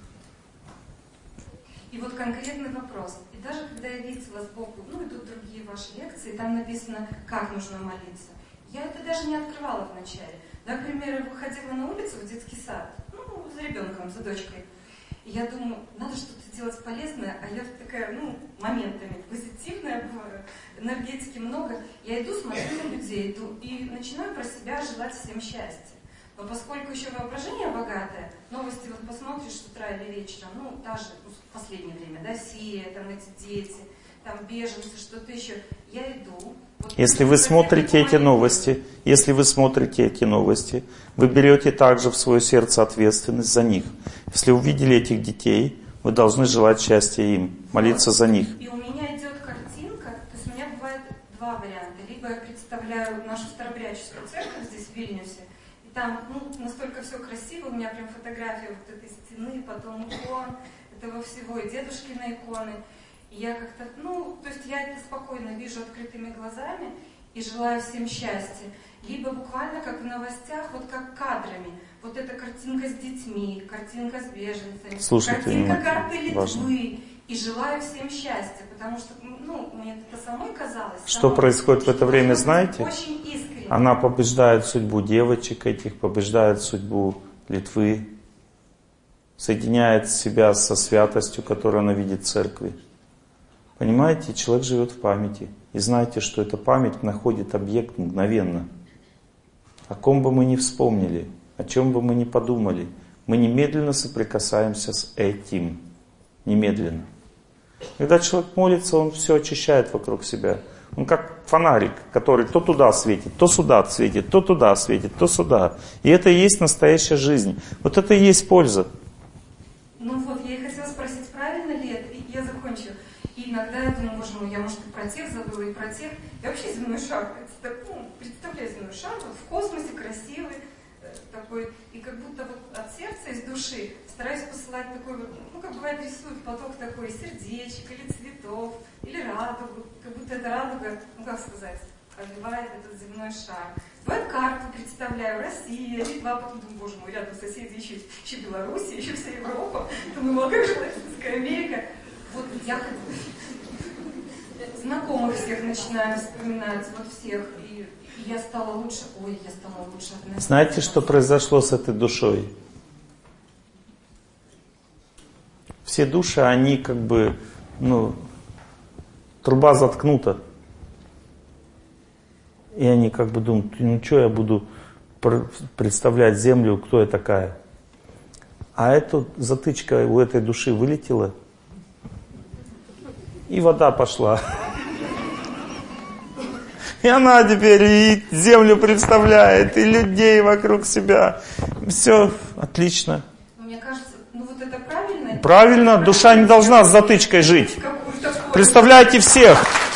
И вот конкретный вопрос. И даже когда я видела сбоку, идут другие ваши лекции, там написано, как нужно молиться. Я это даже не открывала вначале. Например, я выходила на улицу в детский сад, за ребенком, за дочкой. И я думаю, надо что-то делать полезное, а я такая, моментами позитивная бываю, энергетики много. Я иду, смотрю на людей, иду и начинаю про себя желать всем счастья. Но поскольку еще воображение богатое, новости вот посмотришь с утра или вечером, даже в последнее время, Сирия, там эти дети, там беженцы, что-то еще. Я иду. Если вы смотрите эти новости, вы берете также в свое сердце ответственность за них. Если увидели этих детей, вы должны желать счастья им, молиться за них. И у меня идет картинка, то есть у меня бывает два варианта. Либо я представляю нашу старобряческую церковь здесь, в Вильнюсе, и там настолько все красиво, у меня прям фотография вот этой стены, потом икон, этого всего, и дедушкины иконы. И я как-то, то есть я это спокойно вижу открытыми глазами и желаю всем счастья. Либо буквально как в новостях, вот как кадрами. Вот эта картинка с детьми, картинка с беженцами, слушайте, картинка карты Литвы. И желаю всем счастья, потому что, мне это самой казалось. Что происходит в это время, знаете? Очень искренне. Она побеждает судьбу девочек этих, побеждает судьбу Литвы, соединяет себя со святостью, которую она видит в церкви. Понимаете, человек живет в памяти. И знаете, что эта память находит объект мгновенно. О ком бы мы ни вспомнили, о чем бы мы ни подумали, мы немедленно соприкасаемся с этим. Немедленно. Когда человек молится, он все очищает вокруг себя. Он как фонарик, который то туда светит, то сюда светит, то туда светит, то сюда. И это и есть настоящая жизнь. Вот это и есть польза. Я и хотела спросить, правильно ли это, и я закончу. И иногда я думаю, боже мой, я, может, и про тех забыла, и про тех. Я вообще земной шар представляю земной шар, в космосе красивый такой, и как будто от сердца, из души стараюсь посылать такой, как бывает, рисуют поток такой, сердечек, или цветов, или радугу, как будто эта радуга, обвивает этот земной шар. Бывает, карту представляю, Россия, Литва, потом думаю, боже мой, рядом соседи еще Белоруссия, еще вся Европа, думаю, а как же Латинская Америка? Я знакомых всех начинаю вспоминать, всех, и я стала лучше, относиться. Знаете, что произошло с этой душой? Все души, они труба заткнута. И они думают, что я буду представлять землю, кто я такая. А эта затычка у этой души вылетела, и вода пошла. И она теперь и землю представляет, и людей вокруг себя. Все отлично. Мне кажется, это правильно. Правильно, душа не должна с затычкой жить. Представляйте всех.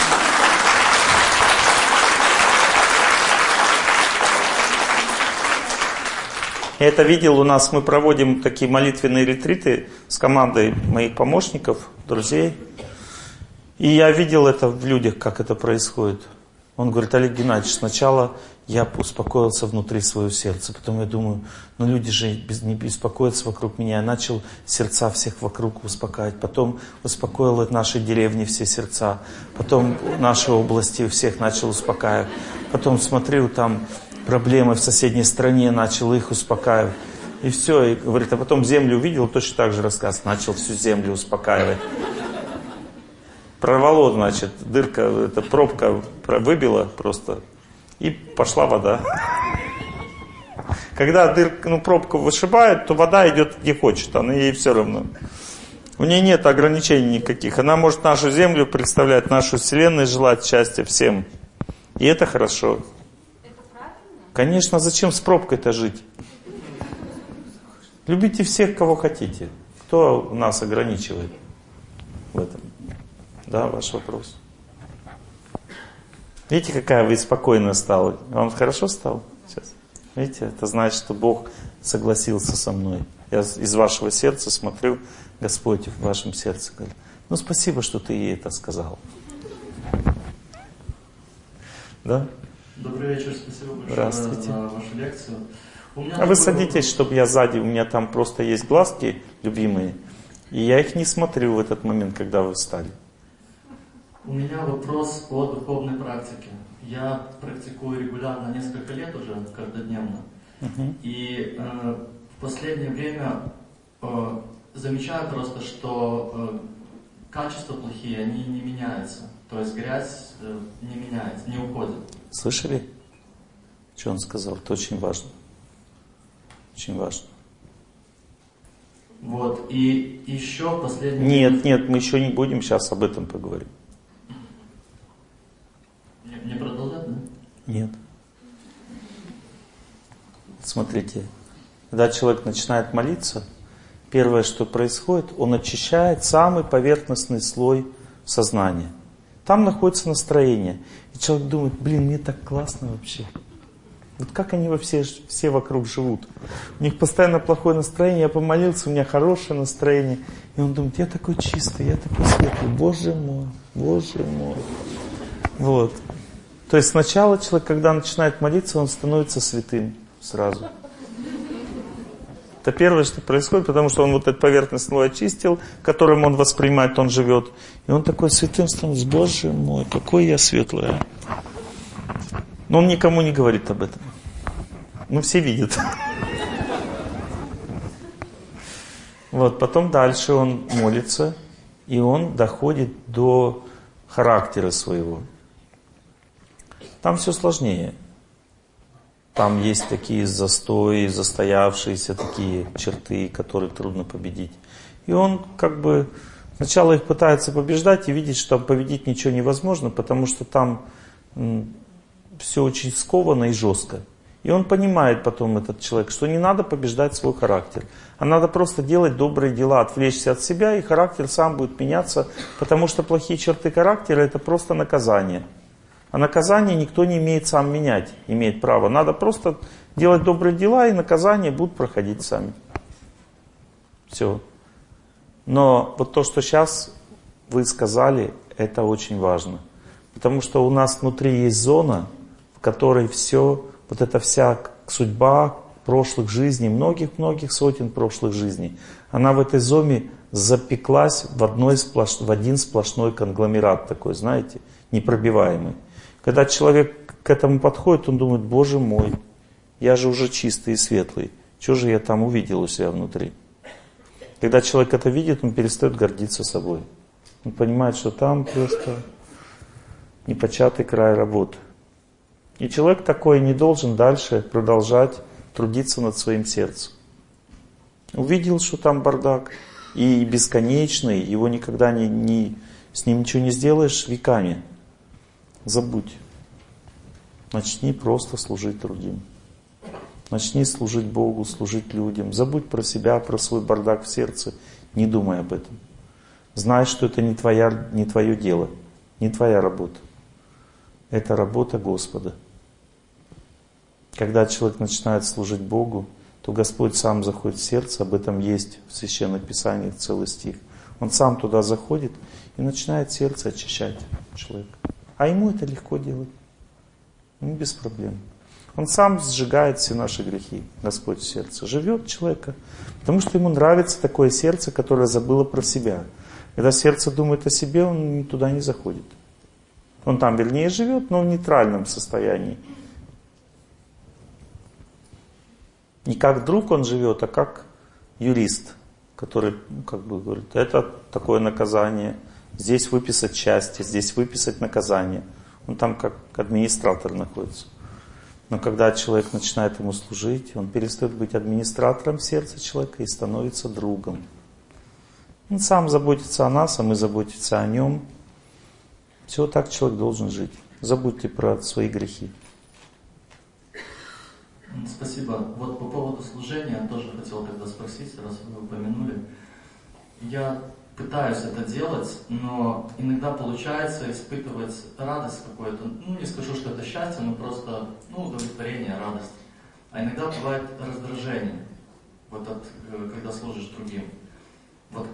Я это видел у нас, мы проводим такие молитвенные ретриты с командой моих помощников, друзей. И я видел это в людях, как это происходит. Он говорит: Олег Геннадьевич, сначала я успокоился внутри своего сердца, потом я думаю, ну люди же не беспокоятся вокруг меня. Я начал сердца всех вокруг успокаивать, потом успокоил наши деревни все сердца, потом наши области всех начал успокаивать, потом смотрю, там проблемы в соседней стране, начал их успокаивать. И все, и говорит, а потом землю увидел, точно так же рассказ, начал всю землю успокаивать. Прорвало, значит, дырка, эта пробка выбила просто, и пошла вода. Когда пробку вышибают, то вода идет где хочет, она ей все равно. У нее нет ограничений никаких. Она может нашу землю представлять, нашу вселенную, желать счастья всем. И это хорошо. Это правильно? Конечно, зачем с пробкой-то жить? Любите всех, кого хотите. Кто нас ограничивает в этом? Да, ваш вопрос. Видите, какая вы спокойная стала? Вам хорошо стало сейчас? Видите, это значит, что Бог согласился со мной. Я из вашего сердца смотрю, Господь в вашем сердце говорит: ну спасибо, что ты ей это сказал. Да? Добрый вечер, спасибо большое. Здравствуйте. За вашу лекцию. А вы садитесь, чтобы я сзади, у меня там просто есть глазки любимые, и я их не смотрю в этот момент, когда вы встали. У меня вопрос о духовной практике. Я практикую регулярно несколько лет уже, каждодневно. И в последнее время замечаю просто, что качества плохие, они не меняются. То есть грязь не меняется, не уходит. Слышали, что он сказал? Это очень важно. Очень важно. Вот, и еще последний... Нет, мы еще не будем сейчас об этом поговорим. Не продолжать, да? Нет. Смотрите, когда человек начинает молиться, первое, что происходит, он очищает самый поверхностный слой сознания. Там находится настроение. И человек думает: блин, мне так классно вообще. Вот как они все вокруг живут. У них постоянно плохое настроение, я помолился, у меня хорошее настроение. И он думает: я такой чистый, я такой светлый, Боже мой, Боже мой. Вот. То есть сначала человек, когда начинает молиться, он становится святым сразу. Это первое, что происходит, потому что он вот этот поверхностный слой очистил, которым он воспринимает, он живет. И он такой святым становится: Боже мой, какой я светлый. Но он никому не говорит об этом. Ну, все видят. Вот, потом дальше он молится, и он доходит до характера своего. Там все сложнее. Там есть такие застои, застоявшиеся такие черты, которые трудно победить. И он как бы сначала их пытается побеждать и видит, что победить ничего невозможно, потому что там все очень сковано и жестко. И он понимает потом, этот человек, что не надо побеждать свой характер, а надо просто делать добрые дела, отвлечься от себя, и характер сам будет меняться, потому что плохие черты характера — это просто наказание. А наказание никто не имеет сам менять, имеет право. Надо просто делать добрые дела, и наказания будут проходить сами. Все. Но вот то, что сейчас вы сказали, это очень важно. Потому что у нас внутри есть зона, в которой все, вот эта вся судьба прошлых жизней, многих-многих сотен прошлых жизней, она в этой зоне запеклась в один сплошной конгломерат такой, знаете, непробиваемый. Когда человек к этому подходит, он думает: Боже мой, я же уже чистый и светлый, что же я там увидел у себя внутри? Когда человек это видит, он перестает гордиться собой. Он понимает, что там просто непочатый край работы. И человек такой не должен дальше продолжать трудиться над своим сердцем. Увидел, что там бардак, и бесконечный, его никогда с ним ничего не сделаешь веками. Забудь. Начни просто служить другим. Начни служить Богу, служить людям. Забудь про себя, про свой бардак в сердце. Не думай об этом. Знай, что это не твое дело, не твоя работа. Это работа Господа. Когда человек начинает служить Богу, то Господь сам заходит в сердце. Об этом есть в Священных Писаниях целый стих. Он сам туда заходит и начинает сердце очищать человека. А ему это легко делать. без проблем. Он сам сжигает все наши грехи, Господь в сердце. Живет человека, потому что ему нравится такое сердце, которое забыло про себя. Когда сердце думает о себе, он туда не заходит. Он там, вернее, живет, но в нейтральном состоянии. Не как друг он живет, а как юрист, который говорит, это такое наказание, здесь выписать счастье, здесь выписать наказание. Он там как администратор находится. Но когда человек начинает ему служить, он перестает быть администратором сердца человека и становится другом. Он сам заботится о нас, а мы заботимся о нем. Все так человек должен жить. Забудьте про свои грехи. Спасибо. Вот по поводу служения я тоже хотел тогда спросить, раз вы упомянули. Я пытаюсь это делать, но иногда получается испытывать радость какую-то. Не скажу, что это счастье, но просто удовлетворение, радость. А иногда бывает раздражение, когда служишь другим. Вот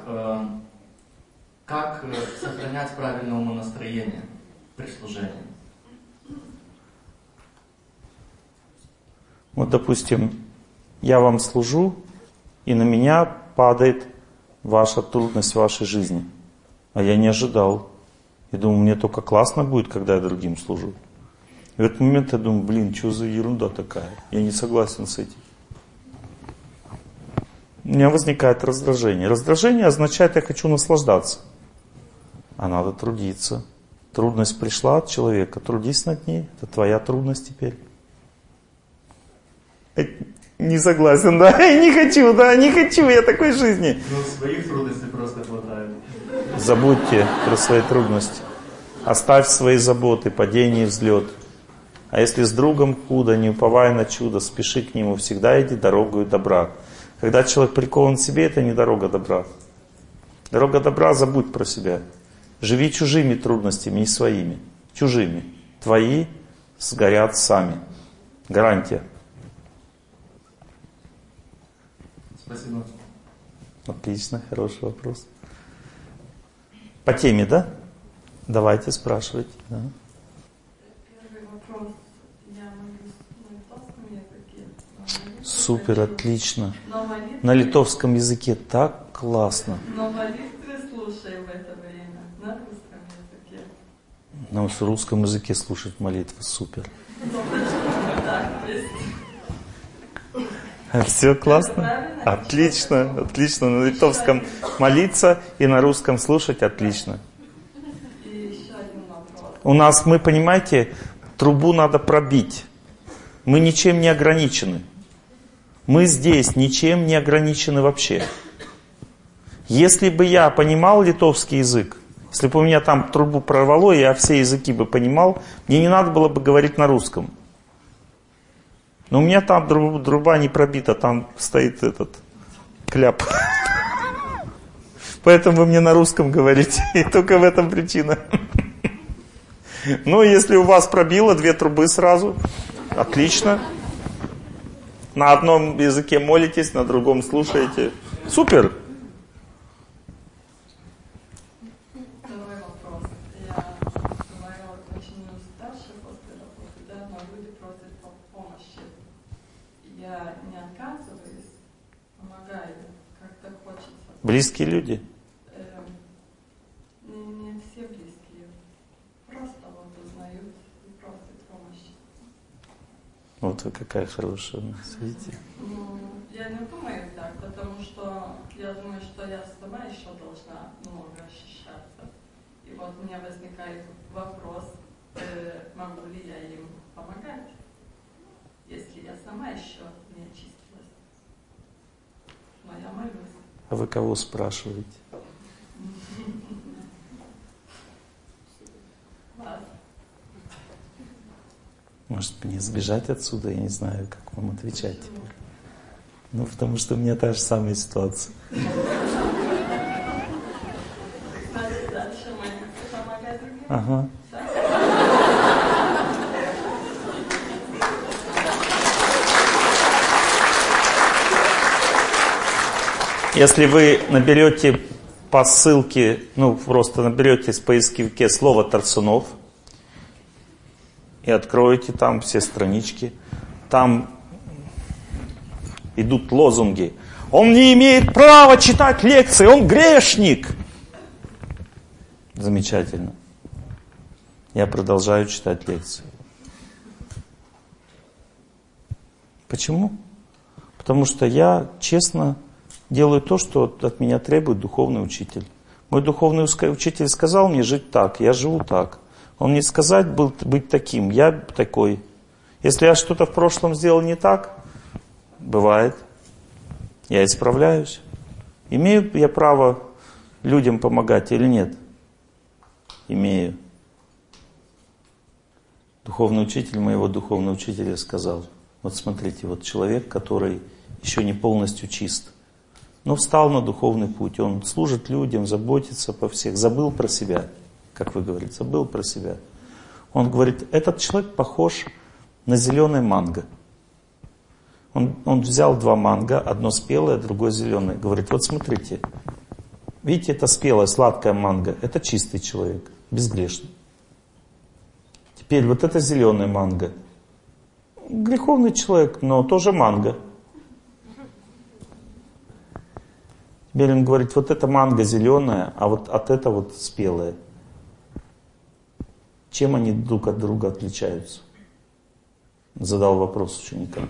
как сохранять правильное умонастроение при служении? Вот, допустим, я вам служу, и на меня падает ваша трудность в вашей жизни. А я не ожидал. Я думал, мне только классно будет, когда я другим служу. И в этот момент я думаю, что за ерунда такая? Я не согласен с этим. У меня возникает раздражение. Раздражение означает, я хочу наслаждаться. А надо трудиться. Трудность пришла от человека, трудись над ней. Это твоя трудность теперь. Не согласен, да? Не хочу я такой жизни. Своих трудностей просто хватает. Забудьте про свои трудности. Оставь свои заботы, падение и взлет. А если с другом худо, не уповай на чудо, спеши к нему, всегда иди дорогою добра. Когда человек прикован к себе, это не дорога добра. Дорога добра, забудь про себя. Живи чужими трудностями, не своими. Чужими. Твои сгорят сами. Гарантия. Спасибо. Отлично, хороший вопрос. По теме, да? Давайте спрашивайте. Да. Первый вопрос. Я молюсь на литовском языке. Супер, отлично. На литовском языке так классно. Но молитвы слушаю в это время на русском языке. На русском языке слушать молитвы, супер. Все классно? Отлично, отлично. На литовском молиться и на русском слушать отлично. И еще один вопрос. У нас, понимаете, трубу надо пробить. Мы ничем не ограничены. Мы здесь ничем не ограничены вообще. Если бы я понимал литовский язык, если бы у меня там трубу прорвало, и я все языки бы понимал, мне не надо было бы говорить на русском. Но у меня там труба не пробита, там стоит этот кляп. Поэтому вы мне на русском говорите, и только в этом причина. Ну, если у вас пробило 2 трубы сразу, отлично. На одном языке молитесь, на другом слушаете. Супер! Второй вопрос. Я говорила очень уставшая после работы, да, но люди просят помощи. Я не отказываюсь, помогаю, как-то хочется. Близкие люди? Не все близкие. Просто узнают и просят помощи. Вот вы какая хорошая, видите? Я не думаю так, потому что я думаю, что я сама еще должна много ощущаться. И вот у меня возникает вопрос, могу ли я им помогать, если я сама еще не очистилась. Но я молюсь. А вы кого спрашиваете? Вас. Может, мне сбежать отсюда? Я не знаю, как вам отвечать теперь. Ну, потому что у меня та же самая ситуация. Дальше молиться, помогать другим. Ага. Если вы наберете по ссылке, просто наберете в поисковике слово Тарсунов, и откроете там все странички. Там идут лозунги. Он не имеет права читать лекции, он грешник. Замечательно. Я продолжаю читать лекции. Почему? Потому что я честно делаю то, что от меня требует духовный учитель. Мой духовный учитель сказал мне жить так, я живу так. Он мне сказал быть таким, я такой. Если я что-то в прошлом сделал не так, бывает, я исправляюсь. Имею я право людям помогать или нет? Имею. Духовный учитель моего духовного учителя сказал, вот смотрите, вот человек, который еще не полностью чист, но встал на духовный путь, он служит людям, заботится по всех, забыл про себя, как вы говорите, забыл про себя. Он говорит, этот человек похож на зеленое манго. Он взял 2 манго, одно спелое, другое зеленое. Говорит, вот смотрите, видите, это спелое, сладкое манго, это чистый человек, безгрешный. Теперь вот это зеленое манго. Греховный человек, но тоже манго. Теперь он говорит, вот это манго зеленое, а вот от это вот спелое. Чем они друг от друга отличаются? Задал вопрос ученикам.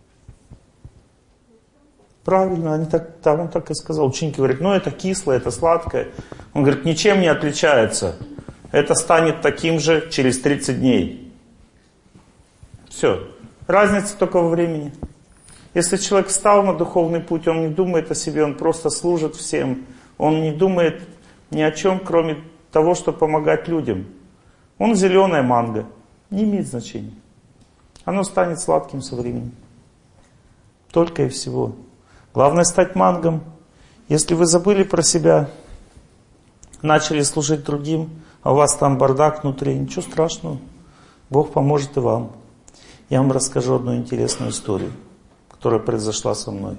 Правильно, он так и сказал. Ученики говорят, ну это кислое, это сладкое. Он говорит, ничем не отличается. Это станет таким же через 30 дней. Все. Разница только во времени. Если человек встал на духовный путь, он не думает о себе, он просто служит всем. Он не думает ни о чем, кроме того, чтобы помогать людям. Он зеленая манго. Не имеет значения. Оно станет сладким со временем. Только и всего. Главное стать мангом. Если вы забыли про себя, начали служить другим, а у вас там бардак внутри, ничего страшного. Бог поможет и вам. Я вам расскажу одну интересную историю, которая произошла со мной.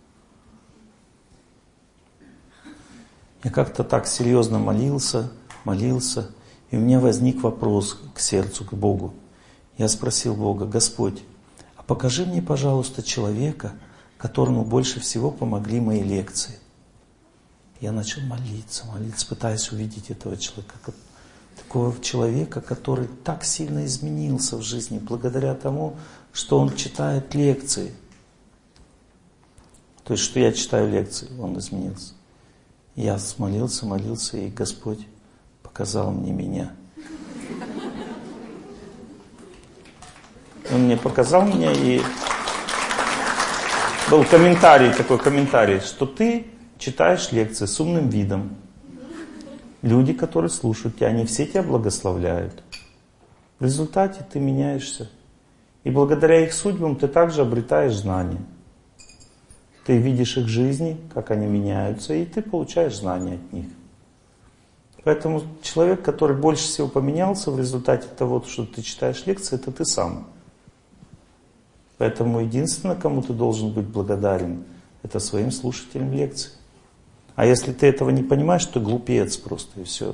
Я как-то так серьезно молился, и у меня возник вопрос к сердцу, к Богу. Я спросил Бога, Господь, а покажи мне, пожалуйста, человека, которому больше всего помогли мои лекции. Я начал молиться, пытаясь увидеть этого человека. Такого человека, который так сильно изменился в жизни, благодаря тому, что он читает лекции. То есть, что я читаю лекции, он изменился. Я молился, и Господь показал мне меня. Он мне показал меня, и был такой комментарий, что ты читаешь лекции с умным видом. Люди, которые слушают тебя, они все тебя благословляют. В результате ты меняешься. И благодаря их судьбам ты также обретаешь знания. Ты видишь их жизни, как они меняются, и ты получаешь знания от них. Поэтому человек, который больше всего поменялся в результате того, что ты читаешь лекции, это ты сам. Поэтому единственное, кому ты должен быть благодарен, это своим слушателям лекций. А если ты этого не понимаешь, то глупец просто, и все.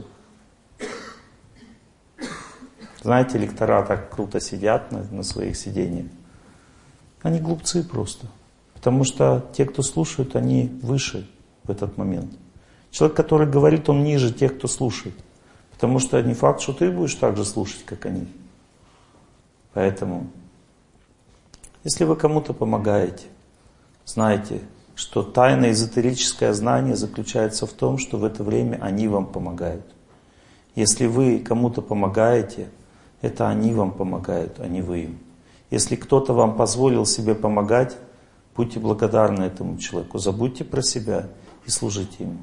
Знаете, лектора так круто сидят на своих сидениях. Они глупцы просто. Потому что те, кто слушают, они выше в этот момент. Человек, который говорит, он ниже тех, кто слушает. Потому что не факт, что ты будешь так же слушать, как они. Поэтому, если вы кому-то помогаете, знайте, что тайное эзотерическое знание заключается в том, что в это время они вам помогают. Если вы кому-то помогаете, это они вам помогают, а не вы им. Если кто-то вам позволил себе помогать, будьте благодарны этому человеку, забудьте про себя и служите ему.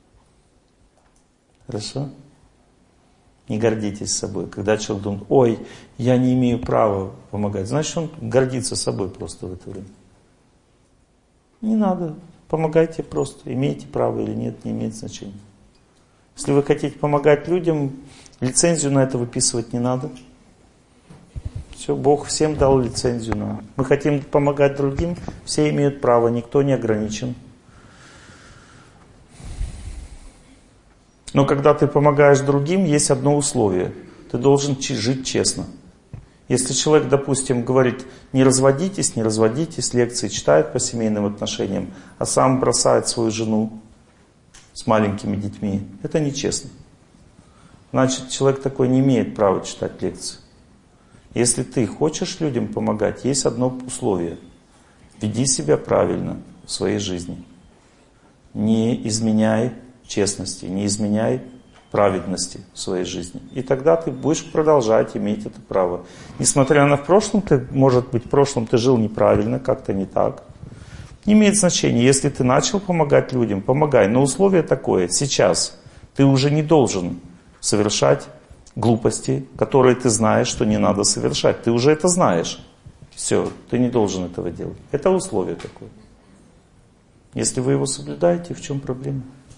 Хорошо? Не гордитесь собой. Когда человек думает, ой, я не имею права помогать, значит, он гордится собой просто в это время. Не надо. Помогайте просто. Имеете право или нет, не имеет значения. Если вы хотите помогать людям, лицензию на это выписывать не надо. Все, Бог всем дал лицензию. Мы хотим помогать другим, все имеют право, никто не ограничен. Но когда ты помогаешь другим, есть одно условие. Ты должен жить честно. Если человек, допустим, говорит, не разводитесь, лекции читает по семейным отношениям, а сам бросает свою жену с маленькими детьми, это нечестно. Значит, человек такой не имеет права читать лекции. Если ты хочешь людям помогать, есть одно условие. Веди себя правильно в своей жизни. Не изменяй честности, не изменяй праведности в своей жизни. И тогда ты будешь продолжать иметь это право. Несмотря на может быть, в прошлом ты жил неправильно, как-то не так. Не имеет значения. Если ты начал помогать людям, помогай. Но условие такое. Сейчас ты уже не должен совершать глупости, которые ты знаешь, что не надо совершать. Ты уже это знаешь. Все, ты не должен этого делать. Это условие такое. Если вы его соблюдаете, в чем проблема?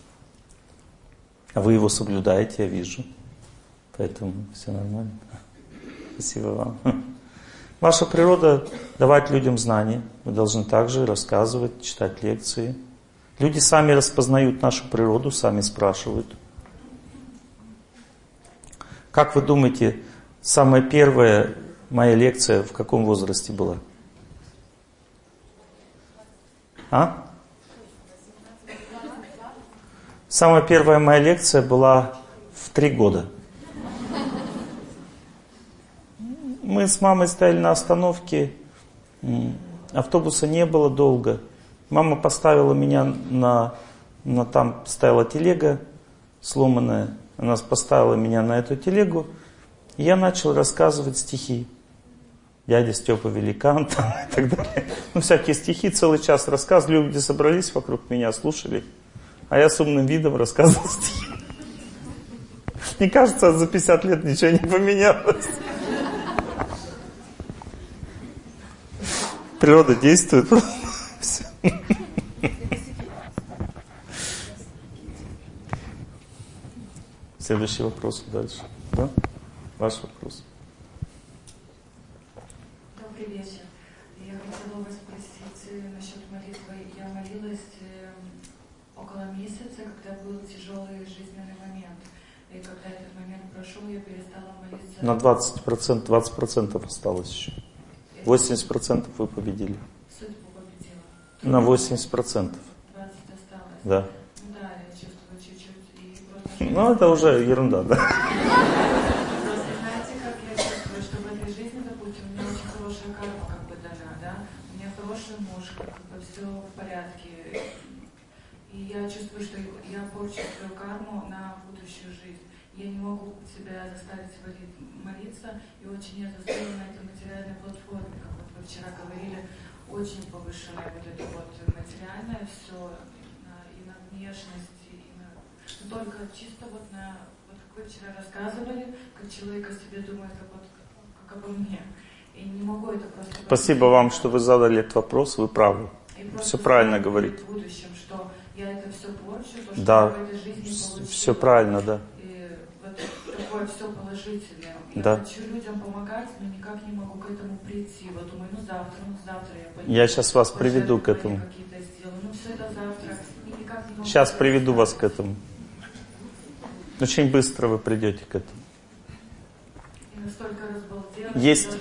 А вы его соблюдаете, я вижу. Поэтому все нормально. Спасибо вам. Ваша природа — давать людям знания. Вы должны также рассказывать, читать лекции. Люди сами распознают нашу природу, сами спрашивают. Как вы думаете, самая первая моя лекция в каком возрасте была? А? Самая первая моя лекция была в 3 года. Мы с мамой стояли на остановке, автобуса не было долго. Мама поставила меня там стояла телега сломанная. Она поставила меня на эту телегу, и я начал рассказывать стихи. Дядя Степа Великан и так далее. Всякие стихи, целый час рассказывали, люди собрались вокруг меня, слушали. А я с умным видом рассказывал стихи. Мне кажется, за 50 лет ничего не поменялось. Природа действует. Следующий вопрос дальше. Да? Ваш вопрос. Добрый вечер. Я хотела вас спросить насчет молитвы. Я молилась около месяца, когда был тяжелый жизненный момент. И когда этот момент прошел, я перестала молиться. На 20% осталось еще. 80% вы победили. Судьбу победила. На 80%. 20 осталось. Да. Да, я чувствую чуть-чуть. И просто... Ну, это уже ерунда, да? Просто знаете, как я чувствую, что в этой жизни, допустим, у меня очень хорошая карма как бы дана, да? У меня хороший муж, как бы все в порядке. И я чувствую, что я порчу свою карму на будущую жизнь. Я не могу себя заставить молиться, и очень я застыла на этой материальной платформе, как вот вы вчера говорили, очень повышенное вот это вот материальное все, и на внешность, и на... Только чисто вот на... Вот как вы вчера рассказывали, как человек о себе думает, как обо мне. И не могу это просто... Спасибо вам, что вы задали этот вопрос, вы правы. Все правильно говорите. В будущем, что я это все порчу, то, что да, в этой жизни получила. Все правильно, да. И вот такое все положительное. Я да. хочу людям помогать, но никак не могу к этому прийти. Вот думаю, завтра я пойду. Я сейчас вас приведу к этому. Все это завтра. И никак не могу. Сейчас приведу вас к этому. Очень быстро вы придете к этому. И настолько разбалдела. Есть.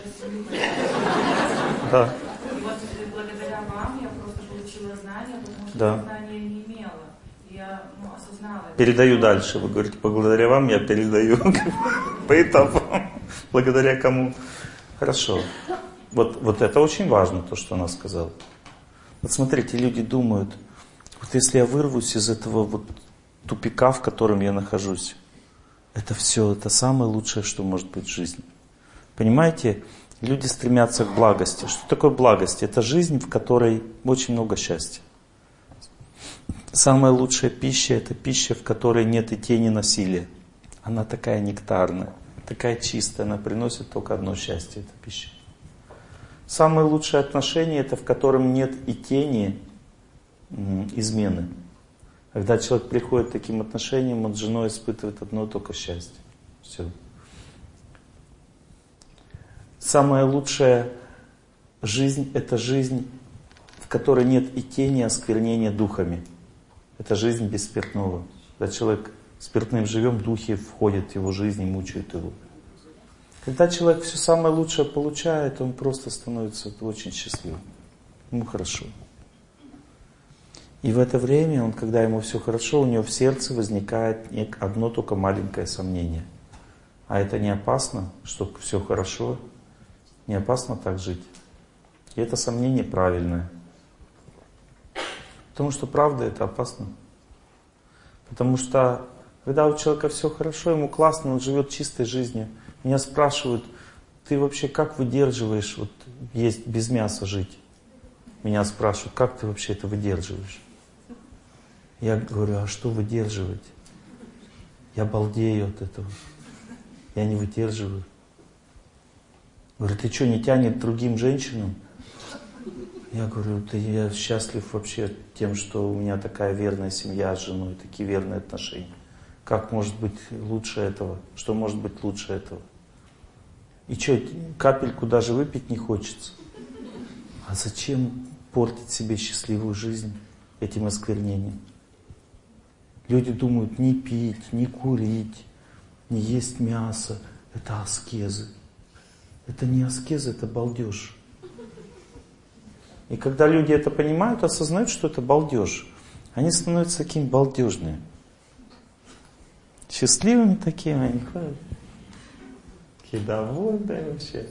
Да. И вот благодаря вам я просто получила знания, потому что да. знания не имела. Я осознала. Передаю дальше. Вы говорите, благодаря вам я передаю по этапам. Благодаря кому? Хорошо. Вот это очень важно, то, что она сказала. Вот смотрите, люди думают, вот если я вырвусь из этого вот тупика, в котором я нахожусь, это все, это самое лучшее, что может быть в жизни. Понимаете, люди стремятся к благости. Что такое благость? Это жизнь, в которой очень много счастья. Самая лучшая пища — это пища, в которой нет и тени насилия. Она такая нектарная, такая чистая, она приносит только одно счастье, эта пища. Самое лучшее отношение — это в котором нет и тени измены. Когда человек приходит к таким отношениям, он с женой испытывает одно только счастье. Все. Самая лучшая жизнь — это жизнь, в которой нет и тени осквернения духами. Это жизнь без спиртного. Когда человек спиртным живем, духи входят в его жизнь и мучают его. Когда человек все самое лучшее получает, он просто становится очень счастливым. Ему хорошо. И в это время, когда ему все хорошо, у него в сердце возникает одно только маленькое сомнение. А это не опасно, что все хорошо? Не опасно так жить? И это сомнение правильное. Потому что правда это опасно. Потому что когда у человека все хорошо, ему классно, он живет чистой жизнью. Меня спрашивают, ты вообще как выдерживаешь есть без мяса жить? Меня спрашивают, как ты вообще это выдерживаешь? Я говорю, а что выдерживать? Я балдею от этого. Я не выдерживаю. Говорю, ты что, не тянет другим женщинам? Я говорю, да я счастлив вообще тем, что у меня такая верная семья с женой, такие верные отношения. Как может быть лучше этого? Что может быть лучше этого? И что, капельку даже выпить не хочется? А зачем портить себе счастливую жизнь этим осквернением? Люди думают, не пить, не курить, не есть мясо. Это аскезы. Это не аскезы, это балдеж. И когда люди это понимают, осознают, что это балдеж, они становятся такими балдежными. Счастливыми такими они ходят. Такие довольные вообще.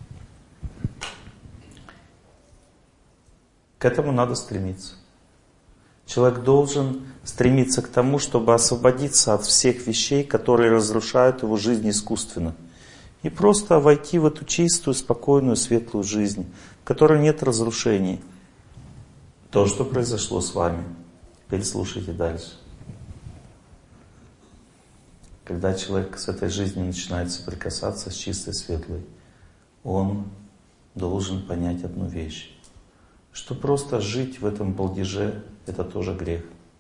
К этому надо стремиться. Человек должен стремиться к тому, чтобы освободиться от всех вещей, которые разрушают его жизнь искусственно. И просто войти в эту чистую, спокойную, светлую жизнь, в которой нет разрушений. То, что произошло с вами. Теперь слушайте дальше. Когда человек с этой жизнью начинает соприкасаться с чистой, светлой, он должен понять одну вещь. Что просто жить в этом балдеже — это тоже грех.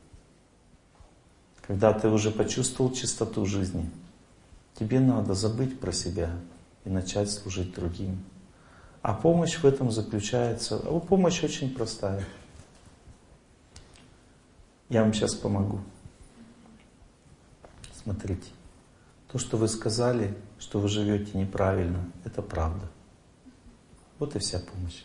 Когда ты уже почувствовал чистоту жизни, тебе надо забыть про себя и начать служить другим. А помощь в этом заключается... Помощь очень простая. Я вам сейчас помогу. Смотрите. То, что вы сказали, что вы живете неправильно, это правда. Вот и вся помощь.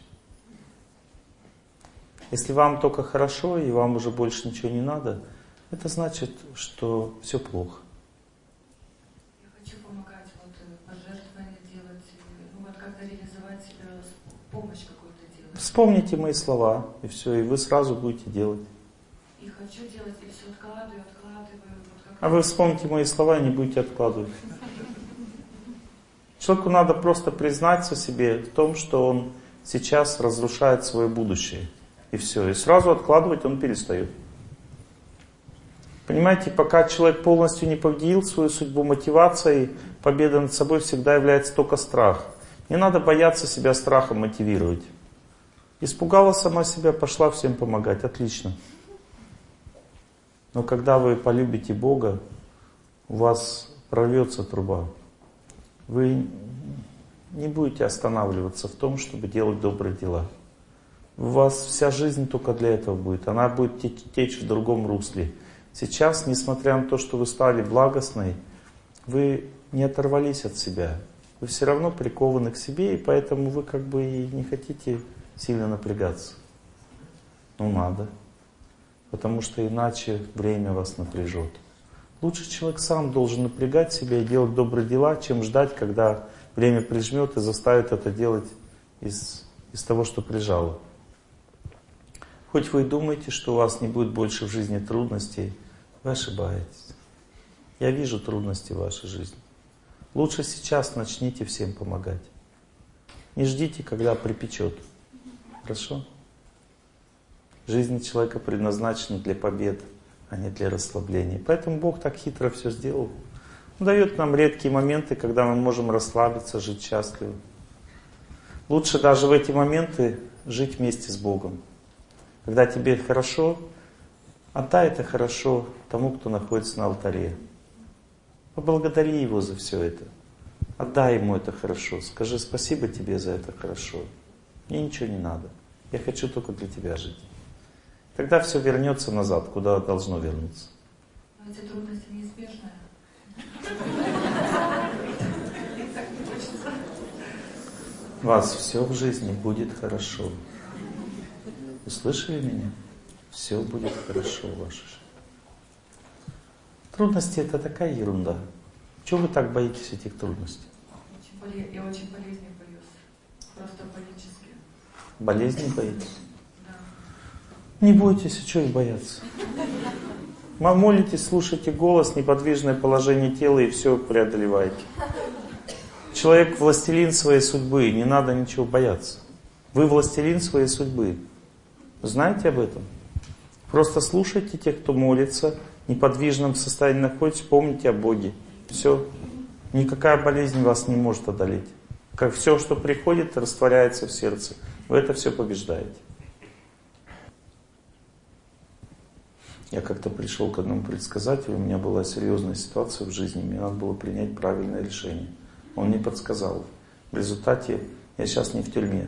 Если вам только хорошо, и вам уже больше ничего не надо, это значит, что все плохо. Я хочу помогать, пожертвования делать, как-то реализовать себя, помощь какую-то делать. Вспомните мои слова, и все, и вы сразу будете делать. И хочу делать, и все откладываю. А вы вспомните мои слова и не будете откладывать. Человеку надо просто признаться себе в том, что он сейчас разрушает свое будущее. И все. И сразу откладывать он перестает. Понимаете, пока человек полностью не победил свою судьбу, мотивацией, победа над собой всегда является только страх. Не надо бояться себя страхом мотивировать. Испугала сама себя, пошла всем помогать. Отлично. Но когда вы полюбите Бога, у вас прорвется труба. Вы не будете останавливаться в том, чтобы делать добрые дела. У вас вся жизнь только для этого будет. Она будет течь в другом русле. Сейчас, несмотря на то, что вы стали благостной, вы не оторвались от себя. Вы все равно прикованы к себе, и поэтому вы и не хотите сильно напрягаться. Ну надо. Потому что иначе время вас напряжет. Лучше человек сам должен напрягать себя и делать добрые дела, чем ждать, когда время прижмет и заставит это делать из того, что прижало. Хоть вы и думаете, что у вас не будет больше в жизни трудностей, вы ошибаетесь. Я вижу трудности в вашей жизни. Лучше сейчас начните всем помогать. Не ждите, когда припечет. Хорошо? Жизнь человека предназначена для побед, а не для расслабления. Поэтому Бог так хитро все сделал. Он дает нам редкие моменты, когда мы можем расслабиться, жить счастливо. Лучше даже в эти моменты жить вместе с Богом. Когда тебе хорошо, отдай это хорошо тому, кто находится на алтаре. Поблагодари Его за все это. Отдай Ему это хорошо. Скажи спасибо тебе за это хорошо. Мне ничего не надо. Я хочу только для тебя жить. Тогда все вернется назад, куда должно вернуться. Но эти трудности неизбежны. хочется. У вас все в жизни будет хорошо. Услышали меня? Все будет хорошо в вашей жизни. Трудности — это такая ерунда. Чего вы так боитесь этих трудностей? Я очень болезни боюсь. Просто панически. Болезни боитесь? Да. Не бойтесь, а чего их бояться? Молитесь, слушайте голос, неподвижное положение тела и все преодолеваете. Человек властелин своей судьбы, не надо ничего бояться. Вы властелин своей судьбы. Знаете об этом? Просто слушайте тех, кто молится, в неподвижном состоянии находится, помните о Боге. Все. Никакая болезнь вас не может одолеть. Как все, что приходит, растворяется в сердце. Вы это все побеждаете. Я как-то пришел к одному предсказателю, у меня была серьезная ситуация в жизни, мне надо было принять правильное решение. Он мне подсказал. В результате я сейчас не в тюрьме.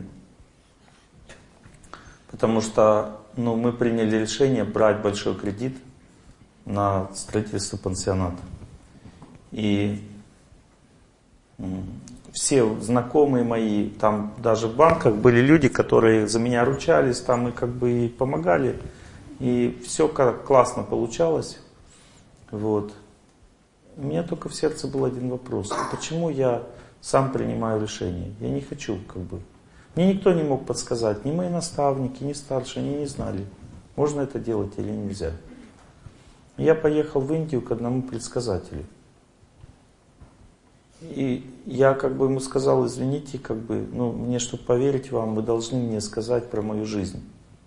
Потому что мы приняли решение брать большой кредит на строительство пансионата. И все знакомые мои, там даже в банках были люди, которые за меня ручались, там и как бы и помогали. И все классно получалось. Вот. У меня только в сердце был один вопрос. Почему я сам принимаю решение? Я не хочу как бы. Мне никто не мог подсказать, ни мои наставники, ни старшие, они не знали, можно это делать или нельзя. Я поехал в Индию к одному предсказателю. И я как бы ему сказал: извините, как бы, мне, чтобы поверить вам, вы должны мне сказать про мою жизнь.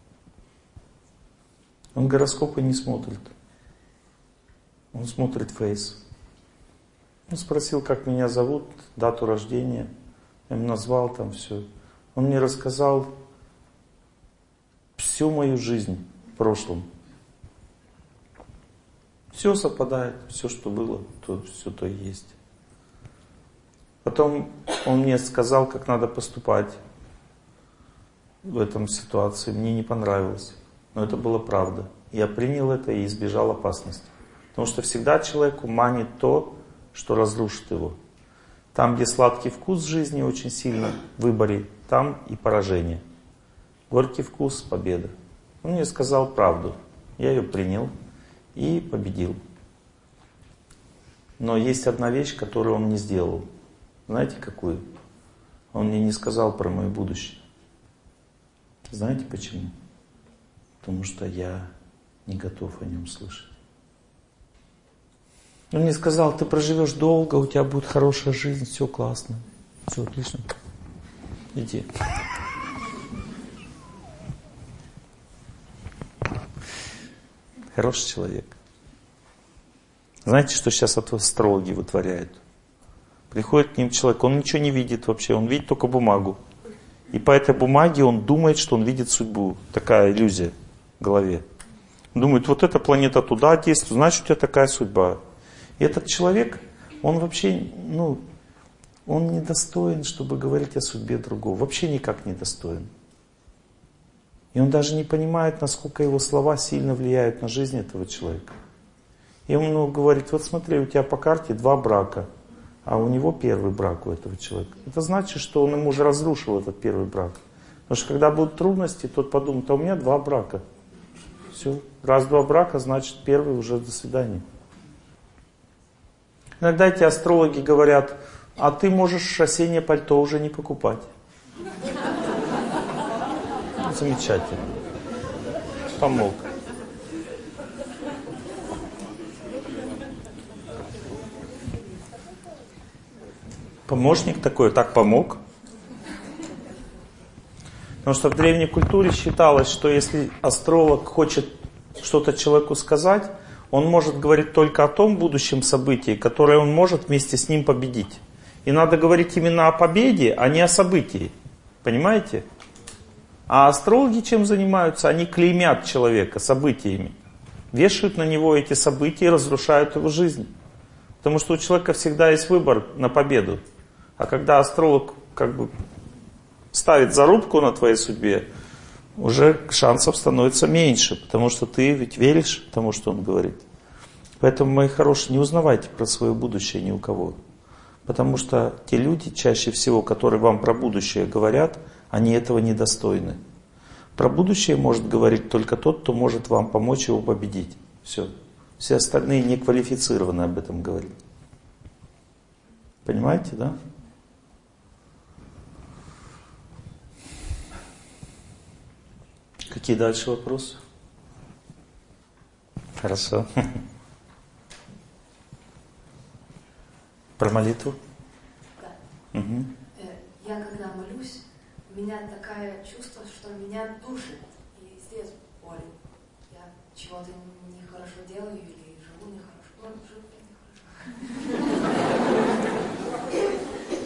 Он гороскопы не смотрит. Он смотрит фейс. Он спросил, как меня зовут, дату рождения. Я ему назвал там все. Он мне рассказал всю мою жизнь в прошлом. Все совпадает, все, что было, то все то и есть. Потом он мне сказал, как надо поступать в этом ситуации. Мне не понравилось, но это была правда. Я принял это и избежал опасности. Потому что всегда человеку манит то, что разрушит его. Там, где сладкий вкус жизни очень сильно в выборе, там и поражение. Горький вкус — победа. Он мне сказал правду. Я ее принял и победил. Но есть одна вещь, которую он не сделал. Знаете, какую? Он мне не сказал про мое будущее. Знаете почему? Потому что я не готов о нем слышать. Он мне сказал: ты проживешь долго, у тебя будет хорошая жизнь, все классно. Все отлично. Иди. Хороший человек. Знаете, что сейчас астрологи вытворяют? Приходит к ним человек, он ничего не видит вообще, он видит только бумагу. И по этой бумаге он думает, что он видит судьбу. Такая иллюзия в голове. Он думает: вот эта планета туда действует, значит, у тебя такая судьба. И этот человек, он вообще, он недостоин, чтобы говорить о судьбе другого. Вообще никак не достоин. И он даже не понимает, насколько его слова сильно влияют на жизнь этого человека. И он говорит: вот смотри, у тебя по карте 2 брака, а у него 1 брак у этого человека. Это значит, что он ему уже разрушил этот 1 брак. Потому что когда будут трудности, тот подумает: а у меня 2 брака. Все. Раз 2 брака, значит 1 уже до свидания. Иногда эти астрологи говорят: а ты можешь осеннее пальто уже не покупать. Замечательно. Помог. Помощник такой, так помог. Потому что в древней культуре считалось, что если астролог хочет что-то человеку сказать, он может говорить только о том будущем событии, которое он может вместе с ним победить. И надо говорить именно о победе, а не о событии. Понимаете? А астрологи чем занимаются? Они клеймят человека событиями. Вешают на него эти события и разрушают его жизнь. Потому что у человека всегда есть выбор на победу. А когда астролог как бы ставит зарубку на твоей судьбе, уже шансов становится меньше, потому что ты ведь веришь тому, что он говорит. Поэтому, мои хорошие, не узнавайте про свое будущее ни у кого. Потому что те люди, чаще всего, которые вам про будущее говорят, они этого недостойны. Про будущее может говорить только тот, кто может вам помочь его победить. Все. Все остальные не квалифицированы об этом говорить. Понимаете, да? Какие дальше вопросы? Хорошо. Про молитву? Да. Угу. Я когда молюсь, у меня такое чувство, что меня душит. И здесь боль. Я чего-то нехорошо делаю или живу нехорошо. Ну, живу нехорошо.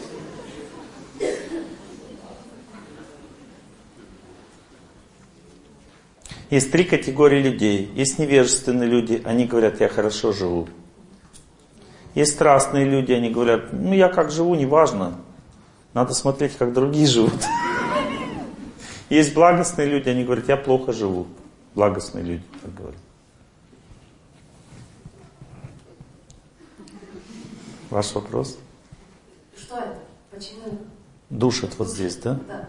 Есть 3 категории людей. Есть невежественные люди, они говорят, я хорошо живу. Есть страстные люди, они говорят, ну я как живу, неважно. Надо смотреть, как другие живут. Есть благостные люди, они говорят, я плохо живу. Благостные люди так говорят. Ваш вопрос? Что это? Почему? Душит вот здесь, да? Да.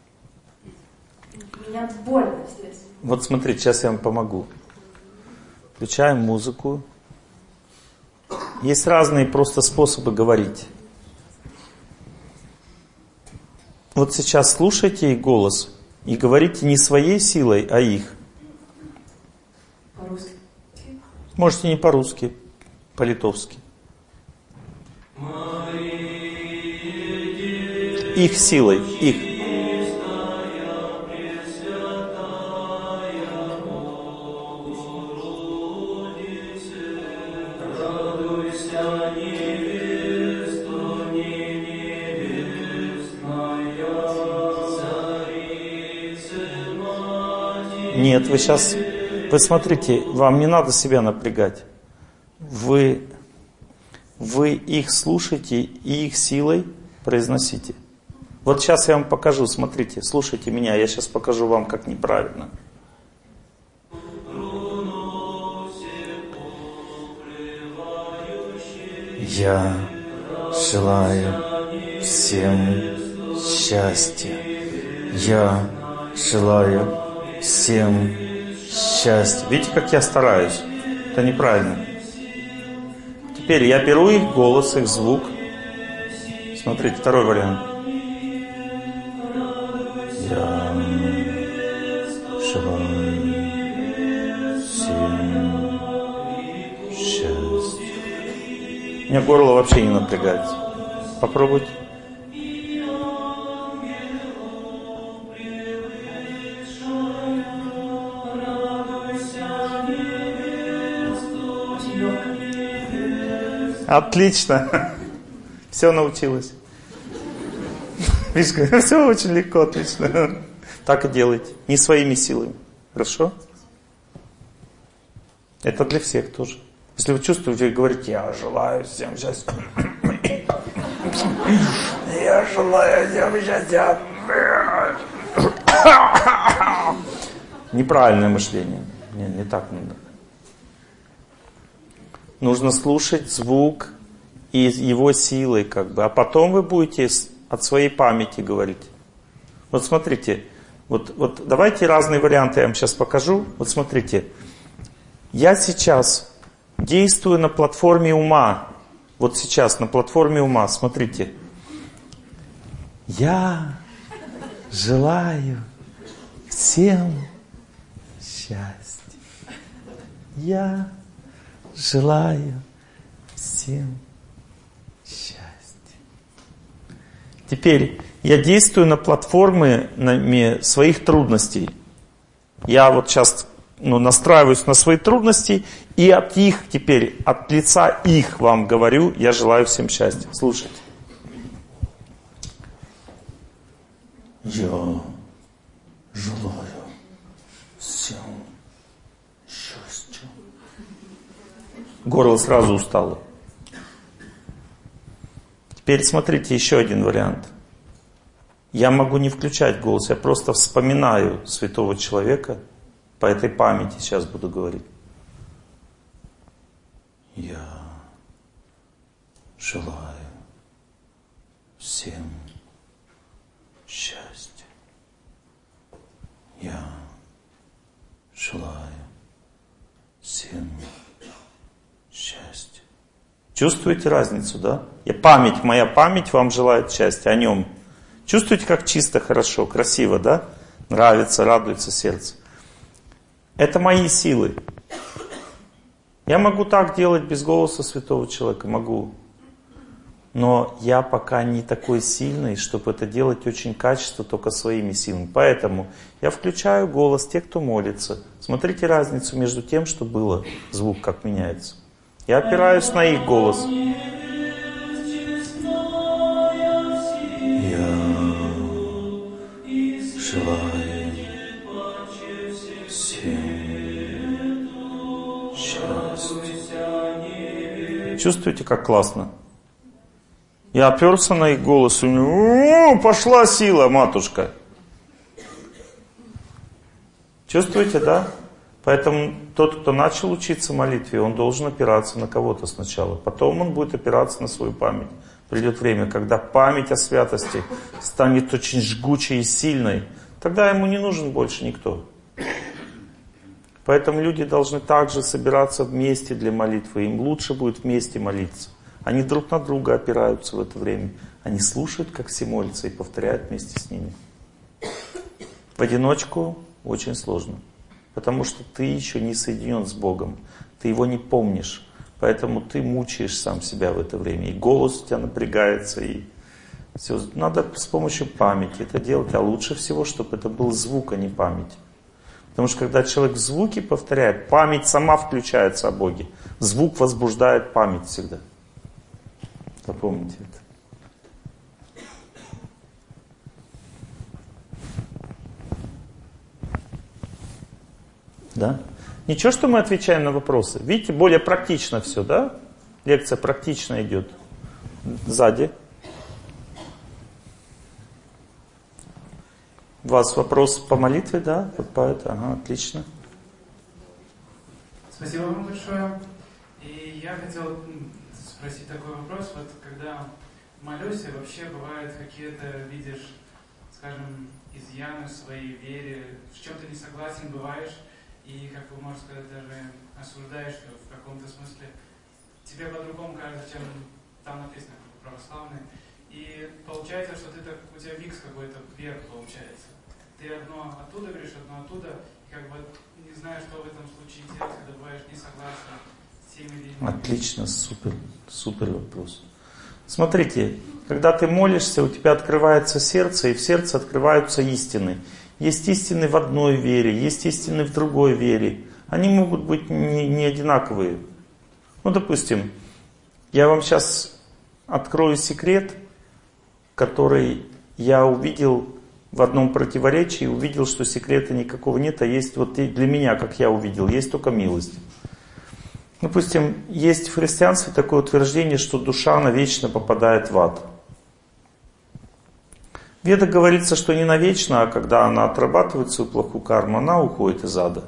У меня больно здесь. Вот смотрите, сейчас я вам помогу. Включаем музыку. Есть разные просто способы говорить. Вот сейчас слушайте их голос и говорите не своей силой, а их. По-русски? Можете не по-русски, по-литовски. Их силой, их. Нет, вы смотрите, вам не надо себя напрягать. Вы их слушаете и их силой произносите. Вот сейчас я вам покажу, смотрите, слушайте меня, я сейчас покажу вам, как неправильно. Я желаю всем счастья. Я желаю всем счастья. Видите, как я стараюсь? Это неправильно. Теперь я беру их голос, их звук. Смотрите, второй вариант. Я желаю всем счастья. У меня горло вообще не напрягается. Попробуйте. Отлично. Все научилась. Видишь, все очень легко, отлично. Так и делайте. Не своими силами. Хорошо? Это для всех тоже. Если вы чувствуете, говорите, я желаю всем счастья. Я желаю всем счастья. Неправильное мышление. Не так надо. Нужно слушать звук и его силой, как бы. А потом вы будете от своей памяти говорить. Вот смотрите, вот давайте разные варианты я вам сейчас покажу. Вот смотрите, я сейчас действую на платформе ума. Вот сейчас на платформе ума, смотрите. Я желаю всем счастья. Я желаю всем счастья. Теперь я действую на платформе своих трудностей. Я вот сейчас настраиваюсь на свои трудности и от лица их вам говорю, я желаю всем счастья. Слушайте. Я желаю всем счастья. Горло сразу устало. Теперь смотрите, еще один вариант. Я могу не включать голос, я просто вспоминаю святого человека, по этой памяти сейчас буду говорить. Я желаю всем счастья. Я желаю всем счастья. Чувствуете разницу, да? Моя память вам желает счастья, о нем. Чувствуете, как чисто, хорошо, красиво, да? Нравится, радуется сердце. Это мои силы. Я могу так делать без голоса святого человека, могу. Но я пока не такой сильный, чтобы это делать очень качественно, только своими силами. Поэтому я включаю голос тех, кто молится. Смотрите разницу между тем, что было, звук как меняется. Я опираюсь на их голос. Я желаю всем счастья. Чувствуете, как классно? Я оперся на их голос, у него пошла сила, матушка. Чувствуете, да? Поэтому тот, кто начал учиться молитве, он должен опираться на кого-то сначала. Потом он будет опираться на свою память. Придет время, когда память о святости станет очень жгучей и сильной. Тогда ему не нужен больше никто. Поэтому люди должны также собираться вместе для молитвы. Им лучше будет вместе молиться. Они друг на друга опираются в это время. Они слушают, как все молятся, и повторяют вместе с ними. В одиночку очень сложно. Потому что ты еще не соединен с Богом. Ты его не помнишь. Поэтому ты мучаешь сам себя в это время. И голос у тебя напрягается. И все. Надо с помощью памяти это делать. А лучше всего, чтобы это был звук, а не память. Потому что когда человек звуки повторяет, память сама включается о Боге. Звук возбуждает память всегда. Запомните это. Да? Ничего, что мы отвечаем на вопросы. Видите, более практично все, да? Лекция практично идет. Сзади. У вас вопрос по молитве, да? Ага, отлично. Спасибо вам большое. И я хотел спросить такой вопрос. Вот когда молюсь, и вообще бывают какие-то, видишь, скажем, изъяны в своей вере, в чем-то не согласен бываешь, и, как вы можете сказать, даже осуждаешь в каком-то смысле. Тебе по-другому кажется, чем там написано, как православный. И получается, что ты так, у тебя микс какой-то вверх получается. Ты одно оттуда говоришь, одно оттуда, и как бы не знаешь, что в этом случае делать, когда бываешь не согласен с теми людьми. Отлично, супер вопрос. Смотрите, когда ты молишься, у тебя открывается сердце, и в сердце открываются истины. Есть истины в одной вере, есть истины в другой вере. Они могут быть не одинаковые. Ну, допустим, я вам сейчас открою секрет, который я увидел в одном противоречии, увидел, что секрета никакого нет, а есть вот для меня, как я увидел, есть только милость. Допустим, есть в христианстве такое утверждение, что душа навечно попадает в ад. В Ведах говорится, что не навечно, а когда она отрабатывает свою плохую карму, она уходит из ада.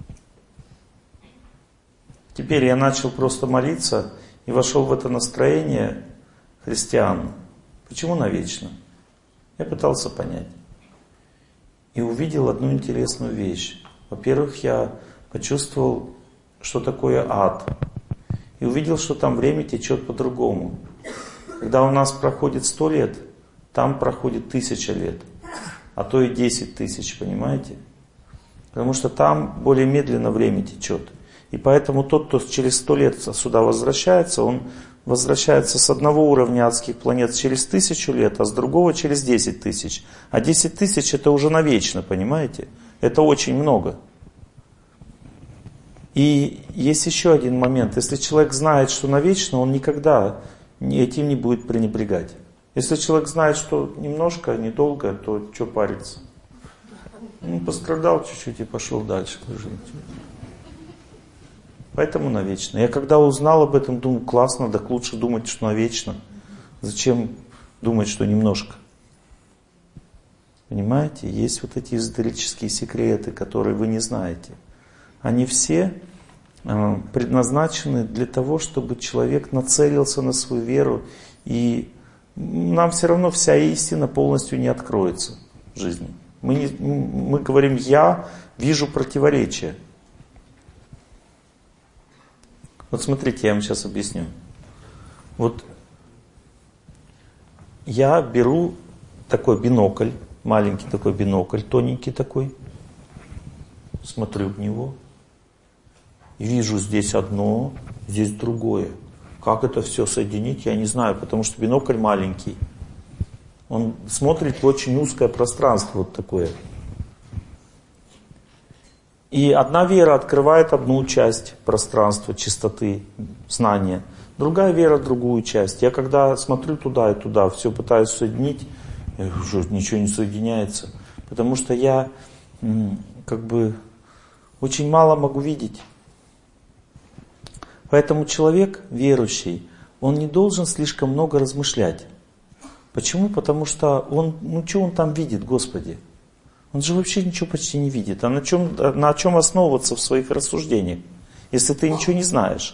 Теперь я начал просто молиться и вошел в это настроение христиан. Почему навечно? Я пытался понять. И увидел одну интересную вещь. Во-первых, я почувствовал, что такое ад. И увидел, что там время течет по-другому. Когда у нас проходит 100 лет, там проходит 1000 лет. А то и 10 тысяч, понимаете? Потому что там более медленно время течет. И поэтому тот, кто через 100 лет сюда возвращается, он возвращается с одного уровня адских планет через 1000 лет, а с другого через 10 тысяч. А 10 тысяч это уже навечно, понимаете? Это очень много. И есть еще один момент. Если человек знает, что навечно, он никогда этим не будет пренебрегать. Если человек знает, что немножко, недолго, то что париться? Ну, пострадал чуть-чуть и пошел дальше жить. Поэтому навечно. Я когда узнал об этом, думаю, классно, так лучше думать, что навечно. Зачем думать, что немножко? Понимаете? Есть вот эти эзотерические секреты, которые вы не знаете. Они все предназначены для того, чтобы человек нацелился на свою веру и нам все равно вся истина полностью не откроется в жизни. Мы говорим, я вижу противоречия. Вот смотрите, я вам сейчас объясню. Вот я беру такой бинокль, маленький такой бинокль, тоненький такой, смотрю в него и вижу здесь одно, здесь другое. Как это все соединить, я не знаю, потому что бинокль маленький. Он смотрит в очень узкое пространство вот такое. И одна вера открывает одну часть пространства, чистоты, знания. Другая вера другую часть. Я когда смотрю туда и туда, все пытаюсь соединить, уже ничего не соединяется. Потому что я очень мало могу видеть. Поэтому человек верующий, он не должен слишком много размышлять. Почему? Потому что что он там видит, Господи? Он же вообще ничего почти не видит. А на чем основываться в своих рассуждениях, если ты ничего не знаешь?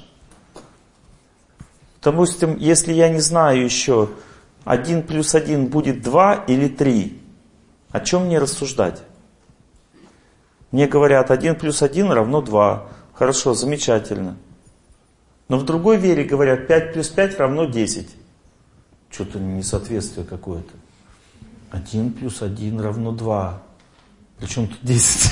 Допустим, если я не знаю еще, 1 плюс 1 будет 2 или 3, о чем мне рассуждать? Мне говорят, 1 плюс 1 равно 2. Хорошо, замечательно. Но в другой вере говорят, 5 плюс 5 равно 10. Что-то несоответствие какое-то. 1 плюс 1 равно 2. Причем тут 10?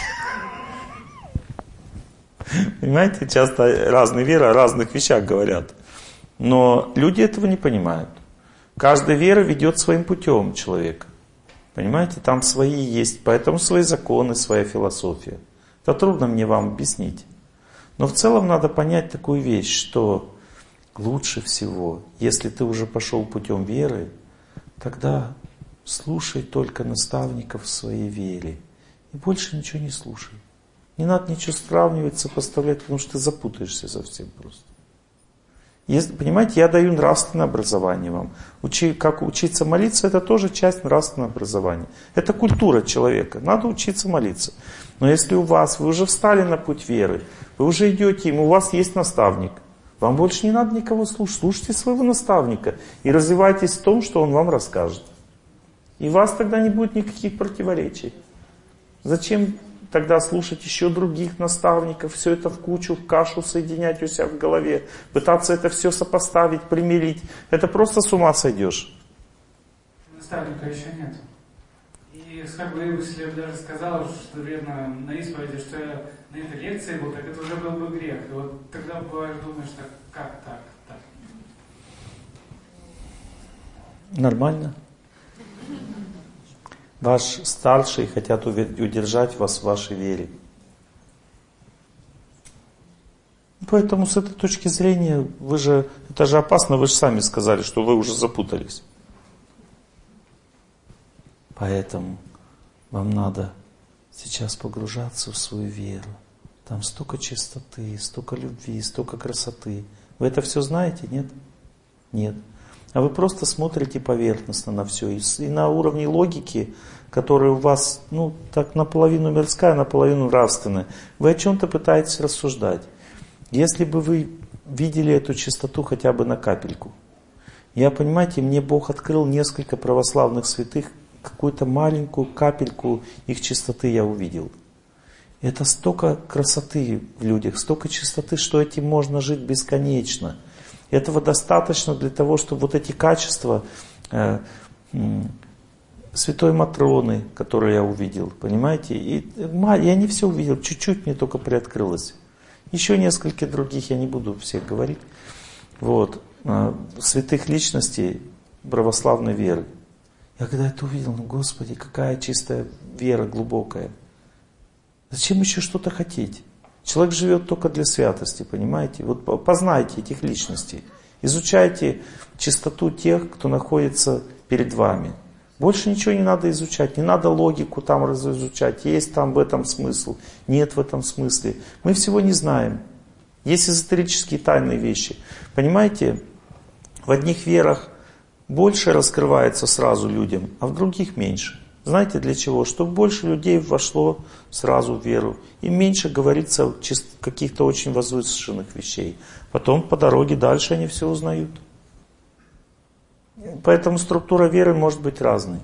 Понимаете, часто разные веры о разных вещах говорят. Но люди этого не понимают. Каждая вера ведет своим путем человека. Понимаете, там свои есть, поэтому свои законы, своя философия. Это трудно мне вам объяснить. Но в целом надо понять такую вещь, что лучше всего, если ты уже пошел путем веры, тогда слушай только наставников в своей вере. И больше ничего не слушай. Не надо ничего сравнивать, сопоставлять, потому что ты запутаешься совсем просто. Понимаете, я даю нравственное образование вам. Как учиться молиться, это тоже часть нравственного образования. Это культура человека. Надо учиться молиться. Но если вы уже встали на путь веры, вы уже идете им, у вас есть наставник, вам больше не надо никого слушать. Слушайте своего наставника и развивайтесь в том, что он вам расскажет. И у вас тогда не будет никаких противоречий. Зачем тогда слушать еще других наставников, все это в кучу, в кашу соединять у себя в голове, пытаться это все сопоставить, примирить? Это просто с ума сойдешь. Наставника еще нет. И если я бы даже сказал, что верно на исповеди, что я на этой лекции был, так это уже был бы грех. И вот тогда бываешь, думаешь, так как так? Нормально. Ваш старший хотят удержать вас в вашей вере. Поэтому с этой точки зрения, это же опасно, вы же сами сказали, что вы уже запутались. Поэтому вам надо сейчас погружаться в свою веру. Там столько чистоты, столько любви, столько красоты. Вы это все знаете, нет? Нет. А вы просто смотрите поверхностно на все. И на уровне логики, которая у вас, так наполовину мирская, наполовину нравственная, вы о чем-то пытаетесь рассуждать. Если бы вы видели эту чистоту хотя бы на капельку. Понимаете, мне Бог открыл несколько православных святых, какую-то маленькую капельку их чистоты я увидел. Это столько красоты в людях, столько чистоты, что этим можно жить бесконечно. Этого достаточно для того, чтобы вот эти качества святой Матроны, которые я увидел, понимаете, я не все увидел, чуть-чуть мне только приоткрылось. Еще несколько других, я не буду всех говорить, святых личностей православной веры. Я когда это увидел, Господи, какая чистая вера, глубокая. Зачем еще что-то хотеть? Человек живет только для святости, понимаете? Познайте этих личностей. Изучайте чистоту тех, кто находится перед вами. Больше ничего не надо изучать. Не надо логику там изучать. Есть там в этом смысл. Нет в этом смысле. Мы всего не знаем. Есть эзотерические тайные вещи. Понимаете? В одних верах больше раскрывается сразу людям, а в других меньше. Знаете для чего? Чтобы больше людей вошло сразу в веру. И меньше говорится каких-то очень возвышенных вещей. Потом по дороге дальше они все узнают. Поэтому структура веры может быть разной.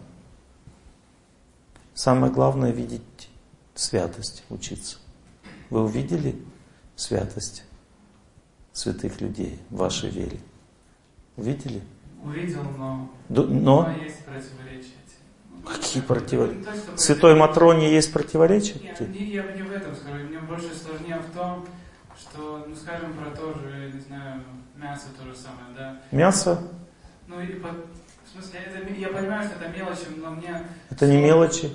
Самое главное — видеть святость, учиться. Вы увидели святость святых людей в вашей вере? Увидели? Увидел, но есть противоречия. Какие противоречия? В Святой Матроне есть противоречия? Нет, я бы не в этом скажу. Мне больше сложнее в том, что, ну скажем, про то же, не знаю, мясо то же самое, да? Мясо? Ну и в смысле, я понимаю, что это мелочи, но мне... Это не мелочи.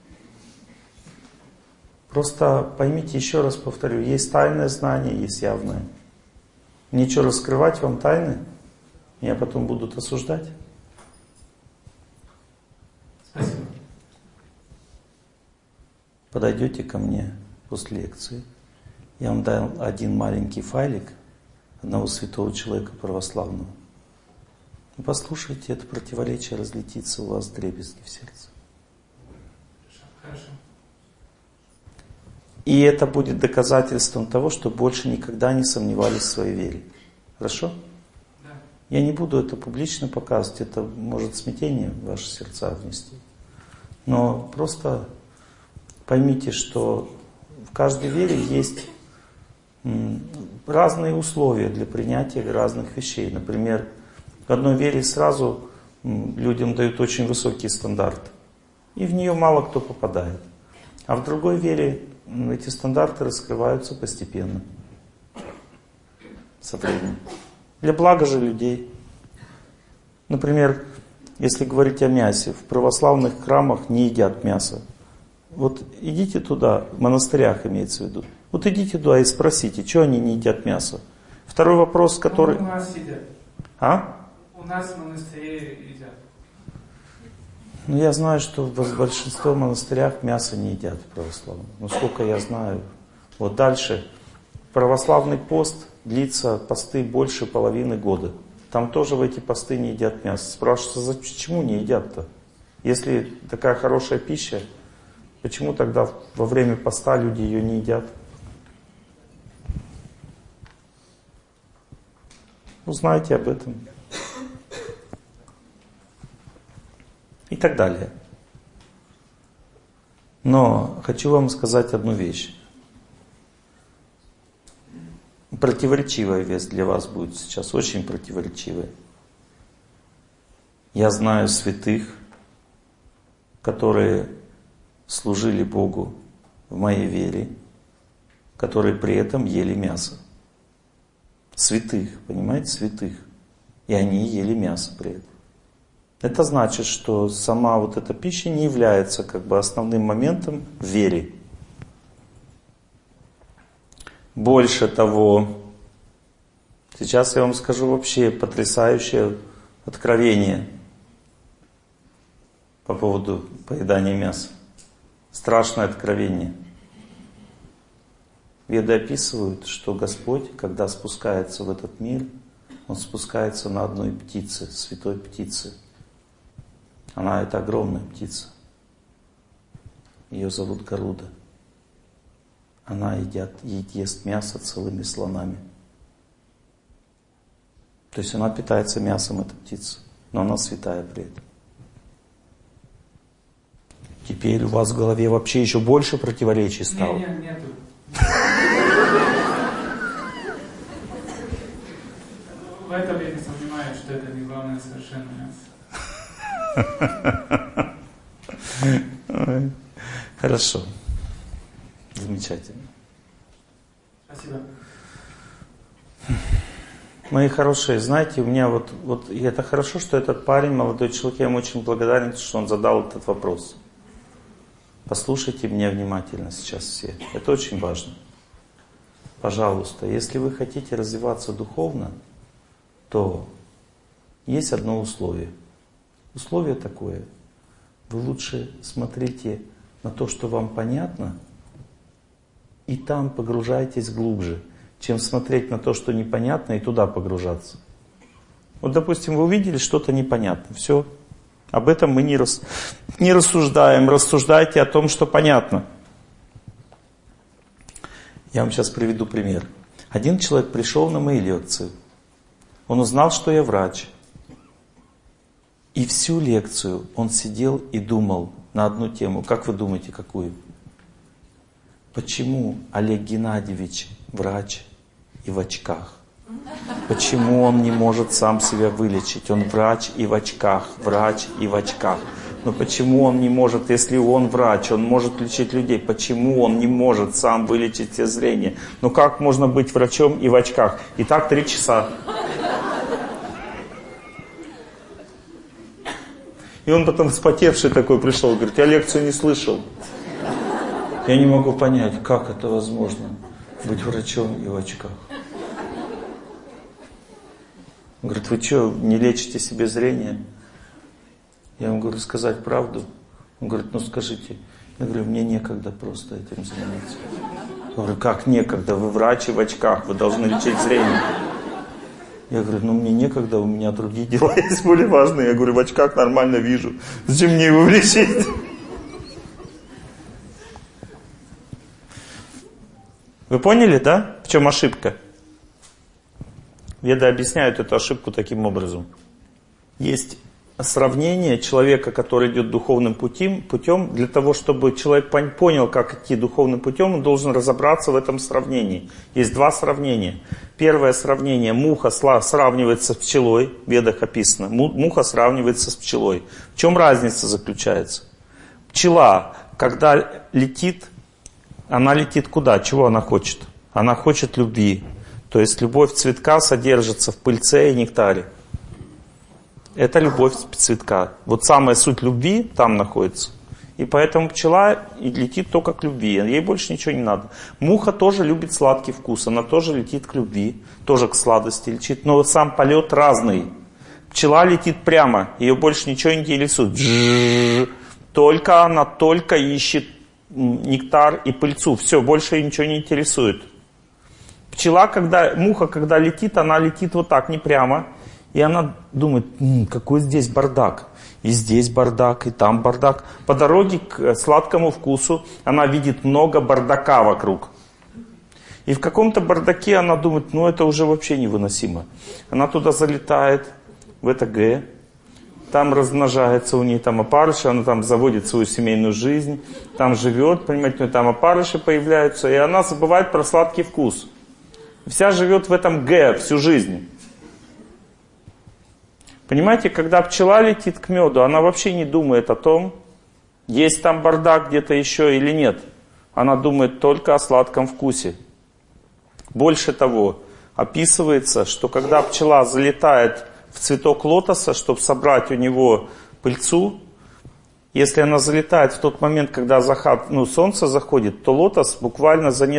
Просто поймите, еще раз повторю, есть тайное знание, есть явное. Нечего раскрывать вам тайны, меня потом будут осуждать. Спасибо. Подойдете ко мне после лекции, я вам дам один маленький файлик одного святого человека православного. И послушайте, это противоречие разлетится у вас вдребезги в сердце. Хорошо. И это будет доказательством того, что больше никогда не сомневались в своей вере. Хорошо? Да. Я не буду это публично показывать, это может смятение в ваши сердца внести. Но просто поймите, что в каждой вере есть разные условия для принятия разных вещей. Например, в одной вере сразу людям дают очень высокий стандарт, и в нее мало кто попадает. А в другой вере эти стандарты раскрываются постепенно, со временем. Для блага же людей. Например, если говорить о мясе, в православных храмах не едят мясо. Вот идите туда, в монастырях имеется в виду. Вот идите туда и спросите, что они не едят мясо. Второй вопрос, который... У нас едят. А? У нас в монастыре едят. Ну, я знаю, что в большинстве монастырях мясо не едят в православном. Насколько я знаю. Вот дальше. Православный пост длится, посты больше половины года. Там тоже в эти посты не едят мясо. Спрашивается, почему не едят-то? Если такая хорошая пища, почему тогда во время поста люди ее не едят? Узнайте об этом. И так далее. Но хочу вам сказать одну вещь. Противоречивая вещь для вас будет сейчас, очень противоречивая. Я знаю святых, которые служили Богу в моей вере, которые при этом ели мясо. Святых, понимаете, святых. И они ели мясо при этом. Это значит, что сама вот эта пища не является как бы основным моментом в вере. Больше того, сейчас я вам скажу вообще потрясающее откровение по поводу поедания мяса. Страшное откровение. Веды описывают, что Господь, когда спускается в этот мир, Он спускается на одной птице, святой птице. Она — это огромная птица. Ее зовут Гаруда. Она ест мясо целыми слонами. То есть она питается мясом, эта птица. Но она святая при этом. Теперь у вас в голове вообще еще больше противоречий стало. Нет, нету. В этом я не сомневаюсь, что это не главное совершенно мясо. Хорошо. Замечательно. Спасибо. Мои хорошие, знаете, у меня вот и это хорошо, что этот парень, молодой человек, я ему очень благодарен, что он задал этот вопрос. Послушайте меня внимательно сейчас все. Это очень важно. Пожалуйста, если вы хотите развиваться духовно, то есть одно условие. Условие такое. Вы лучше смотрите на то, что вам понятно, и там погружайтесь глубже, чем смотреть на то, что непонятно, и туда погружаться. Вот, допустим, вы увидели что-то непонятно. Все. Об этом мы не рассуждаем. Рассуждайте о том, что понятно. Я вам сейчас приведу пример. Один человек пришел на мои лекции. Он узнал, что я врач. И всю лекцию он сидел и думал на одну тему. Как вы думаете, какую? Почему Олег Геннадьевич врач и в очках? Почему он не может сам себя вылечить? Он врач и в очках, врач и в очках. Но почему он не может, если он врач, он может лечить людей, почему он не может сам вылечить все зрение? Ну как можно быть врачом и в очках? И так 3 часа. И он потом вспотевший такой пришел, говорит, я лекцию не слышал. Я не могу понять, как это возможно, быть врачом и в очках. Он говорит, вы что, не лечите себе зрение? Я ему говорю, сказать правду. Он говорит, ну скажите. Я говорю, мне некогда просто этим заниматься. Я говорю, как некогда? Вы врач и в очках, вы должны лечить зрение. Я говорю, ну мне некогда, у меня другие дела есть более важные. Я говорю, в очках нормально вижу. Зачем мне его лечить? Вы поняли, да? В чем ошибка? Веды объясняют эту ошибку таким образом. Есть сравнение человека, который идет духовным путем, для того, чтобы человек понял, как идти духовным путем, он должен разобраться в этом сравнении. Есть 2 сравнения. Первое сравнение. Муха сравнивается с пчелой. В Ведах описано. Муха сравнивается с пчелой. В чем разница заключается? Пчела, когда летит, она летит куда? Чего она хочет? Она хочет любви. То есть любовь цветка содержится в пыльце и нектаре. Это любовь цветка. Вот самая суть любви там находится. И поэтому пчела летит только к любви. Ей больше ничего не надо. Муха тоже любит сладкий вкус. Она тоже летит к любви. Тоже к сладости летит. Но сам полет разный. Пчела летит прямо. Ее больше ничего не интересует. Только она ищет нектар и пыльцу. Все, больше ее ничего не интересует. Муха, когда летит, она летит вот так, не прямо. И она думает, какой здесь бардак. И здесь бардак, и там бардак. По дороге к сладкому вкусу она видит много бардака вокруг. И в каком-то бардаке она думает, это уже вообще невыносимо. Она туда залетает, в это Г. Там размножается у нее там опарыши, она там заводит свою семейную жизнь. Там живет, понимаете, там опарыши появляются. И она забывает про сладкий вкус. Вся живет в этом Г всю жизнь. Понимаете, когда пчела летит к меду, она вообще не думает о том, есть там бардак где-то еще или нет. Она думает только о сладком вкусе. Больше того, описывается, что когда пчела залетает в цветок лотоса, чтобы собрать у него пыльцу, если она залетает в тот момент, когда солнце заходит, то лотос буквально за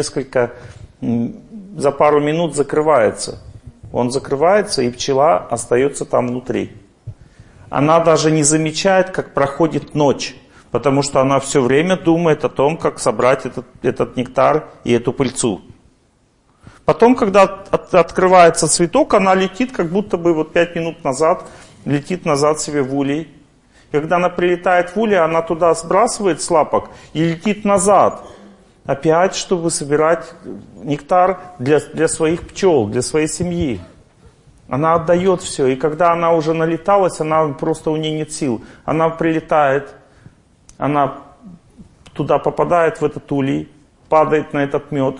пару минут закрывается. Он закрывается, и пчела остается там внутри. Она даже не замечает, как проходит ночь, потому что она все время думает о том, как собрать этот нектар и эту пыльцу. Потом, когда открывается цветок, она летит, как будто бы 5 минут назад, летит назад себе в улей. Когда она прилетает в улей, она туда сбрасывает с лапок и летит назад. Опять, чтобы собирать нектар для своих пчел, для своей семьи. Она отдает все. И когда она уже налеталась, у нее нет сил. Она прилетает, она туда попадает, в этот улей, падает на этот мед.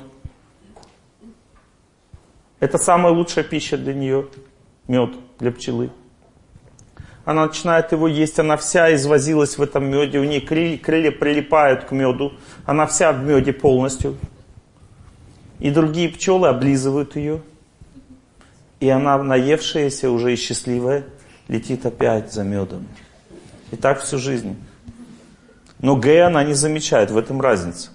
Это самая лучшая пища для нее. Мед для пчелы. Она начинает его есть, она вся извозилась в этом меде, у нее крылья прилипают к меду, она вся в меде полностью. И другие пчелы облизывают ее. И она, наевшаяся уже и счастливая, летит опять за медом. И так всю жизнь. Но Г она не замечает, в этом разница.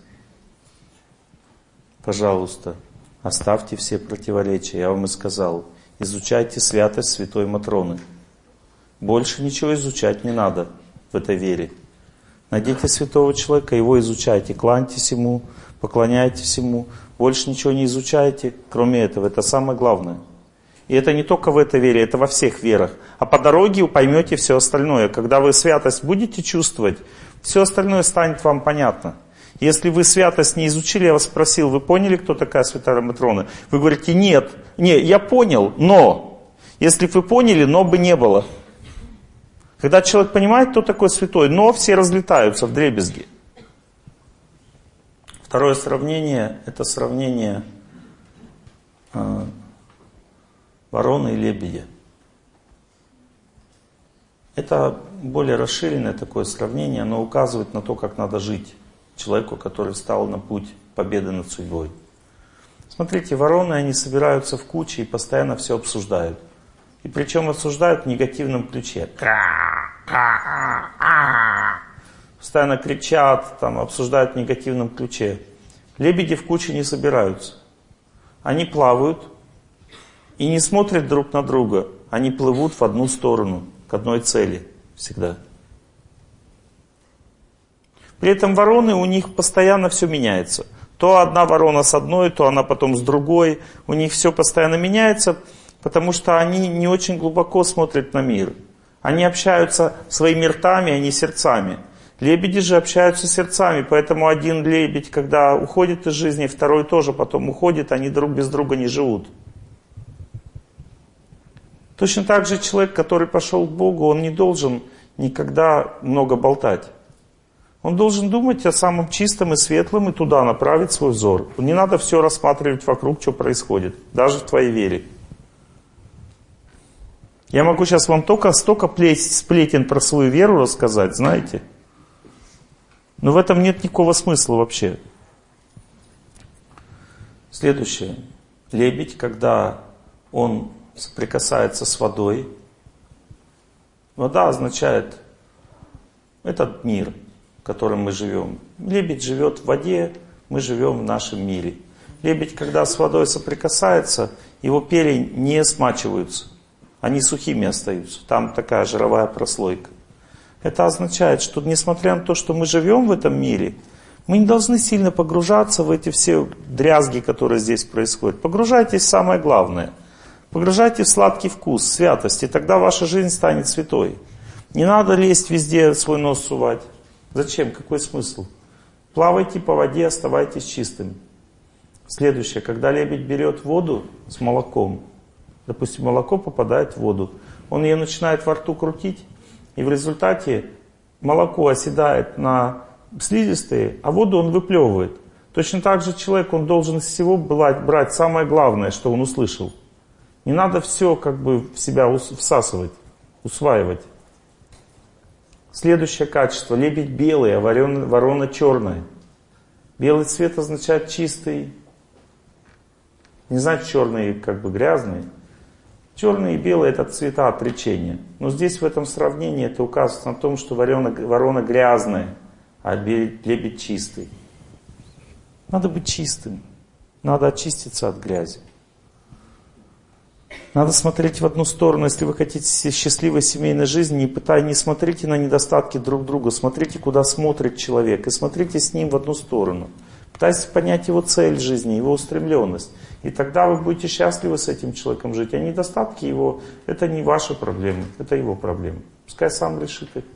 Пожалуйста, оставьте все противоречия, я вам и сказал. Изучайте святость святой Матроны. Больше ничего изучать не надо в этой вере. Найдите святого человека, его изучайте, кланяйтесь ему, поклоняйтесь ему. Больше ничего не изучайте, кроме этого. Это самое главное. И это не только в этой вере, это во всех верах. А по дороге вы поймете все остальное. Когда вы святость будете чувствовать, все остальное станет вам понятно. Если вы святость не изучили, я вас спросил, вы поняли, кто такая святая Матрона? Вы говорите, нет, я понял, но. Если бы вы поняли, но бы не было. Когда человек понимает, кто такой святой, но все разлетаются вдребезги. Второе сравнение, это сравнение вороны и лебедя. Это более расширенное такое сравнение, оно указывает на то, как надо жить человеку, который встал на путь победы над судьбой. Смотрите, вороны, они собираются в кучи и постоянно все обсуждают. И причем обсуждают в негативном ключе. Постоянно кричат, там, обсуждают в негативном ключе. Лебеди в куче не собираются. Они плавают и не смотрят друг на друга. Они плывут в одну сторону, к одной цели всегда. При этом вороны, у них постоянно все меняется. То одна ворона с одной, то она потом с другой. У них все постоянно меняется, потому что они не очень глубоко смотрят на мир. Они общаются своими ртами, а не сердцами. Лебеди же общаются сердцами, поэтому один лебедь, когда уходит из жизни, второй тоже потом уходит, они друг без друга не живут. Точно так же человек, который пошел к Богу, он не должен никогда много болтать. Он должен думать о самом чистом и светлом и туда направить свой взор. Не надо все рассматривать вокруг, что происходит, даже в твоей вере. Я могу сейчас вам только столько сплетен про свою веру рассказать, знаете? Но в этом нет никакого смысла вообще. Следующее. Лебедь, когда он соприкасается с водой. Вода означает этот мир, в котором мы живем. Лебедь живет в воде, мы живем в нашем мире. Лебедь, когда с водой соприкасается, его перья не смачиваются. Они сухими остаются. Там такая жировая прослойка. Это означает, что несмотря на то, что мы живем в этом мире, мы не должны сильно погружаться в эти все дрязги, которые здесь происходят. Погружайтесь в самое главное. Погружайтесь в сладкий вкус, святость, и тогда ваша жизнь станет святой. Не надо лезть везде, свой нос сувать. Зачем? Какой смысл? Плавайте по воде, оставайтесь чистыми. Следующее. Когда лебедь берет воду с молоком, допустим, молоко попадает в воду, он ее начинает во рту крутить, и в результате молоко оседает на слизистые, а воду он выплевывает. Точно так же человек, он должен из всего брать самое главное, что он услышал. Не надо все как бы в себя всасывать, усваивать. Следующее качество. Лебедь белый, а ворона черная. Белый цвет означает чистый. Не значит черный как бы грязный. Черный и белый — это цвета отречения. Но здесь в этом сравнении это указывает на том, что ворона грязная, а лебедь чистый. Надо быть чистым. Надо очиститься от грязи. Надо смотреть в одну сторону. Если вы хотите счастливой семейной жизни, не смотрите на недостатки друг друга. Смотрите, куда смотрит человек. И смотрите с ним в одну сторону. Пытайтесь понять его цель жизни, его устремленность. И тогда вы будете счастливы с этим человеком жить. А недостатки его, это не ваши проблемы, это его проблемы. Пускай сам решит их.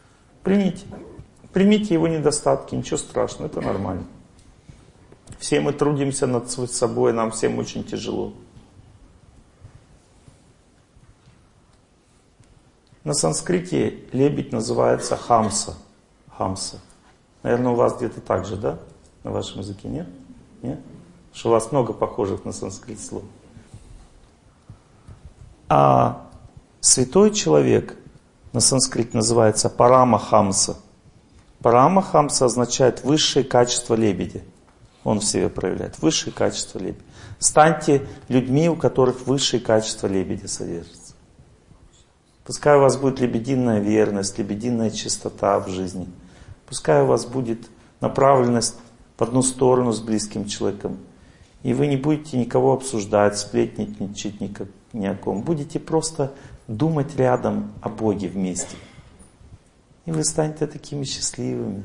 Примите его недостатки, ничего страшного, это нормально. Все мы трудимся над собой, нам всем очень тяжело. На санскрите лебедь называется хамса. Хамса. Наверное, у вас где-то так же, да? На вашем языке нет? Нет? Потому что у вас много похожих на санскрит слов. А святой человек на санскрите называется парамахамса. Парамахамса означает высшее качество лебедя. Он в себе проявляет высшее качество лебедя. Станьте людьми, у которых высшее качество лебедя содержится. Пускай у вас будет лебединая верность, лебединая чистота в жизни. Пускай у вас будет направленность в одну сторону с близким человеком. И вы не будете никого обсуждать, сплетничать ни о ком. Будете просто думать рядом о Боге вместе. И вы станете такими счастливыми.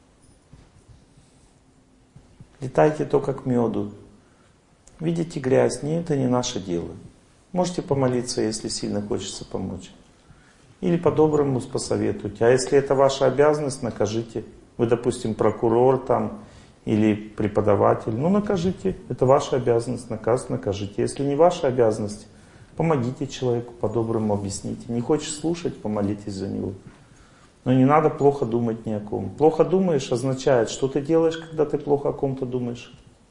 Летайте только к меду. Видите грязь? Нет, это не наше дело. Можете помолиться, если сильно хочется помочь. Или по-доброму посоветуйте. А если это ваша обязанность, накажите. Вы, допустим, прокурор там или преподаватель. Ну, накажите. Это ваша обязанность. Накажите. Если не ваша обязанность, Помогите человеку, по-доброму объясните. Не хочешь слушать, помолитесь за него. Но не надо плохо думать ни о ком. Плохо думаешь означает, что ты делаешь, когда ты плохо о ком-то думаешь.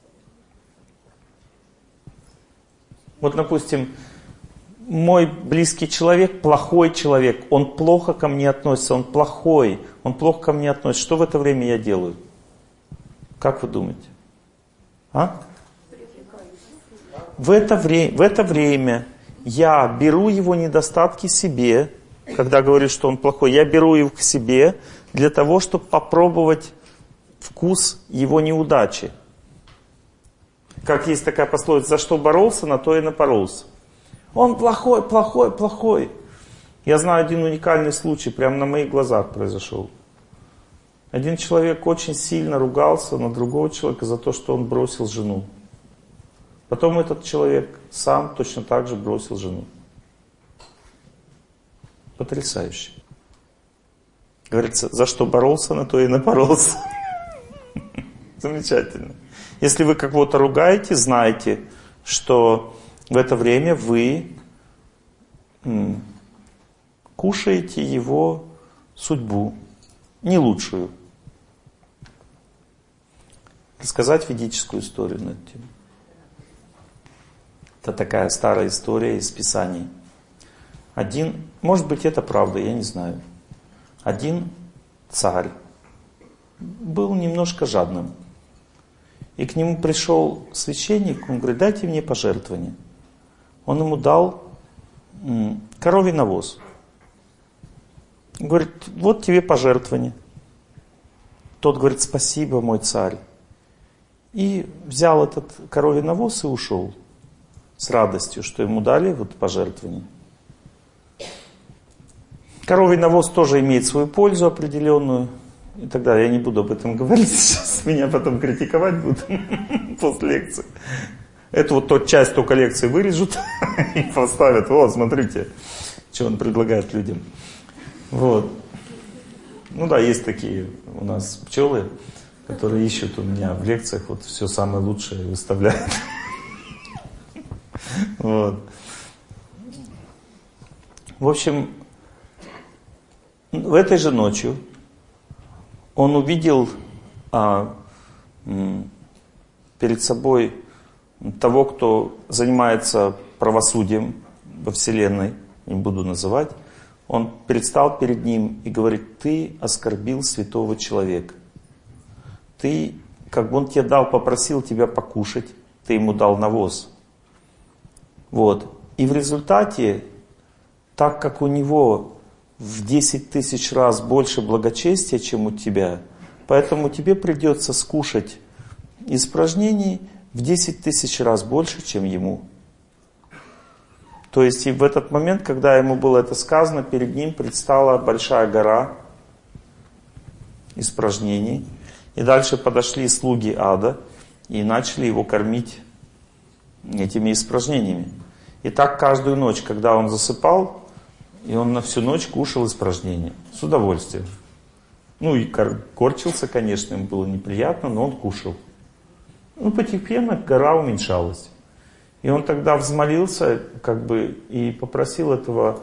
Вот, допустим, мой близкий человек, плохой человек, он плохо ко мне относится, он плохой, он плохо ко мне относится. Что в это время я делаю? Как вы думаете? А? В это время я беру его недостатки себе, когда говорю, что он плохой, я беру его к себе для того, чтобы попробовать вкус его неудачи. Как есть такая пословица: за что боролся, на то и напоролся. Он плохой, плохой, плохой. Я знаю один уникальный случай, прямо на моих глазах произошел. Один человек очень сильно ругался на другого человека за то, что он бросил жену. Потом этот человек сам точно так же бросил жену. Потрясающе. Говорится, за что боролся, на то и напоролся. Замечательно. Если вы кого-то ругаете, знайте, что в это время вы кушаете его судьбу, не лучшую. Рассказать ведическую историю на эту тему. Это такая старая история из Писаний. Может быть, это правда, я не знаю. Один царь был немножко жадным. И к нему пришел священник, он говорит: дайте мне пожертвование. Он ему дал коровий навоз. Он говорит: вот тебе пожертвование. Тот говорит: спасибо, мой царь. И взял этот коровий навоз и ушел. С радостью, что ему дали вот пожертвование. Коровий навоз тоже имеет свою пользу определенную. И так далее. Я не буду об этом говорить сейчас. Меня потом критиковать будут после лекции. Эту вот тот часть только лекции вырежут и поставят. Вот, смотрите, что он предлагает людям. Вот. Ну да, есть такие у нас пчелы, которые ищут у меня в лекциях вот все самое лучшее выставляют. Вот. В общем, в этой же ночью он увидел перед собой того, кто занимается правосудием во Вселенной, не буду называть. Он предстал перед ним и говорит: ты оскорбил святого человека. Ты, как бы он тебе дал, попросил тебя покушать, ты ему дал навоз. Вот. И в результате, так как у него в 10 тысяч раз больше благочестия, чем у тебя, поэтому тебе придется скушать испражнений в 10 тысяч раз больше, чем ему. То есть и в этот момент, когда ему было это сказано, перед ним предстала большая гора испражнений. И дальше подошли слуги ада и начали его кормить этими испражнениями. И так каждую ночь, когда он засыпал, и он на всю ночь кушал испражнения. С удовольствием. Ну и корчился, конечно, ему было неприятно, но он кушал. Ну, постепенно гора уменьшалась. И он тогда взмолился, и попросил этого,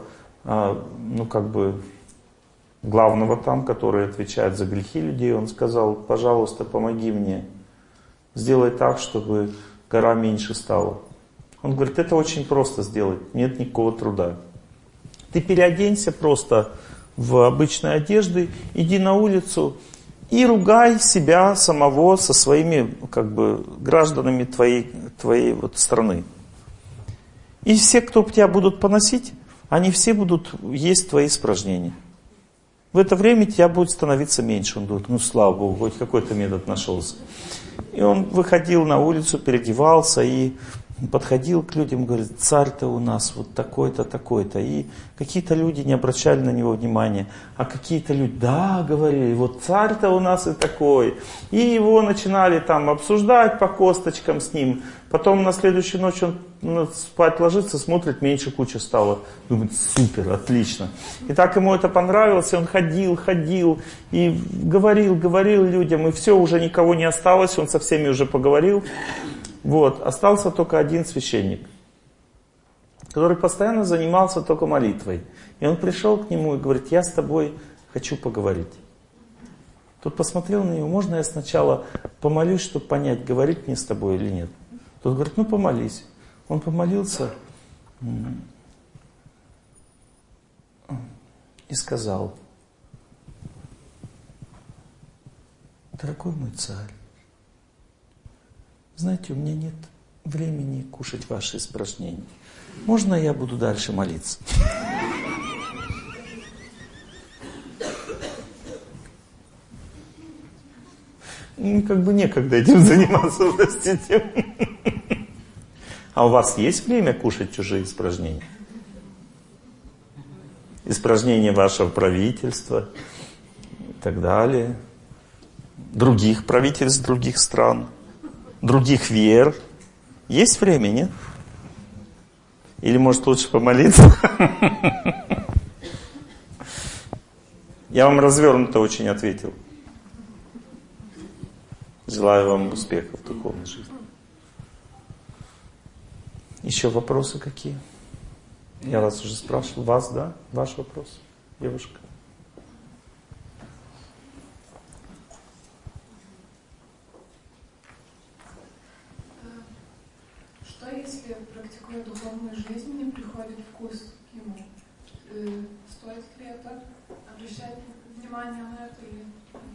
главного там, который отвечает за грехи людей. Он сказал: пожалуйста, помоги мне. Сделай так, чтобы гора меньше стала. Он говорит: это очень просто сделать, нет никакого труда. Ты переоденься просто в обычной одежды, иди на улицу и ругай себя самого со своими гражданами твоей вот страны. И все, кто тебя будут поносить, они все будут есть твои испражнения. В это время тебя будет становиться меньше. Он говорит: ну слава Богу, хоть какой-то метод нашелся. И он выходил на улицу, переодевался и подходил к людям, говорит: царь-то у нас вот такой-то, такой-то. И какие-то люди не обращали на него внимания, а какие-то люди, да, говорили, вот царь-то у нас и такой. И его начинали там обсуждать по косточкам с ним. Потом на следующую ночь он спать ложится, смотрит, меньше куча стало. Думает: супер, отлично. И так ему это понравилось, и он ходил, и говорил людям, и все, уже никого не осталось, он со всеми уже поговорил. Вот, остался только один священник. который постоянно занимался только молитвой. И он пришел к нему и говорит: я с тобой хочу поговорить. Тот посмотрел на него: можно я сначала помолюсь, чтобы понять, говорить мне с тобой или нет? Тот говорит: ну помолись. Он помолился и сказал: дорогой мой царь, знаете, у меня нет времени кушать ваши испражнения. Можно я буду дальше молиться? Как бы некогда этим заниматься, простите. А у вас есть время кушать чужие испражнения? Испражнения вашего правительства и так далее. Других правительств, других стран, других вер. Есть время, нет? Или может лучше помолиться? Я вам развернуто очень ответил. Желаю вам успехов в духовной жизни. Еще вопросы какие? Я вас уже спрашивал. Вас, да? Ваш вопрос, девушка? Что если, практикуя духовную жизнь, не приходит вкус к ему? Стоит ли это обращать внимание на это? Или...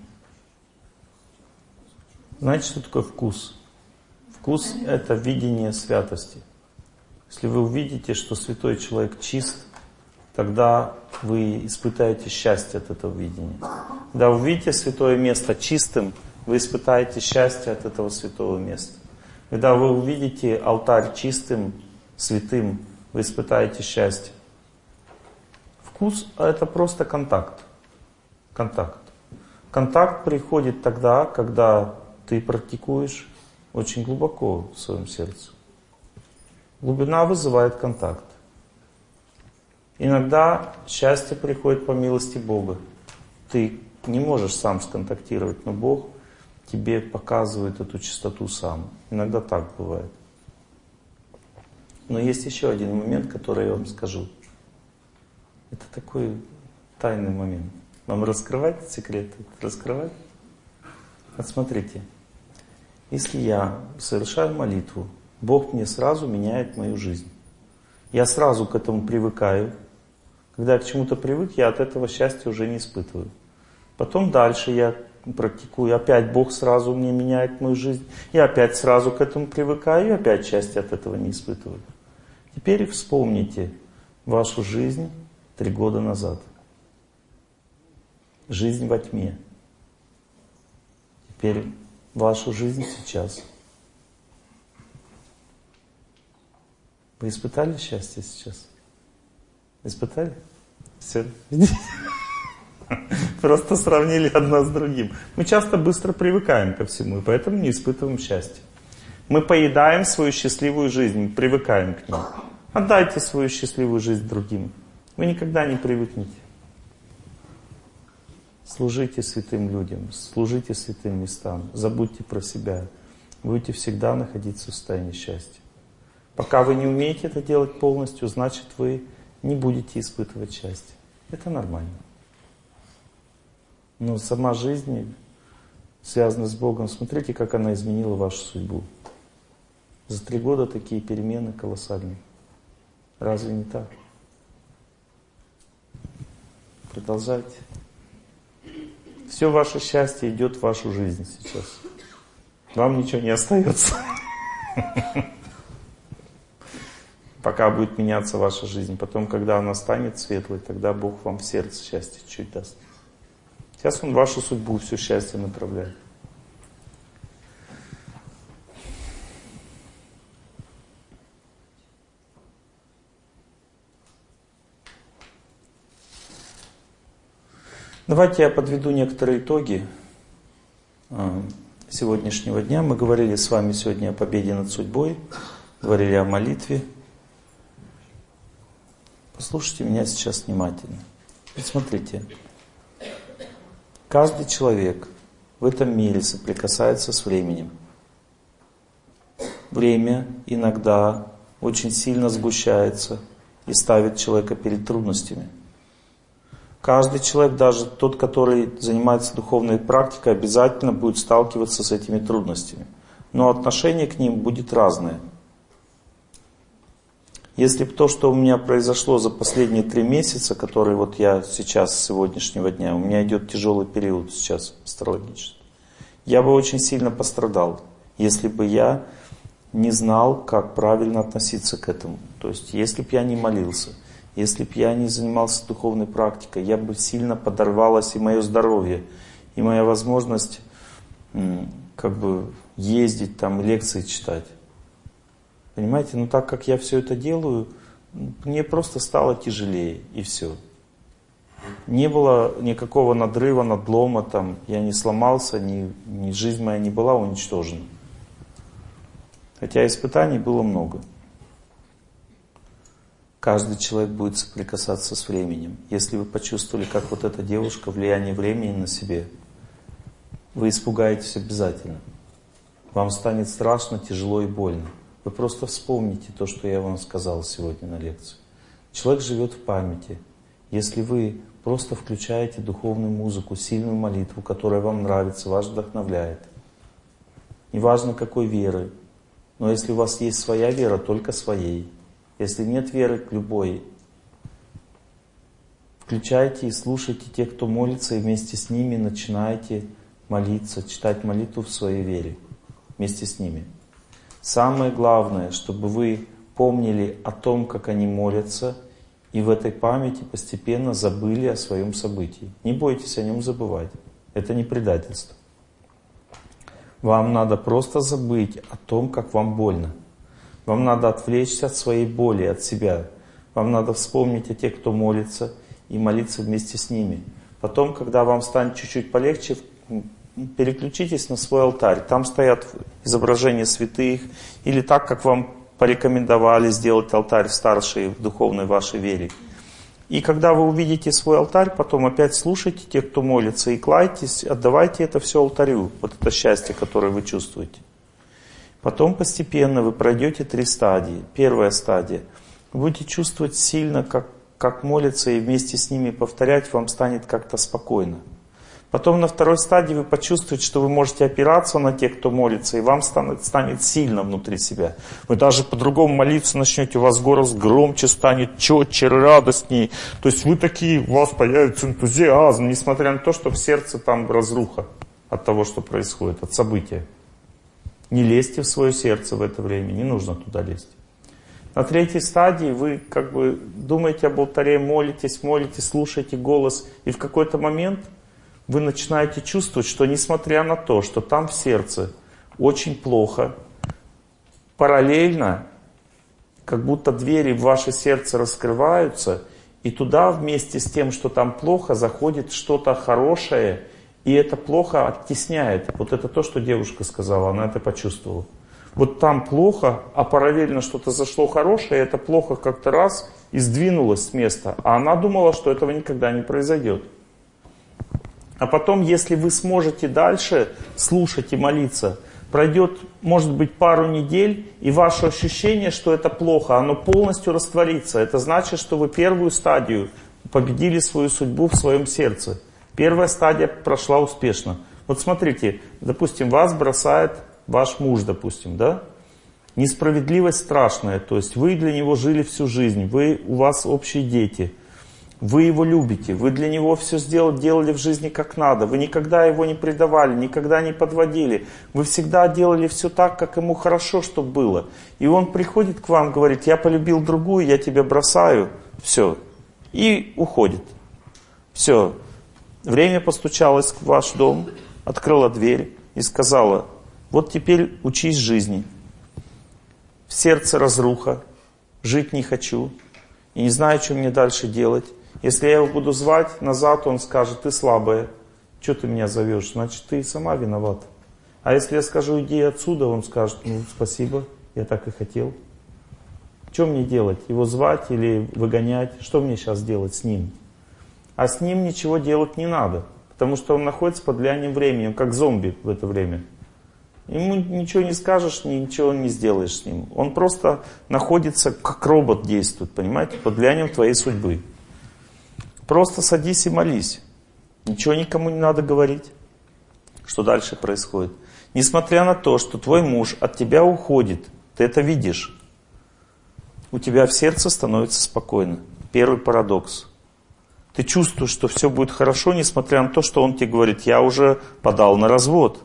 Знаете, что такое вкус? Вкус — это видение святости. Если вы увидите, что святой человек чист, тогда вы испытаете счастье от этого видения. Когда вы увидите святое место чистым, вы испытаете счастье от этого святого места. Когда вы увидите алтарь чистым, святым, вы испытаете счастье. Вкус — это просто контакт. Контакт. Контакт приходит тогда, когда ты практикуешь очень глубоко в своем сердце. Глубина вызывает контакт. Иногда счастье приходит по милости Бога. Ты не можешь сам сконтактировать, но Бог тебе показывает эту чистоту сам. Иногда так бывает. Но есть еще один момент, который я вам скажу. Это такой тайный момент. Вам раскрывать секрет? Раскрывать? Вот смотрите. Если я совершаю молитву, Бог мне сразу меняет мою жизнь. Я сразу к этому привыкаю. Когда я к чему-то привык, я от этого счастья уже не испытываю. Потом дальше я практикую, опять Бог сразу мне меняет мою жизнь. Я опять сразу к этому привыкаю, и опять счастья от этого не испытываю. Теперь вспомните вашу жизнь 3 года назад. Жизнь во тьме. Теперь вашу жизнь сейчас. Вы испытали счастье сейчас? Испытали? Все. Просто сравнили одно с другим. Мы часто быстро привыкаем ко всему, и поэтому не испытываем счастья. Мы поедаем свою счастливую жизнь, привыкаем к ней. Отдайте свою счастливую жизнь другим. Вы никогда не привыкнете. Служите святым людям, служите святым местам, забудьте про себя. Будете всегда находиться в состоянии счастья. Пока вы не умеете это делать полностью, значит вы не будете испытывать счастье. Это нормально. Но сама жизнь связана с Богом. Смотрите, как она изменила вашу судьбу. За 3 года такие перемены колоссальные. Разве не так? Продолжайте. Все ваше счастье идет в вашу жизнь сейчас. Вам ничего не остается. Пока будет меняться ваша жизнь. Потом, когда она станет светлой, тогда Бог вам в сердце счастье чуть даст. Сейчас Он вашу судьбу, все счастье направляет. Давайте я подведу некоторые итоги сегодняшнего дня. Мы говорили с вами сегодня о победе над судьбой, говорили о молитве. Послушайте меня сейчас внимательно. И смотрите. Каждый человек в этом мире соприкасается с временем. Время иногда очень сильно сгущается и ставит человека перед трудностями. Каждый человек, даже тот, который занимается духовной практикой, обязательно будет сталкиваться с этими трудностями. Но отношение к ним будет разное. Если бы то, что у меня произошло за последние 3 месяца, которые вот я сейчас, с сегодняшнего дня, у меня идет тяжелый период сейчас астрологический, я бы очень сильно пострадал, если бы я не знал, как правильно относиться к этому. То есть, если бы я не молился, если бы я не занимался духовной практикой, я бы сильно подорвалось и мое здоровье, и моя возможность как бы ездить там, лекции читать. Понимаете, но так как я все это делаю, мне просто стало тяжелее, и все. Не было никакого надрыва, надлома, там, я не сломался, ни жизнь моя не была уничтожена. Хотя испытаний было много. Каждый человек будет соприкасаться с временем. Если вы почувствовали, как вот эта девушка, влияние времени на себе, вы испугаетесь обязательно. Вам станет страшно, тяжело и больно. Вы просто вспомните то, что я вам сказал сегодня на лекции. Человек живет в памяти. Если вы просто включаете духовную музыку, сильную молитву, которая вам нравится, вас вдохновляет, неважно какой веры, но если у вас есть своя вера, только своей. Если нет веры, к любой. Включайте и слушайте тех, кто молится, и вместе с ними начинайте молиться, читать молитву в своей вере. Вместе с ними. Самое главное, чтобы вы помнили о том, как они молятся, и в этой памяти постепенно забыли о своем событии. Не бойтесь о нем забывать. Это не предательство. Вам надо просто забыть о том, как вам больно. Вам надо отвлечься от своей боли, от себя. Вам надо вспомнить о тех, кто молится, и молиться вместе с ними. Потом, когда вам станет чуть-чуть полегче, переключитесь на свой алтарь. Там стоят изображения святых, или так, как вам порекомендовали сделать алтарь в старшей, в духовной вашей вере. И когда вы увидите свой алтарь, потом опять слушайте тех, кто молится, и клайтесь, отдавайте это все алтарю, вот это счастье, которое вы чувствуете. Потом постепенно вы пройдете 3 стадии. Первая стадия. Вы будете чувствовать сильно, как молятся, и вместе с ними повторять, вам станет как-то спокойно. Потом на 2-й стадии вы почувствуете, что вы можете опираться на тех, кто молится, и вам станет сильно внутри себя. Вы даже по-другому молиться начнете, у вас голос громче станет, четче, радостнее. То есть вы такие, у вас появится энтузиазм, несмотря на то, что в сердце там разруха от того, что происходит, от события. Не лезьте в свое сердце в это время, не нужно туда лезть. На 3-й стадии вы как бы думаете об алтаре, молитесь, слушаете голос, и в какой-то момент вы начинаете чувствовать, что несмотря на то, что там в сердце очень плохо, параллельно, как будто двери в ваше сердце раскрываются, и туда вместе с тем, что там плохо, заходит что-то хорошее, и это плохо оттесняет. Вот это то, что девушка сказала, она это почувствовала. Вот там плохо, а параллельно что-то зашло хорошее, и это плохо как-то раз и сдвинулось с места. А она думала, что этого никогда не произойдет. А потом, если вы сможете дальше слушать и молиться, пройдет, может быть, пару недель, и ваше ощущение, что это плохо, оно полностью растворится. Это значит, что вы 1-ю стадию победили свою судьбу в своем сердце. 1-я стадия прошла успешно. Вот смотрите, допустим, вас бросает ваш муж, допустим, да? Несправедливость страшная, то есть вы для него жили всю жизнь, у вас общие дети, вы его любите, вы для него все делали в жизни как надо, вы никогда его не предавали, никогда не подводили, вы всегда делали все так, как ему хорошо, чтобы было. И он приходит к вам, говорит, я полюбил другую, я тебя бросаю, все, и уходит. Все. Время постучалось в ваш дом, открыла дверь и сказала, вот теперь учись жизни. В сердце разруха, жить не хочу, и не знаю, что мне дальше делать. Если я его буду звать назад, он скажет, ты слабая, что ты меня зовешь, значит, ты сама виновата. А если я скажу, иди отсюда, он скажет, ну, спасибо, я так и хотел. Что мне делать? Его звать или выгонять? Что мне сейчас делать с ним? А с ним ничего делать не надо, потому что он находится под влиянием времени, он как зомби в это время. Ему ничего не скажешь, ничего не сделаешь с ним. Он просто находится, как робот действует, понимаете, под влиянием твоей судьбы. Просто садись и молись. Ничего никому не надо говорить. Что дальше происходит? Несмотря на то, что твой муж от тебя уходит, ты это видишь, у тебя в сердце становится спокойно. Первый парадокс. Ты чувствуешь, что все будет хорошо, несмотря на то, что он тебе говорит, я уже подал на развод.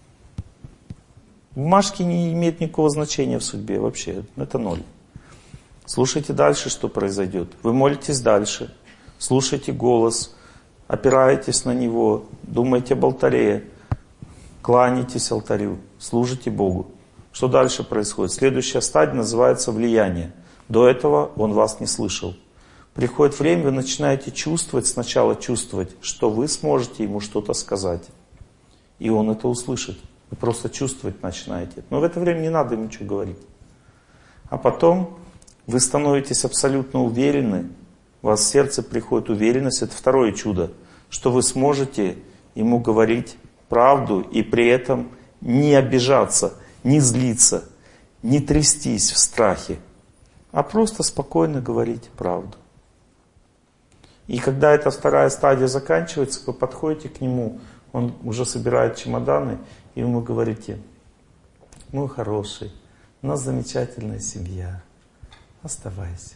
Бумажки не имеют никакого значения в судьбе вообще. Это ноль. Слушайте дальше, что произойдет. Вы молитесь дальше. Слушайте голос. Опираетесь на него. Думайте об алтаре. Кланяйтесь алтарю. Служите Богу. Что дальше происходит? Следующая стадия называется влияние. До этого он вас не слышал. Приходит время, вы начинаете чувствовать, сначала чувствовать, что вы сможете ему что-то сказать. И он это услышит. Вы просто чувствовать начинаете. Но в это время не надо ему ничего говорить. А потом вы становитесь абсолютно уверены, у вас в сердце приходит уверенность, это второе чудо, что вы сможете ему говорить правду и при этом не обижаться, не злиться, не трястись в страхе, а просто спокойно говорить правду. И когда эта вторая стадия заканчивается, вы подходите к нему, он уже собирает чемоданы, и вы говорите: мой хороший, у нас замечательная семья, оставайся.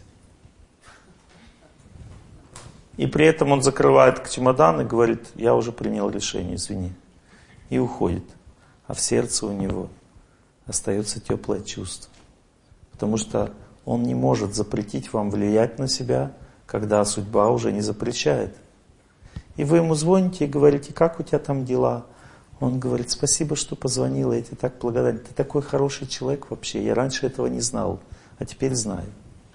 И при этом он закрывает чемодан и говорит: я уже принял решение, извини. И уходит. А в сердце у него остается теплое чувство. Потому что он не может запретить вам влиять на себя, когда судьба уже не запрещает. И вы ему звоните и говорите: как у тебя там дела? Он говорит: спасибо, что позвонила, я тебе так благодарен. Ты такой хороший человек вообще, я раньше этого не знал, а теперь знаю.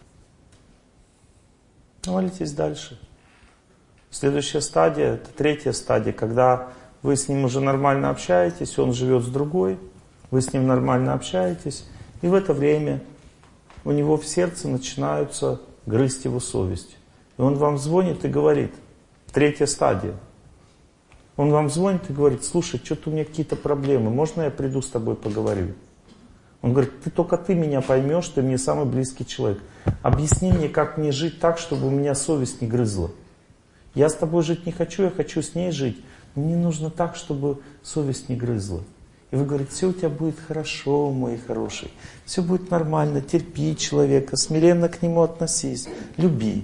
Молитесь дальше. Следующая стадия, это третья стадия, когда вы с ним уже нормально общаетесь, он живет с другой, вы с ним нормально общаетесь, и в это время у него в сердце начинаются грызть его совесть. И он вам звонит и говорит, третья стадия, он вам звонит и говорит: слушай, что-то у меня какие-то проблемы, можно я приду с тобой поговорю? Он говорит: только ты меня поймешь, ты мне самый близкий человек. Объясни мне, как мне жить так, чтобы у меня совесть не грызла. Я с тобой жить не хочу, я хочу с ней жить. Но мне нужно так, чтобы совесть не грызла. И вы говорите: все у тебя будет хорошо, мой хороший. Все будет нормально, терпи человека, смиренно к нему относись, люби.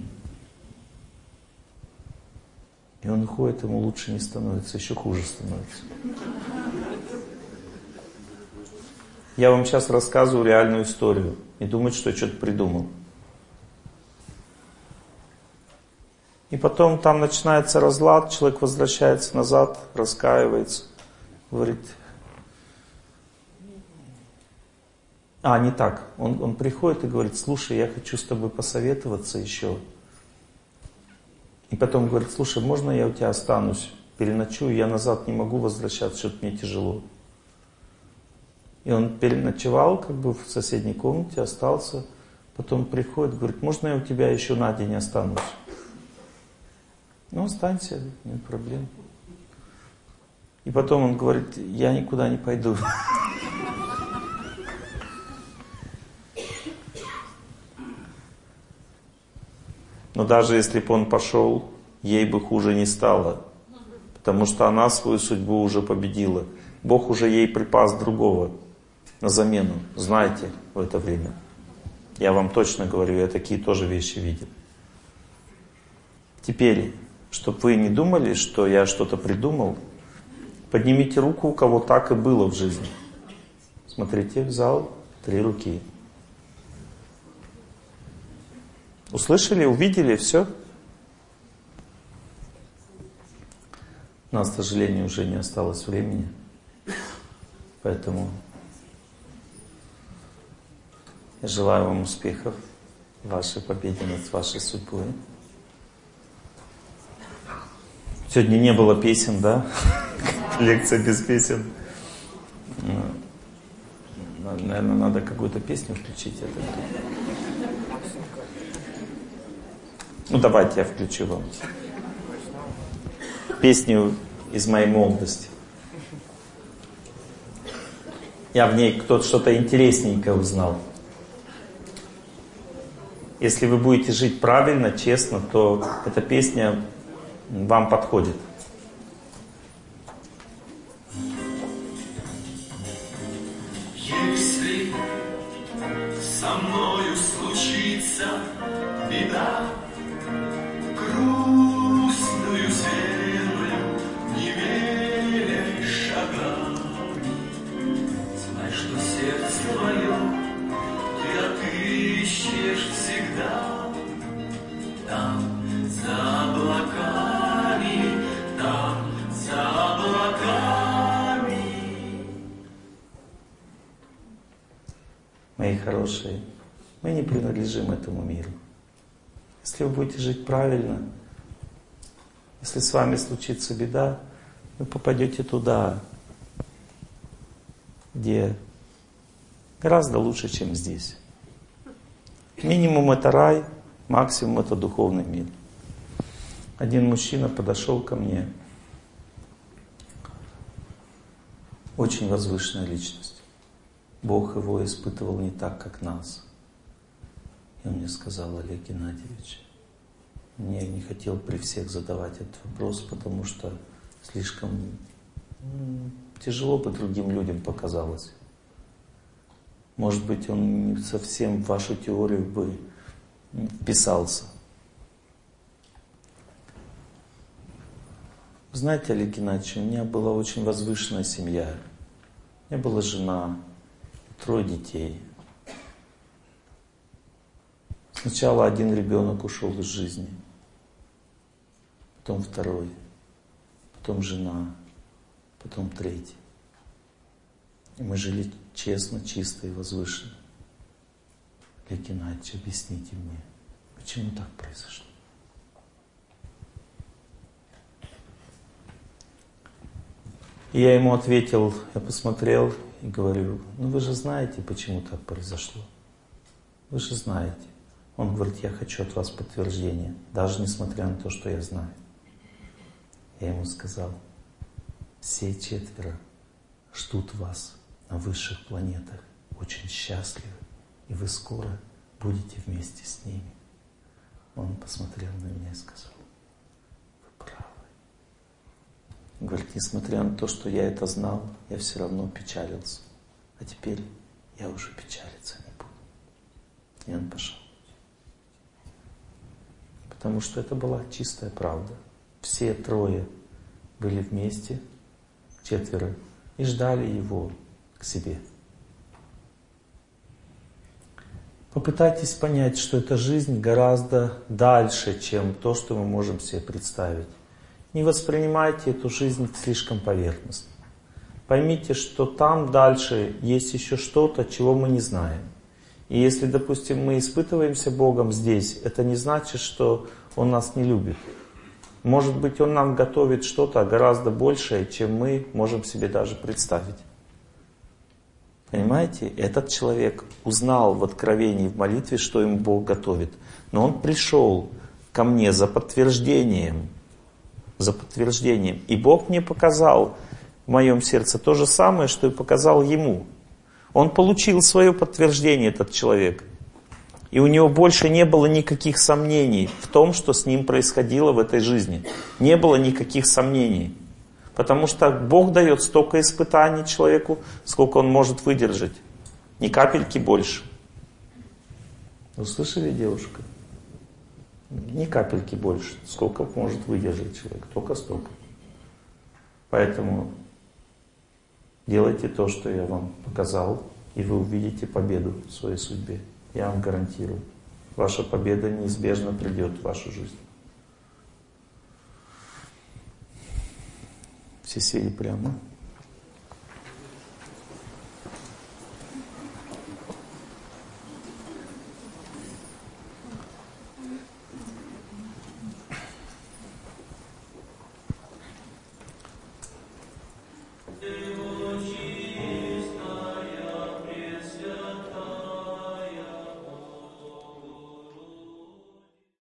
И он уходит, ему лучше не становится, еще хуже становится. Я вам сейчас рассказываю реальную историю. Не думайте, что я что-то придумал. И потом там начинается разлад, человек возвращается назад, раскаивается, говорит... не так. Он приходит и говорит: слушай, я хочу с тобой посоветоваться еще. И потом говорит: слушай, можно я у тебя останусь, переночую, я назад не могу возвращаться, что-то мне тяжело. И он переночевал в соседней комнате, остался. Потом приходит, говорит: можно я у тебя еще на день останусь? Ну, останься, нет проблем. И потом он говорит: я никуда не пойду. Но даже если бы он пошел, ей бы хуже не стало. Потому что она свою судьбу уже победила. Бог уже ей припас другого на замену. Знаете, в это время. Я вам точно говорю, я такие тоже вещи видел. Теперь, чтобы вы не думали, что я что-то придумал, поднимите руку, у кого так и было в жизни. Смотрите в зал, 3 руки. Услышали, увидели, все? У нас, к сожалению, уже не осталось времени. Поэтому я желаю вам успехов в вашей победе над вашей судьбой. Сегодня не было песен, да? Лекция без песен. Наверное, надо какую-то песню включить. Ну, давайте я включу вам песню из моей молодости. Я в ней кто-то что-то интересненькое узнал. Если вы будете жить правильно, честно, то эта песня вам подходит. Если со мною случится беда, грустную землю не меряй шагами, знай, что сердце твое ты отыщешь всегда там, за облаками, там, за облаками. Мои хорошие, мы не принадлежим этому миру. Если вы будете жить правильно, если с вами случится беда, вы попадете туда, где гораздо лучше, чем здесь. Минимум это рай, максимум это духовный мир. Один мужчина подошел ко мне, очень возвышенная личность. Бог его испытывал не так, как нас. И он мне сказал: Олег Геннадьевич, я не хотел при всех задавать этот вопрос, потому что слишком тяжело бы другим людям показалось. Может быть, он не совсем в вашу теорию бы вписался. Знаете, Олег Геннадьевич, у меня была очень возвышенная семья. У меня была жена, 3 детей. Сначала один ребенок ушел из жизни, потом 2, потом жена, потом 3. И мы жили честно, чисто и возвышенно. Олег Геннадьевич, объясните мне, почему так произошло? И я ему ответил, я посмотрел и говорю: ну вы же знаете, почему так произошло. Вы же знаете. Он говорит: я хочу от вас подтверждения, даже несмотря на то, что я знаю. Я ему сказал: все 4 ждут вас на высших планетах, очень счастливы, и вы скоро будете вместе с ними. Он посмотрел на меня и сказал: вы правы. Он говорит: несмотря на то, что я это знал, я все равно печалился. А теперь я уже печалиться не буду. И он пошел. Потому что это была чистая правда. Все 3 были вместе, 4, и ждали его к себе. Попытайтесь понять, что эта жизнь гораздо дальше, чем то, что мы можем себе представить. Не воспринимайте эту жизнь слишком поверхностно. Поймите, что там дальше есть еще что-то, чего мы не знаем. И если, допустим, мы испытываемся Богом здесь, это не значит, что Он нас не любит. Может быть, Он нам готовит что-то гораздо большее, чем мы можем себе даже представить. Понимаете? Этот человек узнал в откровении, в молитве, что ему Бог готовит. Но он пришел ко мне за подтверждением. За подтверждением. И Бог мне показал в моем сердце то же самое, что и показал ему. Он получил свое подтверждение, этот человек. И у него больше не было никаких сомнений в том, что с ним происходило в этой жизни. Не было никаких сомнений. Потому что Бог дает столько испытаний человеку, сколько он может выдержать. Ни капельки больше. Вы слышали, девушка? Ни капельки больше. Сколько может выдержать человек? Только столько. Поэтому делайте то, что я вам показал, и вы увидите победу в своей судьбе. Я вам гарантирую. Ваша победа неизбежно придет в вашу жизнь. Все сели прямо.